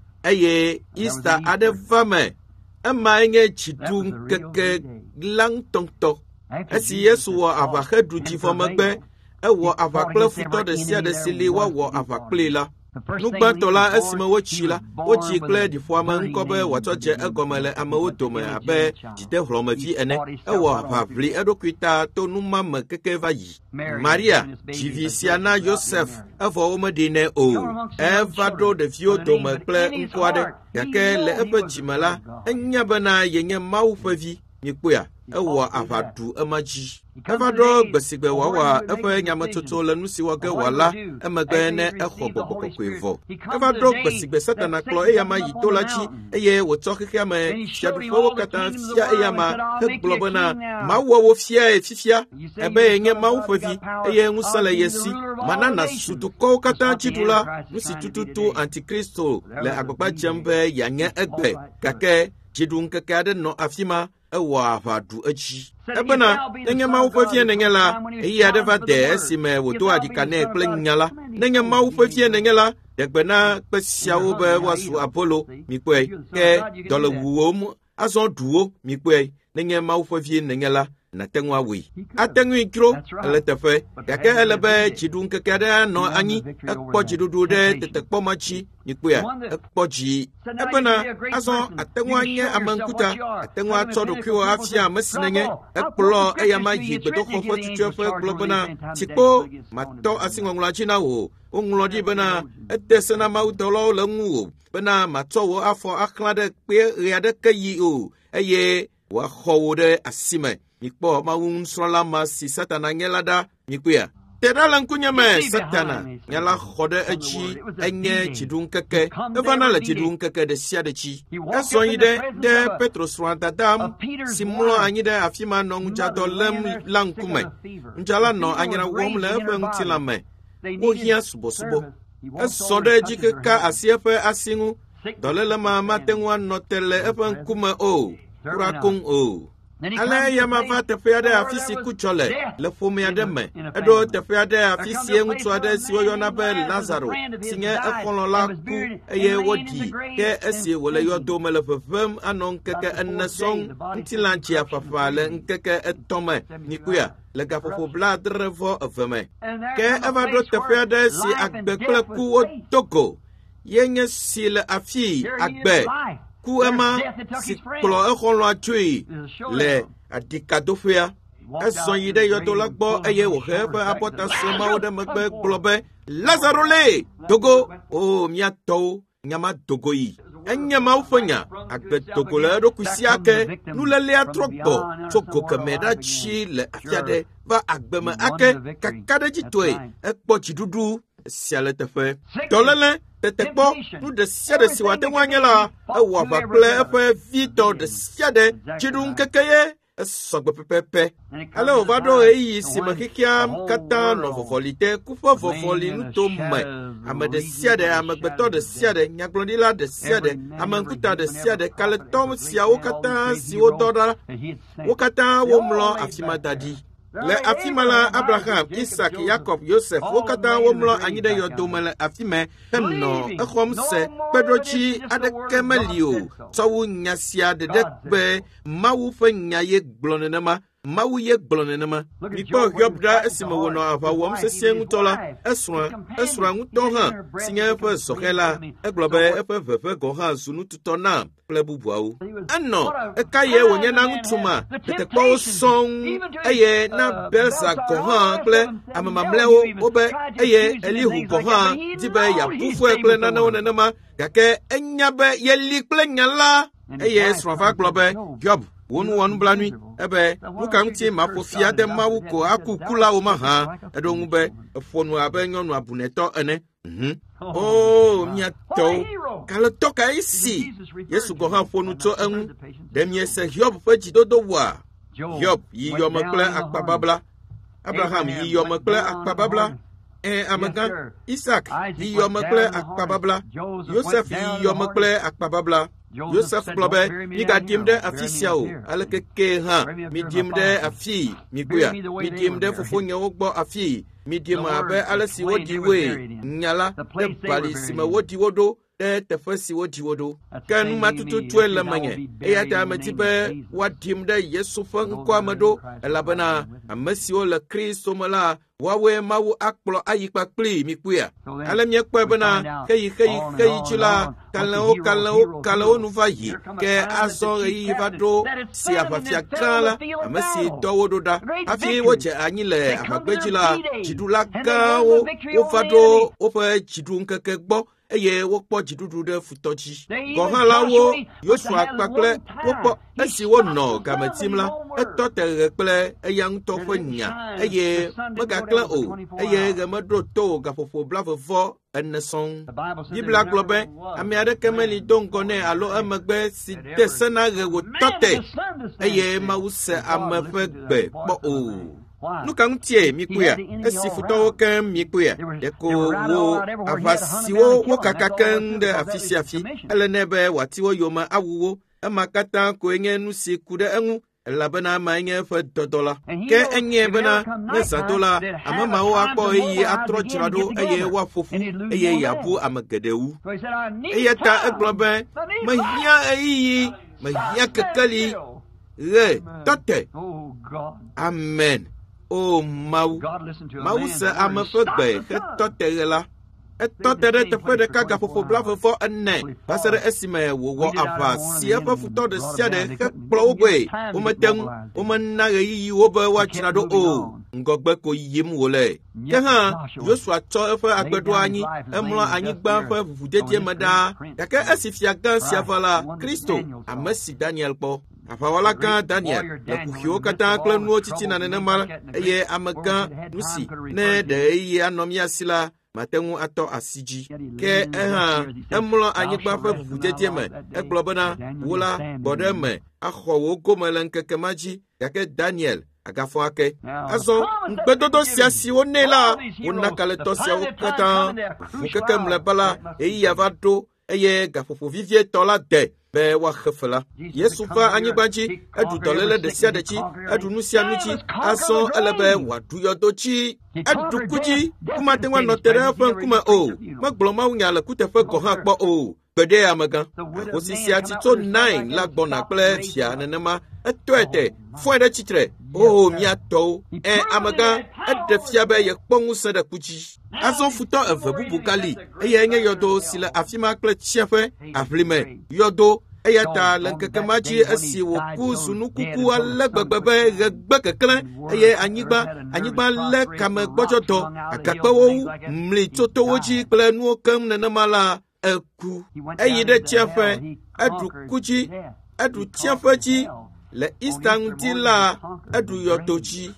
eye Easter aɖe va me emae nye dziɖuŋkeke la ŋutɔŋutɔ esi Yesu wɔ aʋa heɖu dzivɔ megbe ewɔ aʋa kple futɔ ɖe sia ɖe si li woawɔ aʋa kpli la nugbãtɔ la esime wotsi la wotsi kple ɖiƒoame ŋkɔ be wòatsɔ dze egɔme le amewo dome abe dzidehlɔmevi ene ewɔ aʋaʋli eɖokui ta to numa me keke va yi Maria dzivi sia na Yosef evɔ womeɖi nɛ o eva ɖo ɖeviwo dome kple ŋkɔ aɖe gake le eƒe dzime la enya bena yenye Mawu ƒe vi mikpɔa ewa avadu emaji evadro gbesigbe wawa efe nyametoto le nusi wage wala emegbe ne exɔ gbɔgbɔkɔkɔevo evadro gbesigbe satana kplɔ eyama yi to la dzi eye wòtsɔ xexea me fiaɖuƒewo katã fia eyama hegblɔ bena mawuwo fiae fifia ebe yenye mawu ƒe vi eye ŋusẽ le ye si manana su dukɔwo katã dziɖula nu si tututu antikristo le agbagba dzem be yeanye egbe gake dziɖuŋkeke aɖe nɔ afi ma ewɔ aʋaɖu edzi ebena nenye mawu ƒe vie nenye la eyi aɖe va de esime wòdo adika nɛ kple nya la nenye mawu ƒe vie nenye la degbe na kpe siawo be woasu abolo mikpɔe ke dɔlewuwom azɔ ɖuwo mikpɔe nenye mawu ƒe vie nenye la nate ŋu awui ate ŋui kro ele teƒe gake ele be dziɖuŋkeke aɖe anɔ anyi ekpɔ dziɖuɖu ɖe tetekpɔ ma dzi mikpɔa ekpɔ dzi ebena azɔ ate ŋu anye ame ŋkuta ate ŋu atsɔ ɖokuiwo afia ame si nenye ekplɔ eyama yi gbedoxɔ ƒe tutueƒe gblɔ bena tsikpo matɔ asiŋɔŋlɔa dzi na wò woŋlɔ ɖi bena ede se na mawudɔlawo le ŋuwò bena matsɔ wò afɔ axlã ɖe kpe ɣe aɖeke yi o eye wòaxɔ wò ɖe asime mikpɔ mawu nusrɔ̃la ma si satana nye la ɖa mikpɔa te ɖa le ŋkunye me satana nya la xɔ ɖe edzi enye dziɖuŋkeke evana le dziɖuŋkeke ɖe sia ɖe dzi ezɔ yi ɖe petro srɔ̃a dadam si mlɔ anyi ɖe afi ma nɔ ŋudzadɔ lém la ŋkume ŋudzala nɔ anyra wɔm le eƒe ŋutilã me wohiã subɔsubɔ ezɔ ɖe edzi keka asi eƒe asi ŋu dɔléle ma mate ŋu anɔ te le eƒe ŋkume o kura koŋ o ale yama va teƒe aɖe afi si kutsɔ le ƒome aɖe me eɖo teƒe aɖe afi si ŋutsu aɖe si woyɔna be Lazaro si nye exɔlɔ̃ la ku eye woɖi ke esi wòle yɔdo me le ʋeʋẽm anɔ ŋkeke 4 sɔŋ ŋutilã dzia ƒaƒã le ŋkeke 3 me mikpɔa le gaƒoƒo 72 me ke eva ɖo teƒe aɖe si agbe kple ku wodo go yenye si le afii agbe ku ema si kplɔ exɔlɔ̃a tsoe le adikadoƒea ezɔ yi ɖe yɔdo la gbɔ eye wòhe eƒe abɔta srɔ̃mawo ɖe megbe gblɔ be Lazaro le dogo o miatɔwo nyama dogo yi enye mawu ƒe nya agbe dogo le eɖokui sia ke nulelea trɔ gbɔ tso go keme ɖa tsi le afi aɖe va agbe me ake kaka ɖe dzi toe ekpɔ dziɖuɖu sia le teƒe dɔléle tete kpɔ nu ɖe sia ɖe si wòate ŋu anye la ewɔ aʋa kple eƒe vitɔ ɖe sia ɖe dziɖuŋkeke ye esɔgbe pɛpɛpɛ ale wòva ɖo ɣeyiɣi si me xexea katã nɔ vɔvɔli te kuƒe vɔvɔli nuto me ame ɖe sia ɖe amegbetɔ ɖe sia ɖe nyagblɔɖila ɖe sia ɖe ame ŋkuta ɖe sia ɖe kaletɔ siawo katã si wodɔ ɖa wo katã womlɔ afi ma da ɖi le afi ma la Abraham, Isaac, Jacob, Joseph wo katã womlɔ anyi ɖe yɔdo me le afi me henɔ exɔm se kpeɖotsi aɖeke meli o tsɔ wu nya sia ɖeɖe gbe Mawu ƒe nya ye gblɔ nenema Mawu ye gblɔ nenema mikpɔ Hiob ɖa esime wònɔ aʋa wɔm sesĩe ŋutɔ la esrɔ̃a ŋutɔ hã si nye eƒe zɔxɛ la egblɔ be eƒe ʋeʋẽ gɔ hã zu nututɔ na kple bubuawo enɔ eka ye wònye na ŋutsu ma tetekpɔwo sɔŋ eye na Belza gɔ hã kple ame mamlɛawo wobe eye Elihu gɔ hã di be yeaƒu fue kple nanewo nenema gake enya be yeli kple nya la eye srɔ̃a va gblɔ be Hiob wo nu wɔ nublanui ebe nu ka ŋuti maƒo fia de Mawu ko aku kulawo mahã eɖo ŋu be eƒo nu abe nyɔnu abunɛtɔ ene o miatɔwo kaletɔ kae si Yesu gɔ hã ƒo nu tso eŋu ɖe miese Hiob ƒe dzidodo wɔa Hiob yi yɔme kple akpababla Abraham yi yɔme kple akpababla amegã Isaac yi yɔme kple akpababla Joseph yi yɔme kple akpababla Joseph gblɔ be migaɖim ɖe afi sia o alekeke hã miɖim ɖe afii mikpɔa miɖim ɖe fofonyewo gbɔ afii miɖim abe ale si woɖi woe nya la ɖe bali si me woɖi wo ɖo ɖe teƒe si woɖi wo ɖo ke numatututue le menye eya ta medi be woaɖim ɖe Yesu ƒe ŋkɔa me ɖo elabena ame siwo le Kristo me la woawoe Mawu akplɔ ayi kpakpli mikpɔa ale miekpɔe bena xeyi dzi la kalẽwo nu va yi ke azɔ ɣeyiɣi va ɖo si aʋafia gã la ame si dɔ wo ɖo ɖa hafi wodze anyi le aʋagbedzi la dziɖula gãwo wova ɖo woƒe dziɖuŋkeke gbɔ eye wo kpɔ dziɖuɖu ɖe futɔ dzi. Gɔ hã la wo Yosua kpakple wokpɔ esi wonɔ game tim la, etɔ te ɣe kple eya ŋutɔ ƒe nya eye megaklẽ o eye ɣe meɖo to gaƒoƒo blavevɔ ene sɔŋ. Biblia gblɔ be ame aɖeke meli do ŋgɔ nɛ alo emegbe si de se na ɣe wòtɔ te eye Mawu se ame ƒe gbe kpɔ o. Nu ka ŋutie mi kpuia esi futɔwo keŋ mi kpuia ɖeko wo ava siwo wokaka keŋ ɖe afi sia afi ele nɛ be wòati wo yome awu wo ema katã koe nye nu si ku ɖe eŋu elabena amae nye eƒe dɔdɔ la. Ke enye bena ne zã do la ame mawo akpɔ eye atrɔ dzra ɖo eye woaƒo ƒu eye yeabu ame geɖewu. Eya ta egblɔ be mehiã ɣeyiɣi mehiã kekeli ɣe tɔte. Amen. O Mawu, Mawu se ame ƒe gbe hetɔ te ɣe la. Etɔ te ɖe teƒe ɖeka gaƒoƒo blavevɔ ene va se ɖe esime wòwɔ aʋa si eƒe futɔ ɖe sia ɖe hekplɔ wo gbɔe. Womete ŋu, womena ɣeyiɣiwo be woadzra ɖo o. Ŋgɔgbe ko yim wòle. Ke hã Yosua tsɔ eƒe agbeɖo anyi emlɔ anyigba ƒe ʋuʋudedie me ɖaa. Gake esi fia gã sia va la, Kristo, ame si Daniel kpɔ. Aʋawɔla gã Daniel le kuxiwo katã kple nuwo titina nenema eye ame gã nu si ne ɖe eye anɔ mía si la mate ŋu atɔ asi dzi. Ke ehã emlɔ anyigba ƒe ʋuʋudedie me. Egblɔ bena wo la gbɔ ɖe me axɔ wo gome le ŋkeke ma dzi gake Daniel agafɔ ake. Azɔ ŋugbedodo sia si wonɛ la wona kalẽtɔ siawo katã. Ŋukeke mlɔeba la ɣeyiɣia va ɖo eye gaƒoƒo vivietɔ la de be woaxe fe la. Yesu va anyigba dzi eɖu dɔléle ɖe sia ɖe dzi eɖu nu sia nu dzi azɔ ele be wòaɖu yɔdo dzi eɖu ku dzi kumate ŋu anɔ te ɖe eƒe ŋkume o. Megblɔ mawunya le kuteƒe gɔ hã kpɔ o. Gbeɖe amegã ahosi sia tito 9 la gbɔna kple fia nenema etɔe te fɔe ɖe tsitre. O miatɔwo amegã eɖe fia be yekpɔ ŋusẽ ɖe ku dzi. Azɔ futɔ eve bubu gali eye nye yɔdo si le afi ma kple tsiaƒe aʋlime yɔdo. Eya ta le ŋkeke ma dzi esi wòku zu nukuku ale gbegbe be ɣe gbe keklẽ eye anyigba lé kame gbɔdzɔdɔ agakpewo mli tso towo dzi kple nuwo keŋ nenema la eku. Eyi ɖe tsiaƒe eɖu ku dzi eɖu tsiaƒe dzi le Ista ŋuti la eɖu yɔdo dzi.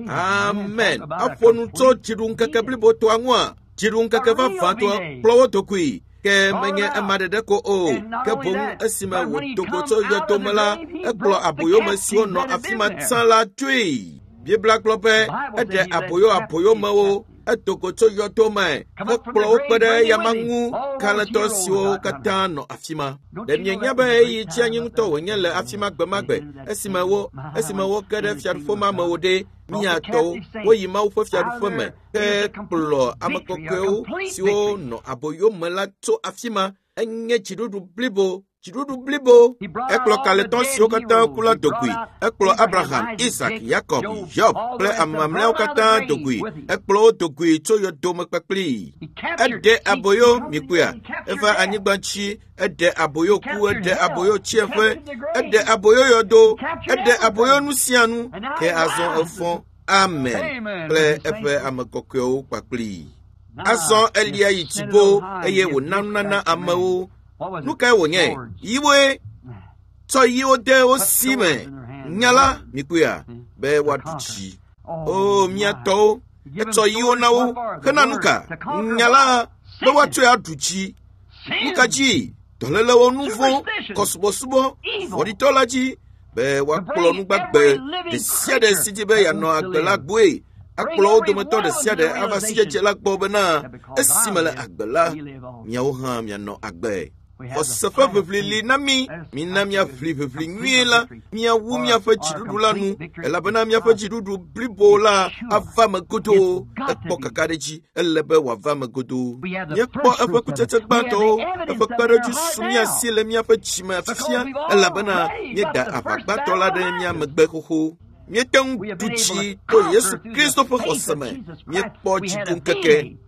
Amen. Aƒo nu tso dziɖuŋkeke blibo toa ŋua. Dziɖuŋkeke vavãtɔ kplɔ wo do kui. Ke menye ema ɖeɖe ko o, ke boŋ esime wòdo go tso yɔdo me la ekplɔ aboyome siwo nɔ afi ma tsã la toe. Biblia gblɔ be eɖe aboyomewo edo go tso yɔdo me hekplɔ wo kpe ɖe yama ŋu kalẽtɔ siwo katã nɔ afi ma. Ɖe mienya be eyi tsi anyi ŋutɔ wònye le afi ma gbe ma gbe esime wo ke ɖe fiaɖuƒe ma me wo ɖe míatɔwo woyi Mawu ƒe fiaɖuƒe me ke kplɔ ame kɔkɔewo siwo nɔ aboyome la tso afi ma. Enye dziɖuɖu blibo. Ekplɔ kalẽtɔ siwo katã ku la dogui. Ekplɔ Abraham, Isaac, Jacob, Job kple ame mamlɛawo katã dogui. Ekplɔ wo dogui tso yɔdo me kpakpli. Eɖe aboyo mikuia. Eva anyigba dzi eɖe aboyo ku eɖe aboyo tsiaƒe eɖe aboyo yɔdo eɖe aboyo nu sia nu ke azɔ efɔ. Amen. Kple eƒe ame kɔkɔewo kpakpli. Azɔ elia yi tsibo eye wòna nunana amewo. Nu kae wònye? Yiwoe tsɔ yiwo de wo si me. Nya la mikuia be woaɖu dzi. O miatɔwo etsɔ yiwo na wo hena nu ka? Nya la be woatsɔe aɖu dzi. Nu ka dzi? Dɔlélewo nu vɔ̃ kɔsubɔsubɔ vɔ̃ɖitɔ la dzi be woakplɔ nugbagbe ɖe sia ɖe si dzi be yeanɔ agbe la gbɔe. Akplɔ wo dometɔ ɖe sia ɖe ava si dzedze la gbɔ bena esime le agbe la miawo hã mianɔ agbe. Xɔseƒe ʋeʋli li na mi. Mina miaʋli ʋeʋli nyuie la miawu miaƒe dziɖuɖu la nu elabena miaƒe dziɖuɖu blibo la ava me godoo. Ekpɔ kaka ɖe dzi ele be wòava me godoo. Míekpɔ eƒe kutsetse gbãtɔwo eƒe kpeɖedzi su mia si le miaƒe dzime afifia elabena míeda aʋagbãtɔ la ɖe mia megbe xoxo. Míete ŋu ɖu dzi to Yesu Kristo ƒe xɔse me. Míekpɔ dziɖuŋkeke.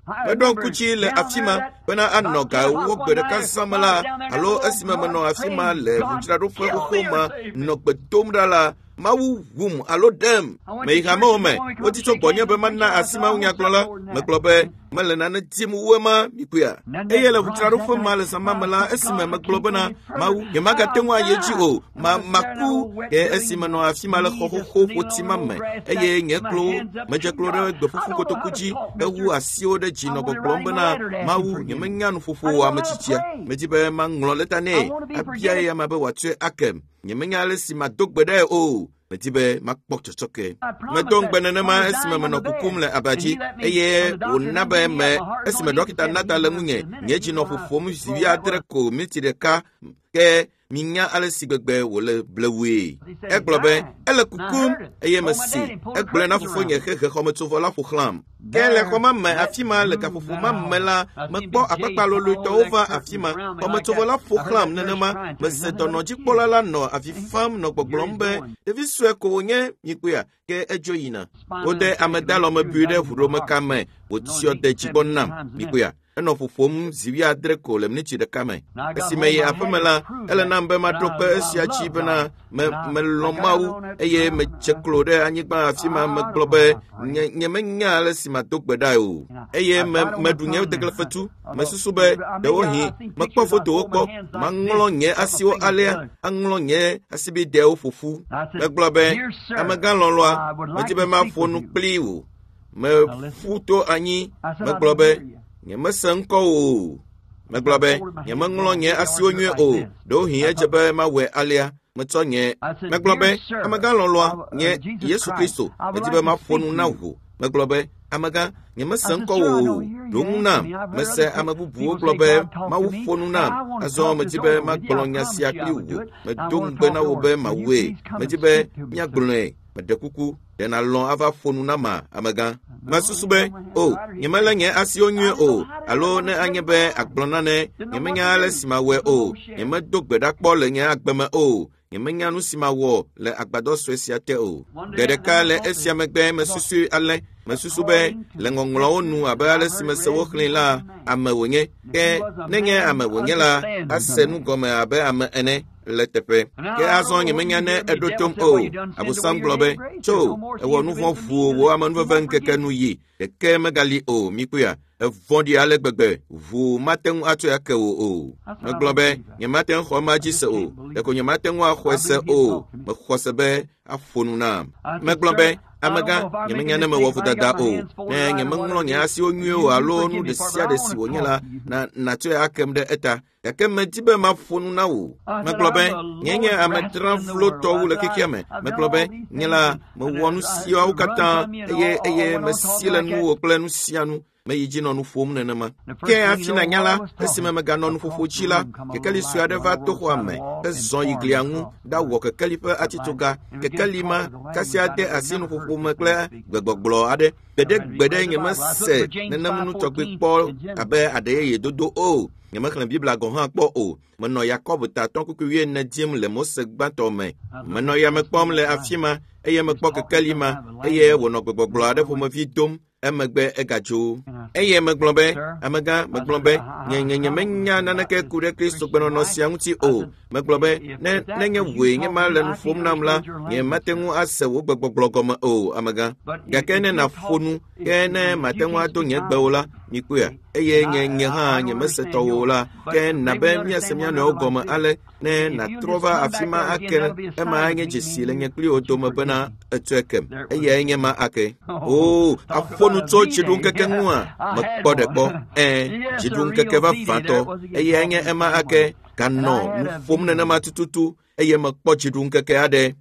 Medon kuchi le afima bena anoga wo gbede ka samala alo asima meno afima le vutra do fo khoma no gbetom dala mawu wum alo dem me hama me oti to bonye be manna asima unya klola me klobe mele na ne timu wema mikuya eyele vutra do fo male samamala asima me klobe na mawu ye maga tenwa yeji o maku e asima no afima le khokho otima me eye nye klo meje klo de gbefufu kotokuji ewu asio de jino boblombe na mawu ye menya no fufu amachichia mejibe manglo letane abia ya mabe watwe akem nyemenya lesi madogbede o metibe makpok chochoke medong benene ma esime menokukum le abaji eye onabe me esime dokita nata le munye nyeji no fofom sivi adreko mitireka ke minya alesi gbegbe wole blewe eglobe ele kukum eye mesi egle na fofo nye khekhe khometsovo la fokhlam kele koma me afima le kafufu mamela mekpo akpakpa lolo to over afima khometsovo la fokhlam nenema mese donoji polala no afifam no gbogbombe devi sue ko nye mikuya ke ejoyina ode amedalo mebude vuro mekame otio de jibonnam mikuya eno fofom ziwi adreko le mnichi de kame esimeye afamela ele nambe madrope esia chibena me lomau eye me cheklode anyigba afima me globe nyemenya le sima dogbedao eye me dunye deglefetu me susube de ohi me kpo foto okpo manglo nye asio alia anglo nye asibi de ofofu me globe amaga lolwa me tibe ma fonu pliwo me futo anyi me globe nyeme senko o meglobe nyeme nglo nye asionwe o do hie jebe ma we alia metonye meglobe amaga lolwa nye Yesu Kristo etibe ma fonu na wo meglobe amaga nyeme senko o dungna mese amabubu globe ma wo fonu na azo metibe ma gbolonya siakli wo medungbe na wo be ma we metibe nya glone medekuku den alon ava fonu na ma amaga masusube o nyemala nye asionwe o alo ne anyebe agblonane nyemenya le simawe o nyemedogbeda kpo le nye agbeme o nyemenya nu simawo le agbado swesiate o dedeka le esiamegbe mesusu ale mesusube le ngonglo onu abale simesewo klinla amewonye ke nenye amewonye la asenu gome abe ame ene letepe ke azon nyemenya ne edotom o abusam globe cho ewo nu fonfu wo amanu venkeke nu yi ke megali o mikuya evondi ale gbegbe vu maten atu yake o globe nyematen khomaji se o de ko nyematen wa khwese o me khosebe afonuna me globe amaga nyemenya ne mewofu dada o nyemenglo nya asi onwie o alo nu de sia de si wonyela na to yakem de eta yakem metibe mafonu na wo me globe nyenye ametran floto le kikiame me globe nyela me wonu si o kata eye mesile nu o plenu sianu me yiji no nu fom nenema ke afina nyala esime me ganon fofo chila ke kali suade va to kwame ezon yigliangu da wo ke kalifa atituga ke kalima kasiade asinu fofo mekle gbegboglo ade gbede nyema se nenam nu tokpe po abe ade ye dodo o nyema kan bibla go han po o meno yakob ta ton ku wie na dim le mose gbato me meno ya me pom le afima eye me po ke kalima eye wo no gbegboglo ade fo ma fi dom emegbe egajo eye meglobe amaga meglobe nyenye menya nanake kure Kristo gbeno no sianguti o meglobe nenye we nye malen fom namla nye matengu asewo gbegboglogo o amaga gakene na fonu kene matengu ato nye gbeola mikuya eye nyenye ha nye meseto wola ke na be mia semia no goma ale ne na trova afima aken ema anye jesile nye kli odoma bana etwekem eye nye ma ake o afonu to chidun keke ngwa makpode ko chidun keke va fato eye nye ema ake kano fomne na matututu eye makpo chidun keke ade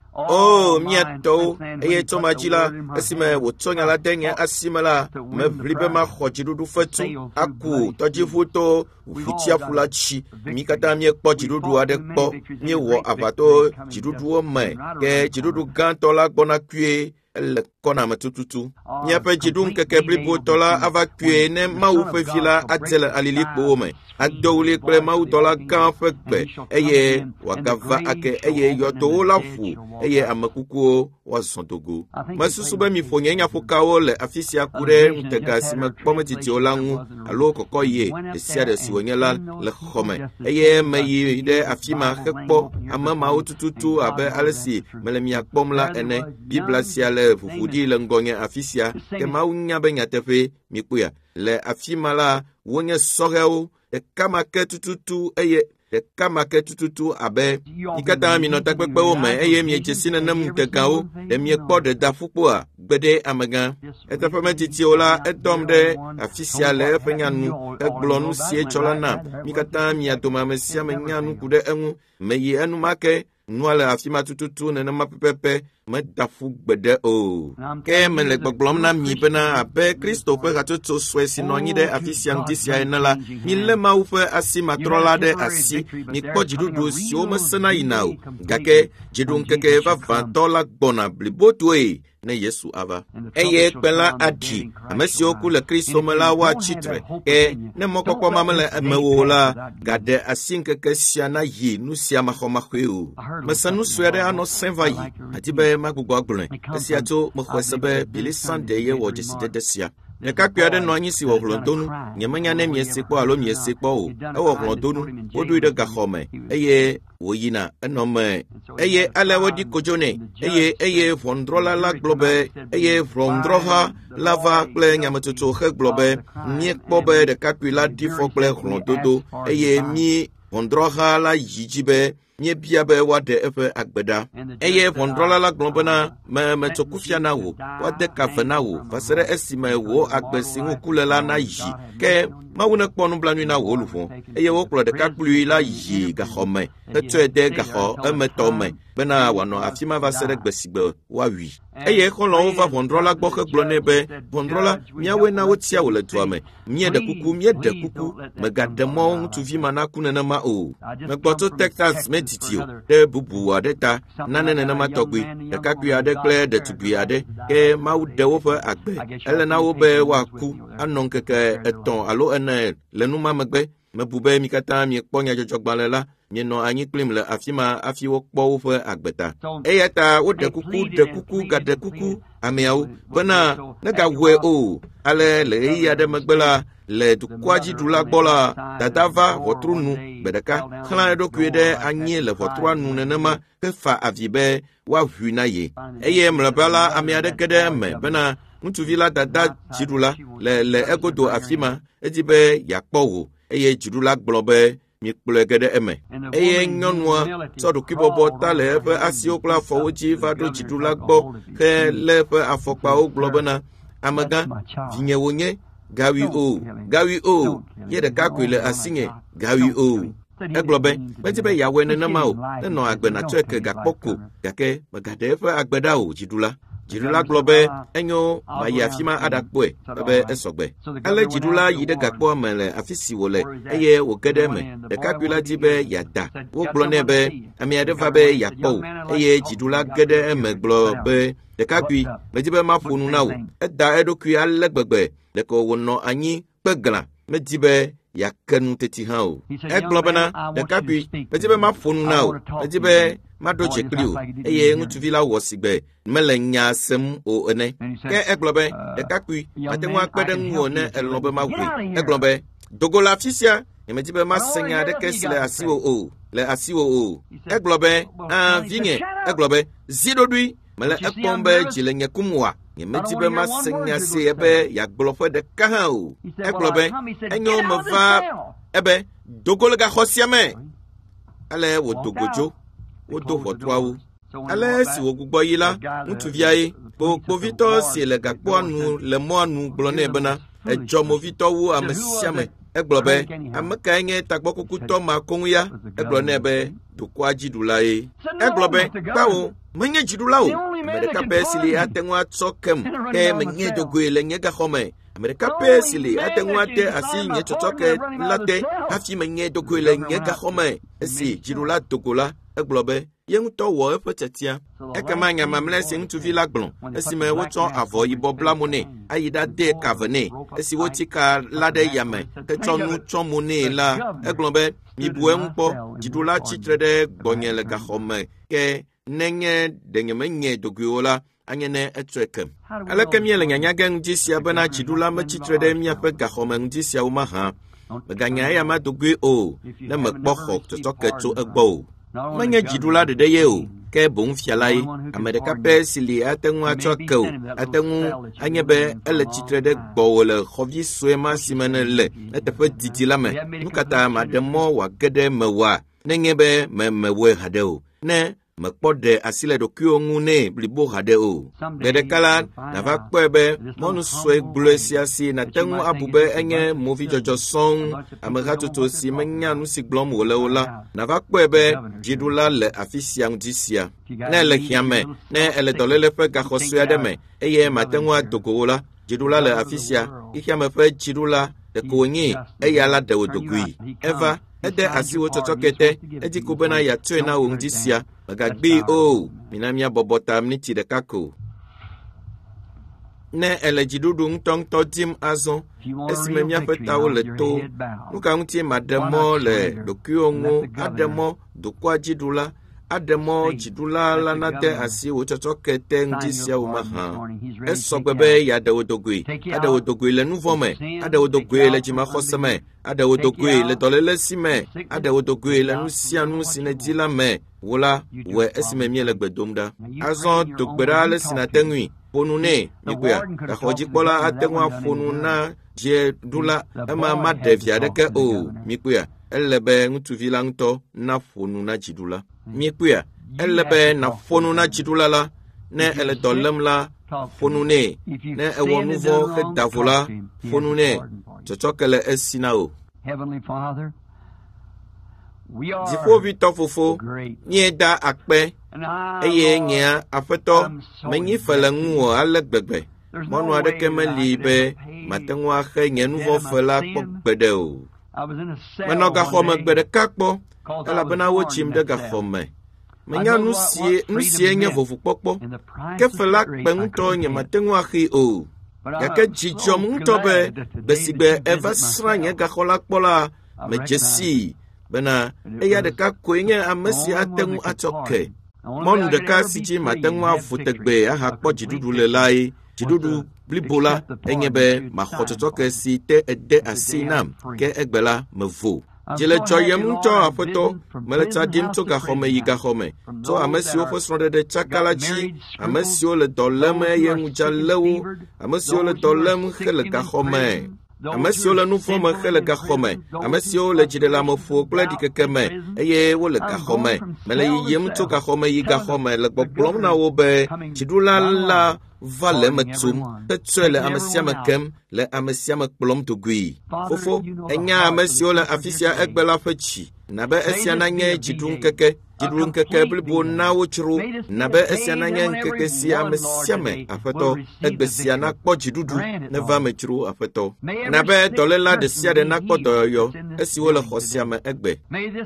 o miato eye tomajila esime wotonya la denye asimala me vlibe ma khojidudu fetu aku tojifuto futia fulachi mikata mie kpo jidudu ade kpo mie wo abato jidudu o me ke jidudu ganto la gbona kue le kɔna me tututu. Miaƒe dziɖuŋkeke blibo la ava kue ne Mawu ƒe vi la ade le alilikpowo me. Ado wòli kple mawudɔla gã ƒe gbe eye wòagava ake eye yɔdowo la ƒu eye ame kukuwo woazɔ dogo. Mesusu be miƒo nye nyaƒokawo le afi sia ku ɖe ŋutega si me kpɔ metsitsiwo la ŋu alo kɔkɔ yie ɖe sia ɖe si wònye la le xɔ me eye meyi ɖe afi ma hekpɔ ame mawo tututu abe ale si mele mia kpɔm la ene. Bibla sia le ʋuʋu ɖi le ŋgɔnye afi sia ke Mawu nya be nyateƒe mikpoa le afi ma la wonye sɔhɛwo ɖeka ma ke tututu eye ɖeka ma ke tututu abe mi katã minɔ takpekpewo me eye miedze si nenem ŋutegawo ɖe miekpɔ ɖedaƒukpoa gbe ɖe amegã. Eteƒe metsitsiwo la etɔm ɖe afi sia le eƒe nyanu egblɔ nu sie tsɔ la nam. Mi katã mia dome ame sia me nya nuku ɖe eŋu meyi enumake nua le afi ma tututu nenema pɛpɛpɛ meda ƒu gbeɖe o. Ke mele gbɔgblɔm na mi bena abe Kristo ƒe hatsotso sue si nɔ anyi ɖe afi sia ŋuti sia ene la, milé Mawu ƒe asi matrɔla ɖe asi, mikpɔ dziɖuɖu siwo mesena yina o, gake dziɖuŋkeke vavãtɔ la gbɔna blibodoe ne Yesu ava. Eye kpe la aɖi, ame siwo ku le Kristo me la woatsi tre, ke ne mɔkpɔkpɔ ma mele emewo la, gaɖe asi ŋkeke sia na yi nu sia maxɔmaxɔe o. Mese nu sue aɖe anɔ sẽ va yi, adi be magbugbɔ agblɔe, esia tso mexɔe se be Bili Sande ye wɔ dzesidede sia. Ɖekakpui aɖe nɔ anyi si wɔ hlɔ̃donu, nyemenya ne miese kpɔ alo miese kpɔ o. Ewɔ hlɔ̃donu, woɖoe ɖe gaxɔ me eye wòyina enɔ me eye ale woɖi kodzo nɛ eye ʋɔnudrɔ̃la la gblɔ be eye ʋɔnudrɔ̃ha la va kple nyametsotso hegblɔ be miekpɔ be ɖekakpui la ɖi fɔ kple hlɔ̃dodo eye mi ʋɔnudrɔ̃ha la yi dzi be miebia be woaɖe eƒe agbe ɖa eye ʋɔnudrɔ̃la la gblɔ bena metso kufia na wò woade kafe na wò va se ɖe esime wò agbe si ŋu ku le la na yi ke Mawu nekpɔ nublanui na wò luʋɔ eye wokplɔ ɖekakpui la yi gaxɔ me hetsɔe de gaxɔ emetɔ me bena wòanɔ afi ma va se ɖe gbe si gbe woawui. Eye xɔlɔ̃wo va ʋɔnudrɔ̃la gbɔ hegblɔ nɛ be ʋɔnudrɔ̃la míawoe na wotsia wò le dua me, míeɖe kuku megaɖe mɔ ŋutsuvi ma naku nenema o. Megbɔ tso Texas medidi o ɖe bubu aɖe ta nane nenema tɔgbi ɖekakpui aɖe kple ɖetugbui aɖe ke Mawu ɖe woƒe agbe ele na wo be woaku anɔ ŋkeke 3 alo 4 le numa megbe. Mebu be mi katã miekpɔ nyadzɔdzɔgbalẽ la mienɔ anyi kplim le afi ma afi wokpɔ woƒe agbeta. Eya ta woɖe kuku gaɖe kuku ameawo bena negawɔe o. Ale le ɣeyiɣi aɖe megbe la le dukɔa dziɖula gbɔ la dada va ʋɔtru nu gbe ɖeka xlã eɖokui ɖe anyi le ʋɔtrua nu nenema hefa avi be woaʋui na ye eye mlɔeba la ame aɖe ge ɖe eme bena ŋutsuvi la dada dziɖula le egodo afi ma edi be yeakpɔ wò eye dziɖula gblɔ be mikplɔe ge ɖe eme eye nyɔnua tsɔ ɖokuibɔbɔ ta le eƒe asiwo kple afɔwo dzi va ɖo dziɖula gbɔ he lé eƒe afɔkpawo gblɔ bena amegã vinye wònye gawi o ye ɖekakpui le asinye gawi o. Egblɔ be medi be yeawɔe nenema o nenɔ agbe natsɔe ke gakpɔ ko gake megaɖe eƒe agbe ɖa o dziɖula. Dziɖula gblɔ be enyo mayi afi ma aɖakpɔe ebe esɔgbe. Ale dziɖula yi ɖe gakpoa me le afi si wòle eye wòge ɖe eme. Ɖekakpui la di be yeada. Wogblɔ nɛ be ame aɖe va be yeakpɔ wò eye dziɖula ge ɖe eme gblɔ be ɖekakpui medi be maƒo nu na wò. Eda eɖokui ale gbegbe ɖeke wònɔ anyi kpe glã medi be yeake nu teti hã o. Egblɔ bena ɖekakpui medi be maƒo nu na wò, medi be maɖo dze kpli o eye ŋutsuvi la wɔ sigbe mele nya sem o ene. Ke egblɔ be ɖekakpui mate ŋu akpe ɖe ŋuwò ne elɔ̃ be maʋui. Egblɔ be dogo le afi sia nyemedi be masẽ nya aɖeke si le asiwò o. Egblɔ be vinye, egblɔ be zi ɖoɖoe mele ekpɔm be dzi le nye kum oa nyemedi be masẽ nya se be yeagblɔ ƒe ɖeka hã o. Egblɔ be enyo meva ebe dogo le gaxɔ sia me. Ale wòdogo dzo wodo ʋɔtruawo. Ale si wògbugbɔ yi la ŋutsuviae kpovitɔ si le gakpoa nu le mɔa nu gblɔ nɛ bena edzɔmovitɔ wu ame sia me. Egblɔ be ame kae nye tagbɔkukutɔ ma koŋ ya. Egblɔ nɛ be dukɔa dziɖulae. Egblɔ be kpawo menye dziɖula o. Ame ɖeka pɛ si li ate ŋu atsɔ kem ke menye dogoe le nye gaxɔ me. Ame ɖeka pɛ si li ate ŋu ade asi nye tsɔtsɔke la te hafi menye dogoe le nye gaxɔ me. Esi dziɖula dogo la egblɔ be ŋutɔ wɔ eƒe tetia. Ekema nyamamlɛ si ŋutsuvi la gblɔ, esime wotsɔ avɔ yibɔ bla mo nɛ, ayi ɖade kave nɛ, esi wotsi ka la ɖe yame, hetsɔ nu tsɔ mo nɛ la, egblɔ be, mibu eŋu kpɔ, dziɖula tsitre ɖe gbɔnye le gaxɔ me, ke nenye ɖenye menye dogoewo la, anye ne etsɔe kem. Aleke miele nyanya ge ŋdi sia bena dziɖula metsitre ɖe miaƒe gaxɔme ŋdi siawo mahã. Meganya eya ma dogoe o, ne mekpɔ xɔ tsɔtsɔke tso egbɔ o. Menye dziɖula ɖeɖe ye o, ke boŋ fialae, ame ɖeka pɛ si li ate ŋu atsɔ ke o, ate ŋu anye be ele tsitre ɖe gbɔwò le xɔvi sue ma si me ne le, eteƒe didi la me. Nu katã maɖe mɔ wòage ɖe mewɔa, nenye be mewɔe haɖe o. Ne mekpɔ ɖe asi le ɖokuiwo ŋu nɛ blibo haɖe o. Gbe ɖeka la, nava kpɔe be mɔnu sue gblɔe sia si nate ŋu abu be enye movidzɔdzɔ sɔŋ, amehatsotso si menya nu si gblɔm wòle o la, nava kpɔe be dziɖula le afi sia ŋdi sia. Ne ele hiame, ne ele dɔléle ƒe gaxɔ sue aɖe me, eye mate ŋu adogo wo la, dziɖula le afi sia, xiame ƒe dziɖula ɖeko wònye, eya la ɖe wò dogoe. Eva, ede asi wo tsɔtsɔke te, edi ko bena yatsoe na wo ŋdi sia. Megagbi o, mina miabɔbɔ ta miniti ɖeka ko. Ne ele dziɖuɖu ŋutɔŋutɔ dim azɔ, esime miaƒe tawo le to, nu ka ŋuti maɖe mɔ le ɖokuiwo ŋu, aɖe mɔ dukɔa dziɖula, aɖe mɔ dziɖula la nade asi wo tsɔtsɔke te ŋdi siawo mahã. Esɔgbe be yeaɖe wo dogoe, aɖe wo dogoe le nuvɔ me, aɖe wo dogoe le dzimaxɔse me, aɖe wo dogoe le dɔléle si me, aɖe wo dogoe le nu sia nu si nedi la me. Wo la, wɔe esime miele gbe dom ɖa. Azɔ dogbe ɖa ale si nate ŋui, ƒonu nɛ, mikpɔa, gaxɔdzikpɔla ate ŋu aƒonu na dziɖula, ema maɖe vi aɖeke o, mikpɔa, ele be ŋutsuvi la ŋutɔ naƒonu na dziɖula. Mikpɔa, ele be naƒonu na dziɖula la, ne ele dɔ lém la, ƒonu nɛ, ne ewɔ nu vɔ heda vo la, ƒonu nɛ, tsɔtsɔke le esi na o. Dziƒoʋĩtɔ fofo, míeda akpe, eye nye aƒetɔ menyi fe le ŋuwò ale gbegbe. Mɔnu aɖeke meli be mate ŋu axe nye nu vɔ fe la kpɔ gbeɖe o. Menɔ gaxɔ me gbe ɖeka kpɔ, elabena wotsim ɖe gaxɔ me. Menya nu sie nye vovukpɔkpɔ, ke fe la kpe ŋutɔ nye mate ŋu axee o. Gake dzidzɔm ŋutɔ be gbe si gbe eva srã nye gaxɔ la kpɔ la, medze sii. Bena eya ɖeka koe nye ame si ate ŋu atsɔ ke. Mɔnu ɖeka si dzi mate ŋu avu tegbe aha kpɔ dziɖuɖu le lae, dziɖuɖu blibo la, enye be maxɔ tsɔtsɔke si te ede asi nam, ke egbe la mevo. Dzi le dzɔ yem ŋutɔ aƒetɔ, mele tsa ɖim tso gaxɔme yi gaxɔme, tso ame siwo ƒe srɔ̃ɖeɖe tsaka la dzi, ame siwo le dɔ lém eye ŋudza lé wo, ame siwo le dɔ lém hele gaxɔme. Ame siwo le nu vɔ̃ me xe le gaxɔ me, ame siwo le dziɖeleameƒo kple ɖikeke me, eye wole gaxɔ me. Mele yiyim tso gaxɔ me yi gaxɔ me le gbɔgblɔm na wo be dziɖula la va le eme tsom, hetsɔe le ame sia me kem, le ame sia me kplɔm dogoe. Fofo, enya ame siwo le afi sia egbe la ƒe tsi, nabe esia nanye dziɖuŋkeke. Dziɖuŋkeke blibo na wotsro, nabe esia nanye ŋkeke si ame sia me, aƒetɔ, egbe sia nakpɔ dziɖuɖu, neva me tsro aƒetɔ. Nabe dɔléla ɖe sia ɖe nakpɔ dɔyɔyɔ, esiwo le xɔ sia me egbe.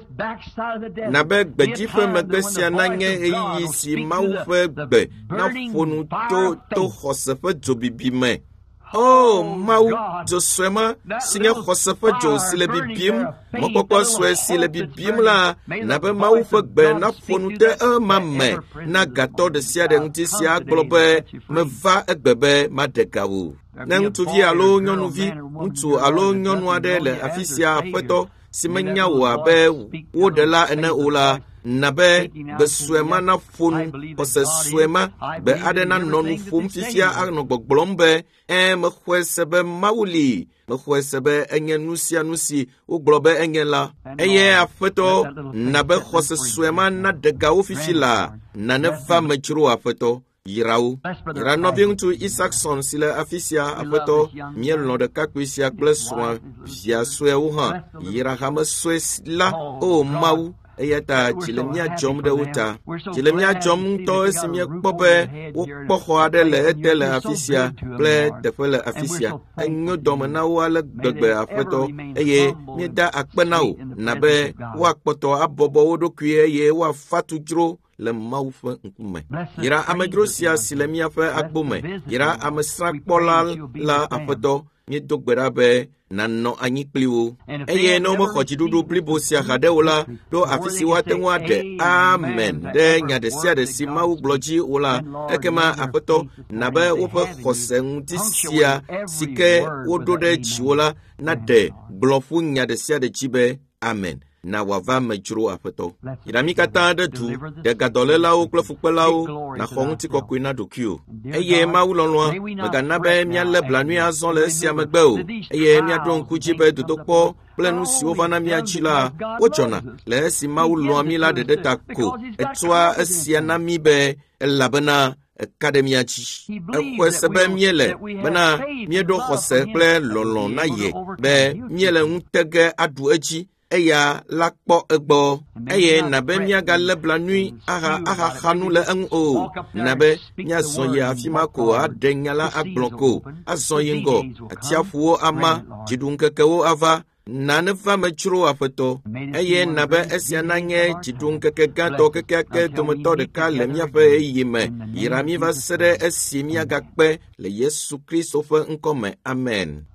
Nabe gbedzi ƒe megbe sia nanye ɣeyiɣi si Mawu ƒe gbe na ƒonu to xɔse ƒe dzobibi me. Oh, Mawu, dzo sue ma, si nye xɔse ƒe dzo si le bibim, mɔkpɔkpɔ sue si le bibim la, nabe Mawu ƒe gbe na ƒonu te ema me, na gatɔ ɖe sia ɖe ŋuti sia gblɔ be, meva egbe be maɖe ga wo. Ne ŋutsuvi alo nyɔnuvi, ŋutsu alo nyɔnu aɖe le afi sia aƒetɔ, si menya wò abe woɖela ene o la, nabe gbe sue ma na ƒonu, xɔse sue ma, gbe aɖe nanɔ nu ƒom fifia anɔ gbɔgblɔm be, mexɔe se be Mawu li, mexɔe se be enye nu sia nu si wogblɔ be enye la. Eye aƒetɔ, nabe xɔse sue ma naɖe ga wo fifi la, nane va me dzro aƒetɔ. Yirawo. Yira nɔvi ŋutsu Isaacson si le afi sia aƒetɔ, mielɔ ɖekakpui sia kple srɔ̃a, via suewo hã. Yira hame sue la, o Mawu. Eya ta dzi le mía dzɔm ɖe wo ta. Dzi le mía dzɔm ŋutɔ esi míekpɔ be wokpɔ xɔ aɖe le ete le afi sia kple teƒe le afi sia. Enyo dɔme na wo ale gbegbe aƒetɔ, eye míeda akpe na wo, nabe woakpɔtɔ abɔbɔ wo ɖokui eye woafa tu dzro le Mawu ƒe ŋkume. Yra amedzro sia si le míaƒe agbo me, yra amesrakpɔla la Aƒetɔ, míedo gbe ɖa be nanɔ anyi kpli wo. Eye ne womexɔ dziɖuɖu blibo sia ha ɖe wo la, ɖo afi si woate ŋu aɖe amen ɖe nya ɖe sia ɖe si Mawu gblɔ dzi wo la, ekema Aƒetɔ na be woƒe xɔse ŋuti sia si ke woɖo ɖe dziwo la naɖe gblɔ ƒu nya ɖe sia ɖe dzi be amen. Na wava me dzro Aƒetɔ. Yra mi katã ɖe du, ɖe gadɔlélawo kple fukpelawo na xɔ ŋutikɔkɔe na ɖokuiwo. Eye Mawu lɔlɔ̃a megana be míalé blanui azɔ le esia megbe o. Eye míaɖo ŋku dzi be dodokpɔ kple nu siwo vana mía dzi la, wodzɔna le esi Mawu lɔ̃a mí la ɖeɖe ta ko. Etoa esia na mí be elabena eka ɖe mía dzi. Exɔe se be míele bena míeɖo xɔse kple lɔlɔ̃ na ye be míele ŋutege aɖu edzi. Eya la kpɔ egbɔ, eye na be míagalé blanui ahaxa nu le eŋu o, na be míazɔ yi afi ma ko aɖe nya la agblɔ ko, azɔ yi ŋgɔ, atiaƒuwo ama, dziɖuŋkekewo ava, nane va me dzro Aƒetɔ, eye na be esia nanye dziɖuŋkeke gãtɔ kekeake dometɔ ɖeka le míaƒe ɣeyiɣi me, yra mí va se ɖe esi míagakpe le Yesu Kristo ƒe ŋkɔ me. Amen.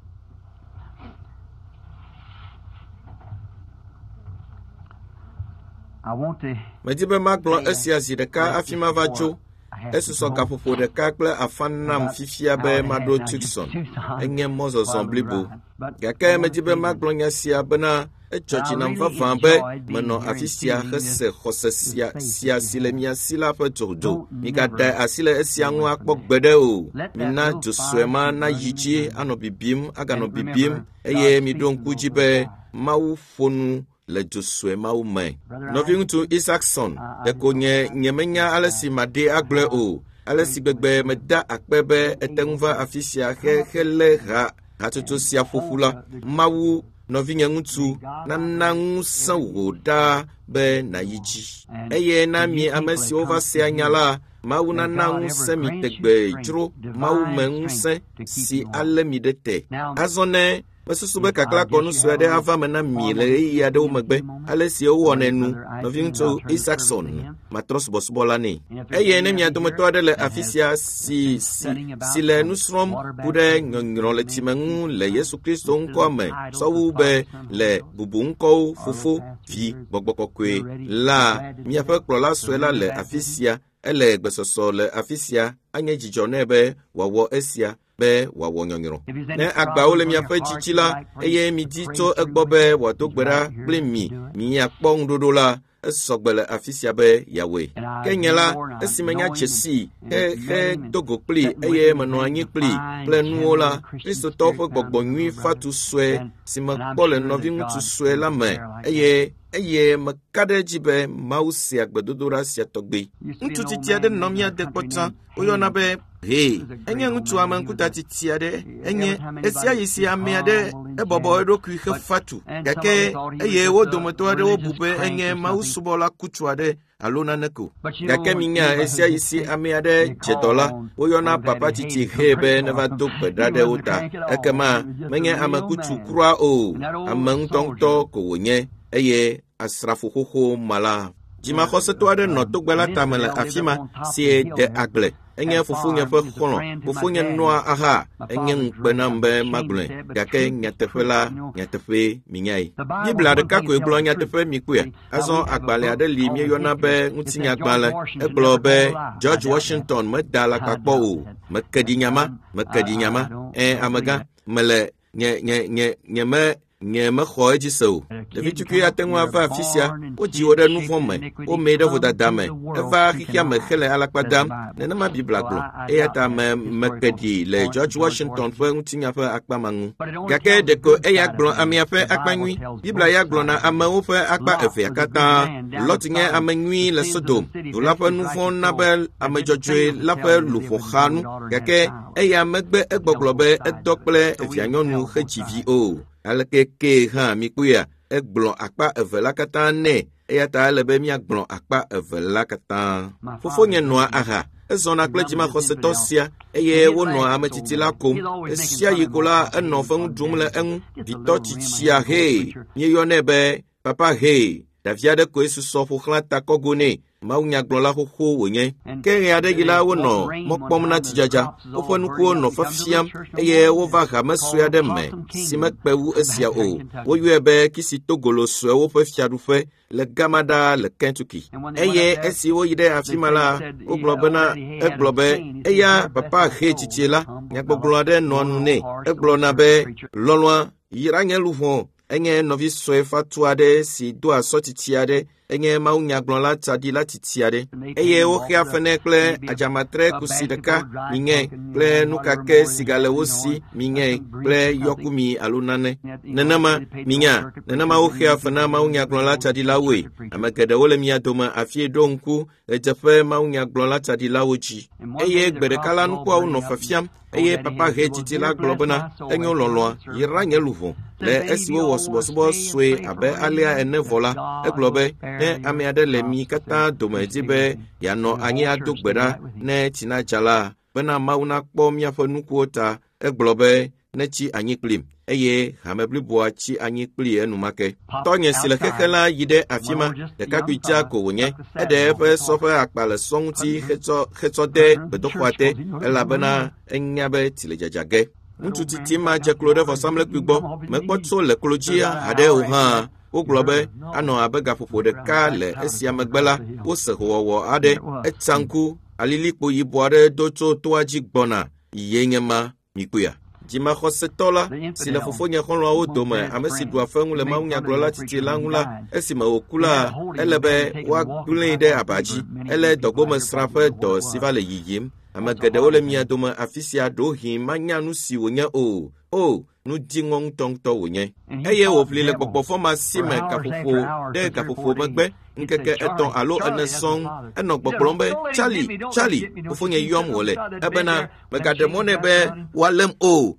Medi be magblɔ esia zi ɖeka afi ma va tso. Esusɔ gaƒoƒo ɖeka kple afa nam fifia be maɖo Tucson. Enye mɔzɔzɔ blibo. Gake medi be magblɔ nya sia bena edzɔ dzi nam vavã be menɔ afi sia hese xɔse sia si le mia si la ƒe dzodzo. Migadae asi le esia ŋu akpɔ gbe ɖe o. Mina dzosɔe ma nayi dzi anɔ bibim, aganɔ bibim, eye miɖo ŋku dzi be Mawu ƒo nu le dzosɔe Mawu me. Nɔvi ŋutsu Isaacson, ɖeko nyemenya ale si maɖe agblɔe o, ale si gbegbe meda akpe be ete ŋu va afi sia helé hatsotso sia ƒoƒu la, Mawu nɔvinye ŋutsu nana ŋusẽ wò ɖaa be nayi dzi. Eye na mi ame siwo va sea nya la, Mawu nana ŋusẽ mi tegbe dzro Mawu me ŋusẽ si alé mi ɖe te. Azɔ ne mesusu be kaklakɔ sue aɖe ava me na mi le ɣeyiɣi aɖewo megbe, ale si wowɔnɛ nu, nɔvi ŋutsu Isaacson, matrɔ subɔsubɔ la nɛ. Eye ne mia dometɔ aɖe le afi sia si le nu srɔ̃m ku ɖe nyɔnyrɔ le time ŋu le Yesu Kristo ŋkɔ me, sɔwu be le bubu ŋkɔwo Fofo, Vi, Gbɔgbɔ Kɔkɔe la, miaƒe kplɔla sue la le afi sia, ele gbesɔsɔ le afi sia, anye dzidzɔ nɛ be wòawɔ esia be wòawɔ nyɔnyrɔ. Ne agbawo le miaƒe dzidzi la, eye midi tso egbɔ be wòado gbe ɖa kple miakpɔ ŋuɖoɖo la, esɔgbe le afi sia be yawɔe. Ke nye la, esi menya dzesi he dogo kpli, eye menɔ anyi kpli kple nuwo la, Kristotɔwo ƒe gbɔgbɔ nyui fatu sue si mekpɔ le nɔvi ŋutsu sue la me, eye meka ɖe edzi be Mawu se agbedodoɖa sia tɔgbe. Ŋutsu titi aɖe nɔ mía de kpɔtsã, woyɔna be enye ŋutsu ame ŋkuta titi aɖe, enye esia yi si ame aɖe ebɔbɔ eɖokui he fatu, gake eye wo dometɔ aɖewo bu be enye Mawu subɔla kutsu aɖe alo naneko. Gake minya esia yi si ame aɖe dze dɔ la, woyɔna papa titi he be neva do gbe ɖa ɖe wo ta. Ekema menye ame kutsu kura o, ame ŋutɔŋutɔ ko wònye, eye asrafo xoxo ma la. Dzimaxɔsetɔ aɖe nɔ togbe la tame le afi ma si de agble. Enye fofonye ƒe xɔlɔ, fofonye nɔa aha, enye ŋukpe nam be magblɔe, gake nyateƒe la, nyateƒe minyae. Biblia ɖeka koe gblɔ nyateƒe mi kpoe. Azɔ agbalẽ aɖe li míeyɔna be ŋutinyagbalẽ, egblɔ be George Washington meda alakpakpɔ o, mekeɖi nyama, amegã, mele nyemexɔ edzi se o. Ɖevi tukui ate ŋu ava afi sia, wodzi wo ɖe nu vɔ̃ me, womee ɖe vodada me, eva xixia me hele alakpa dam, nenema Biblia gblɔ, eya ta mekeɖi le George Washington ƒe ŋutinya ƒe akpa ma ŋu. Gake ɖeko eya gblɔ amea ƒe akpa nyui, Biblia ya gblɔ na amewo ƒe akpa evea katã. Lot nye ame nyui le Sodom, du la ƒe nu vɔ̃ na be ame dzɔdzɔe la ƒe luƒo xa nu, gake eya megbe egbɔgblɔ be edɔ kple evia nyɔnu hedzi vi o. Aleke hã mi kpuia, egblɔ akpa eve la katã nɛ, eya ta ele be míagblɔ akpa eve la katã. Fofonye nɔa aha, ezɔna kple dzimaxɔsetɔ sia, eye wonɔa ametiti la kom, esia yi ko la enɔ feŋu ɖum le eŋu, vitɔ tsitsia míeyɔnɛ be papa davia de ko esuso ƒo xlã ta kɔgone mawu nyagblɔla xoxo wònye ke ɣe aɖe yi la wonɔ mɔkpɔm na tsidzadza woƒe nukuwo nɔ fafiam eye wova hame sue aɖe me si mekpe wu esia o woyɔe be kisi togolo suewo ƒe fiaɖuƒe le gama ɖa le Kentucky eye esi woyi ɖe afi ma la wogblɔ bena egblɔ be eya papa he tsitsi la nyagbɔgblɔ aɖe nɔ nu nɛ egblɔna be lɔlɔa yra nye luʋɔ enye nɔvi sue fatu aɖe si do asɔtiti aɖe enye mawu nyagblɔla tsaɖi la titi aɖe eye woxe afene kple adzamatre kusi ɖeka miŋe kple nukake si gale wo si miŋe kple yɔkumi alo nane nenema minya nenema woxe afena mawu nyagblɔla tsaɖilawoe ame geɖewo le mia dome afi ɖo ŋku ɣedzeƒe mawu nyagblɔla tsaɖilawo dzi eye gbe ɖeka la nukuawo nɔ fafiam eye papa he titi la gblɔ bena enyo lɔlɔa yra nye luʋɔ le esi wowɔ subɔsubɔ sue abe alea ene vɔ la egblɔ be ne ame aɖe le mi katã dome dzi be yeanɔ anyi ado gbe ɖa ne tsi nadza la bena mawu nakpɔ miaƒe nukuwo ta egblɔ be netsi anyi kplim eye hame bliboa tsi anyi kpli enumake tɔnye si le xexe la yi ɖe afi ma ɖekakpui dza ko wònye eɖe eƒe sɔ ƒe akpa le sɔ ŋuti hetsɔ de gbedoxɔa te elabena enya be tsi le dzadzage ŋutsu titi ma dze klo ɖe vɔsamlekpui gbɔ mekpɔ tso le klo dzi haɖe o hã wogblɔ be anɔ abe gaƒoƒo ɖeka le esia megbe la wose howɔwɔ aɖe etsa ŋku alilikpo yibɔ aɖe do tso toa dzi gbɔna yie nye ma mikpuia dzimaxɔsetɔ la si le fofonye xɔlɔawo dome ame si ɖua feŋu le mawu nyagblɔla titi la ŋu la esime wòku la ele be woagblẽe ɖe aba dzi ele dɔgbomesra ƒe dɔ si va le yiyim ame geɖewo le mia dome afi sia ɖohi manya nu si wònye o nu diŋɔ ŋutɔŋutɔ wònye eye wòʋli le gbɔgbɔfɔma si me gaƒoƒo ɖe gaƒoƒo megbe ŋkeke 3 alo 4 sɔŋ enɔ gbɔgblɔm be Charlie fofonye yɔm wòle ebena megaɖe mɔ nɛ be woalém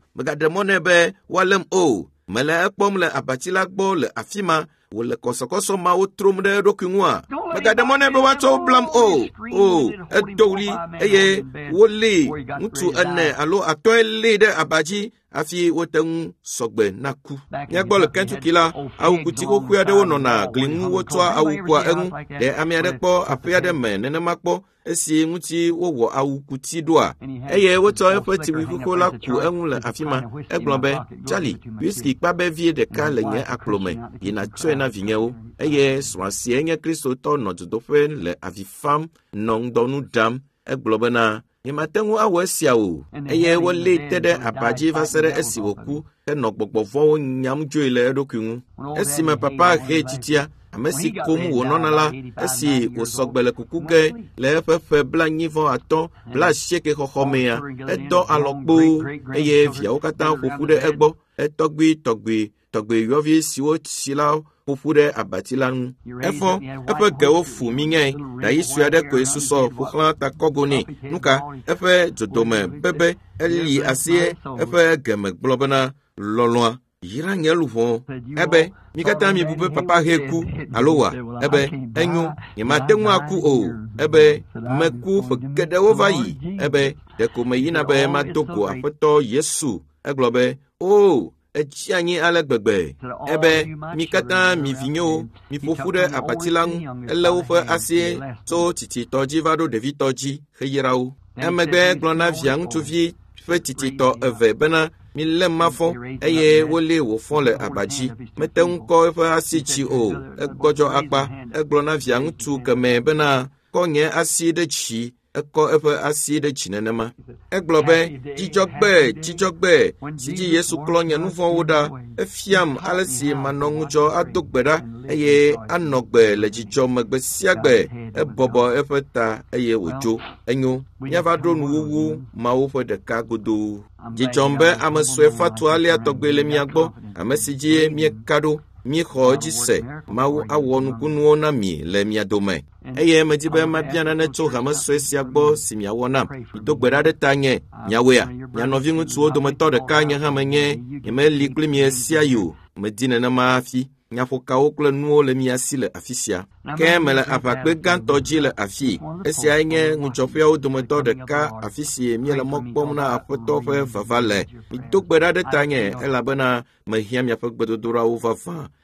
o mele ekpɔm le abati la gbɔ le afi ma wòle kɔsɔkɔsɔ mawo trom ɖe eɖokui ŋua megaɖe mɔ nɛ be woatsɔ wo blam o edo ɣli eye wolée ŋutsu 4 alo 5 lée ɖe abadzi afi wote ŋu sɔgbe na ku míagbɔ le Kentucky la awukuti xoxoe aɖewo nɔna gli ŋu wotsɔa awukua eŋu ɖe ame aɖe kpɔ aƒe aɖe me nenema kpɔ esi ŋuti wowɔ awukuti ɖoa eye wotsɔ eƒe tiwui xoxo la ku eŋu le afi ma egblɔ be Charlie whisky kpabe vie ɖeka le nye akplɔ me yina tsɔe na vinyewo eye srɔ̃a sie nye kristotɔ nɔ dzodoƒe le avi fam nɔ ŋdɔnu ɖam egblɔ bena nyemate ŋu awɔ esia o eye wolée te ɖe abadzi va se ɖe esi wòku henɔ gbɔgbɔ vɔ̃wo nyam dzoe le eɖokui ŋu esime papa he titia ame si kom wònɔna la esi wòsɔgbe le kuku ge le eƒe ƒe 85 80 xɔxɔ mea edɔ alɔgbo eye viawo katã ƒoƒu ɖe egbɔ etɔgbui yɔvi siwo si la ƒoƒu ɖe abati la ŋu efɔ eƒe gewo fu miŋe ɖayi sue aɖe koe susɔ ƒoxlã ta kɔgo nɛ nuka eƒe dzodome bebe eli asi eƒe geme gblɔ bena lɔlɔa yra nye luʋɔ ebe mi katã mi bu be papa he ku alo wa ebe enyo nyemate ŋu aku o ebe meku ƒe geɖewo va yi ebe ɖeko meyina be mado go aƒetɔ Yesu egblɔ be etsi anyi ale gbegbe ebe mi katã mi vinyewo mi ƒoƒu ɖe abati la ŋu elé woƒe asi tso tititɔ dzi va ɖo ɖevitɔ dzi heyra wo emegbe gblɔ na via ŋutsuvi ƒe tititɔ 2 bena mi lé mafɔ eye wolée wòfɔ le abadzi mete ŋu kɔ eƒe asi dzi o egbɔdzɔ akpa egblɔ na via ŋutsu kemɛ bena kɔ nye asi ɖe dzi ekɔ eƒe asi ɖe dzi nenema egblɔ be dzidzɔgbe si dzi Yesu klɔ nye nu vɔ̃wo ɖa efiam ale si manɔ ŋudzɔ ado gbe ɖa eye anɔ gbe le dzidzɔ megbe sia gbe ebɔbɔ eƒe ta eye wòdzo enyo míava ɖo nuwuwu mawo ƒe ɖeka godoo dzidzɔm be ame sue fatu alea tɔgbe le mia gbɔ ame si dzi mieka ɖo míexɔ edzi se mawu awɔ nukunuwo na mi le mia dome eye medi be mabia nane tso hame sue sia gbɔ si miawɔ nam mido gbe ɖa ɖe ta nye miawoea mia nɔvi ŋutsuwo dometɔ ɖeka nye hã menye nyemeli kpli mi esia yi o medi nenema afi nyaƒokawo kple nuwo le mia si le afi sia ke mele aʋakpe gãtɔ dzi le afi esia nye ŋudzɔƒeawo dometɔ ɖeka afi si miele mɔ kpɔm na aƒetɔ ƒe vava le mido gbe ɖa ɖe ta nye elabena mehiã miaƒe gbedodoɖawo vavã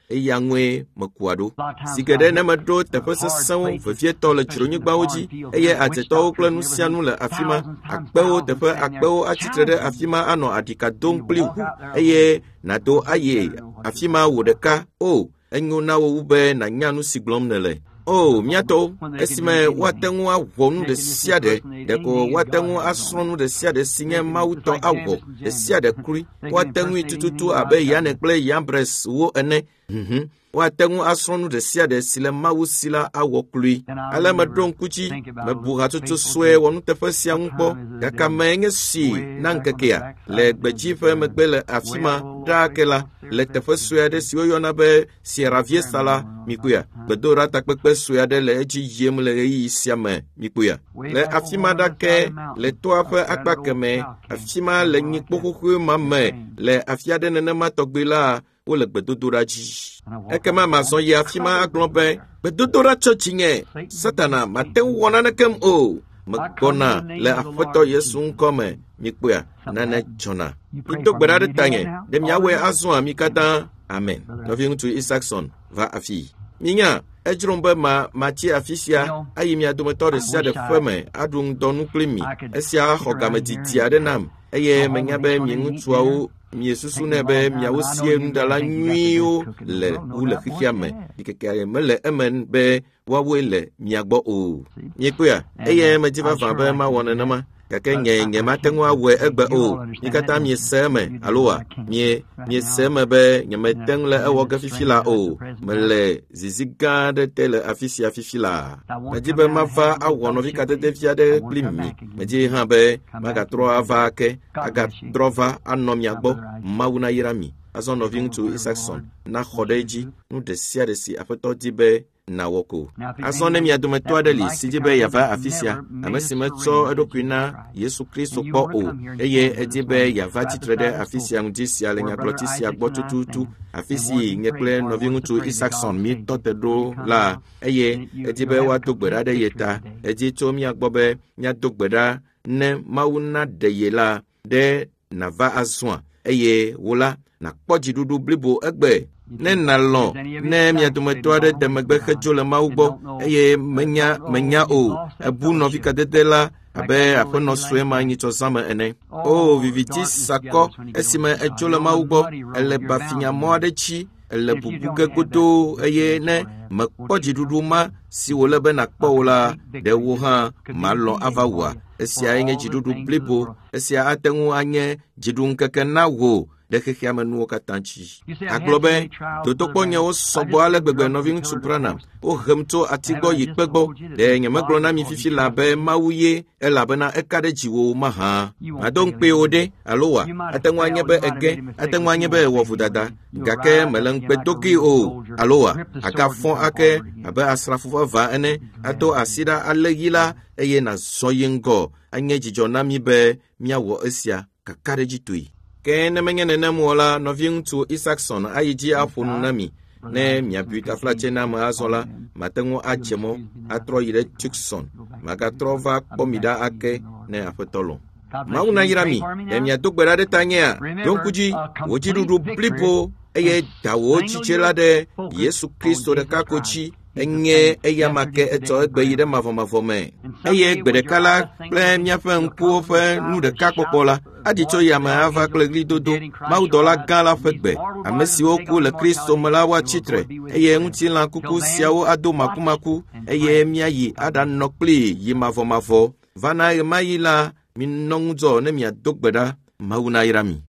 eyangwe makuado sigede ne mado teƒe sesẽwo vevietɔ le dzronyigbawo dzi eye adzetɔwo kple nusianu le afi ma akpewo teƒe akpewo atsitre ɖe afi ma anɔ aɖika dom kpli ʋu eye nàdo ayi afi ma wò ɖeka o enyo na wo wu be nànya nu si gblɔm nèle. O miato esime woate ŋu awɔ nu ɖe sia ɖe ɖeko woate ŋu asrɔ̃ nu ɖe sia ɖe si nye Mawu tɔ awɔ ɖe sia ɖe kloe woate ŋui tututu abe Yane kple Yambres wo ene woate ŋu asrɔ̃ nu ɖe sia ɖe si le Mawu si la awɔ kloe. Ale meɖo ŋku dzi mebu hatsotso sue wɔ nuteƒe sia ŋu kpɔ gake me nye si na ŋkekea le gbedzi ƒe megbe le afi ma ɖaa ke la le teƒe sue aɖe si woyɔna be Sierra Vista la mikpoea gbedoɖa takpekpe sue aɖe le edzi yim le ɣeyiɣi sia me mikpoea le afi ma ɖake le toa ƒe akpa kemɛ afi ma le nyikpo xoxoe ma me le afi aɖe nenema tɔgbe la wole gbedodoɖa dzi. Ekema mazɔ yi afi ma agblɔ be gbedodoɖa tsɔ dzinye Satana mate ŋu wɔ nanekem o megbɔna le Aƒetɔ Yesu ŋkɔ me mikpoea nane dzɔna. Mido gbe ɖa ɖe tanye ɖe miawɔe azɔ mi katã. Amen. Nɔvi ŋutsu Isaacson va afi. Minya edzrom be matsi afi sia ayi mia dometɔ ɖe sia ɖe ƒe me aɖu ŋdɔnu kpli mi. Esia xɔ gamedidi aɖe nam eye menya be mi ŋutsuawo miesusu ne be miawo sie nuɖala nyuiwo le wu le xixia me ikeke mele eme be woawoe le mia gbɔ o. Miekpɔa eye medzi vavã be mawɔ nenema gake nye mate ŋu awɔe egbe o. Mi katã miese eme aloa miese eme be nyemete ŋu le ewɔ ge fifi la o. Mele zizi gã aɖe te le afi sia fifi la. Medzi be mava awɔ nɔvi kadedevi aɖe kpli mi. Medzi hã be magatrɔ ava ake agatrɔ va anɔ mia gbɔ. Mawu nayra mi. Azɔ nɔvi ŋutsu Isaacson na xɔ ɖe edzi nu ɖe sia ɖe si Aƒetɔ di be nawɔ ko. Azɔ ne mia dometɔ aɖe li si di be yava afi sia ame si metsɔ eɖokui na Yesu Kristo kpɔ o eye edi be yava tsitre ɖe afi sia ŋdi sia le nyagblɔti sia gbɔ tututu afi si nye kple nɔvi ŋutsu Isaacson mi tɔ te ɖo la eye edi be woado gbe ɖa ɖe ye ta edi tso mia gbɔ be miado gbe ɖa ne Mawu na ɖe ye la ɖe nava azɔa eye wo la nakpɔ dziɖuɖu blibo egbe. Ne nalɔ̃ ne mia dometɔ aɖe de megbe hedzo le Mawu gbɔ eye menya o ebu nɔvi kadede la abe aƒenɔ sue ma nyitsɔzãme ene. O viviti sakɔ esime edzo le Mawu gbɔ ele bafinyamɔ aɖe tsi ele bubu ge godoo eye ne mekpɔ dziɖuɖu ma si wòle be nakpɔ o la ɖe wo hã malɔ̃ ava wòa. Esia nye dziɖuɖu blibo esia ate ŋu anye dziɖuŋkeke na wò ɖe xexea me nuwo katã dzi. Agblɔ be dodokpɔnyewo sɔgbɔ ale gbegbe nɔvi ŋutsu Branham wohem tso ati gbɔ yi kpe gbɔ ɖe nyemegblɔ na mi fifi la be Mawu ye elabena eka ɖe dziwò mahã. Mado ŋukpe wo ɖe aloa ate ŋu anye be ege ate ŋu anye be ewɔ vodada gake mele ŋukpe do ge o aloa agafɔ ake abe asrafo vava ene ado asi ɖa ale yi la eye nazɔ yi ŋgɔ anye dzidzɔ na mi be miawɔ esia kaka ɖe dzi toe. Ke ne menye nenem wɔ la nɔvi ŋutsu Isaacson ayi dzi aƒo nu na mi ne miabui taflatse na me azɔ la mate ŋu adze mɔ atrɔ yi ɖe Tucson magatrɔ va kpɔ mi ɖa ake ne Aƒetɔ lɔ̃. Mawu nayra mi ne miado gbe ɖa ɖe tanyea ɖo ŋku dzi wò dziɖuɖu blibo eye dawo tsitse la ɖe Yesu Kristo ɖeka ko dzi enye eya ma ke etsɔ egbe yi ɖe mavɔmavɔ me eye gbe ɖeka la kple miaƒe ŋkuwo ƒe nu ɖeka kpɔkpɔ la aɖi tso yame ava kple ɣlidodo mawudɔla gã la ƒe gbe ame siwo ku le Kristo me la woatsitre eye ŋutilã kuku siawo ado makumaku eye miayi aɖanɔ kpli yi mavɔmavɔ va na ɣe ma ɣi la minɔ ŋudzɔ ne miado gbe ɖa Mawu nayra mi.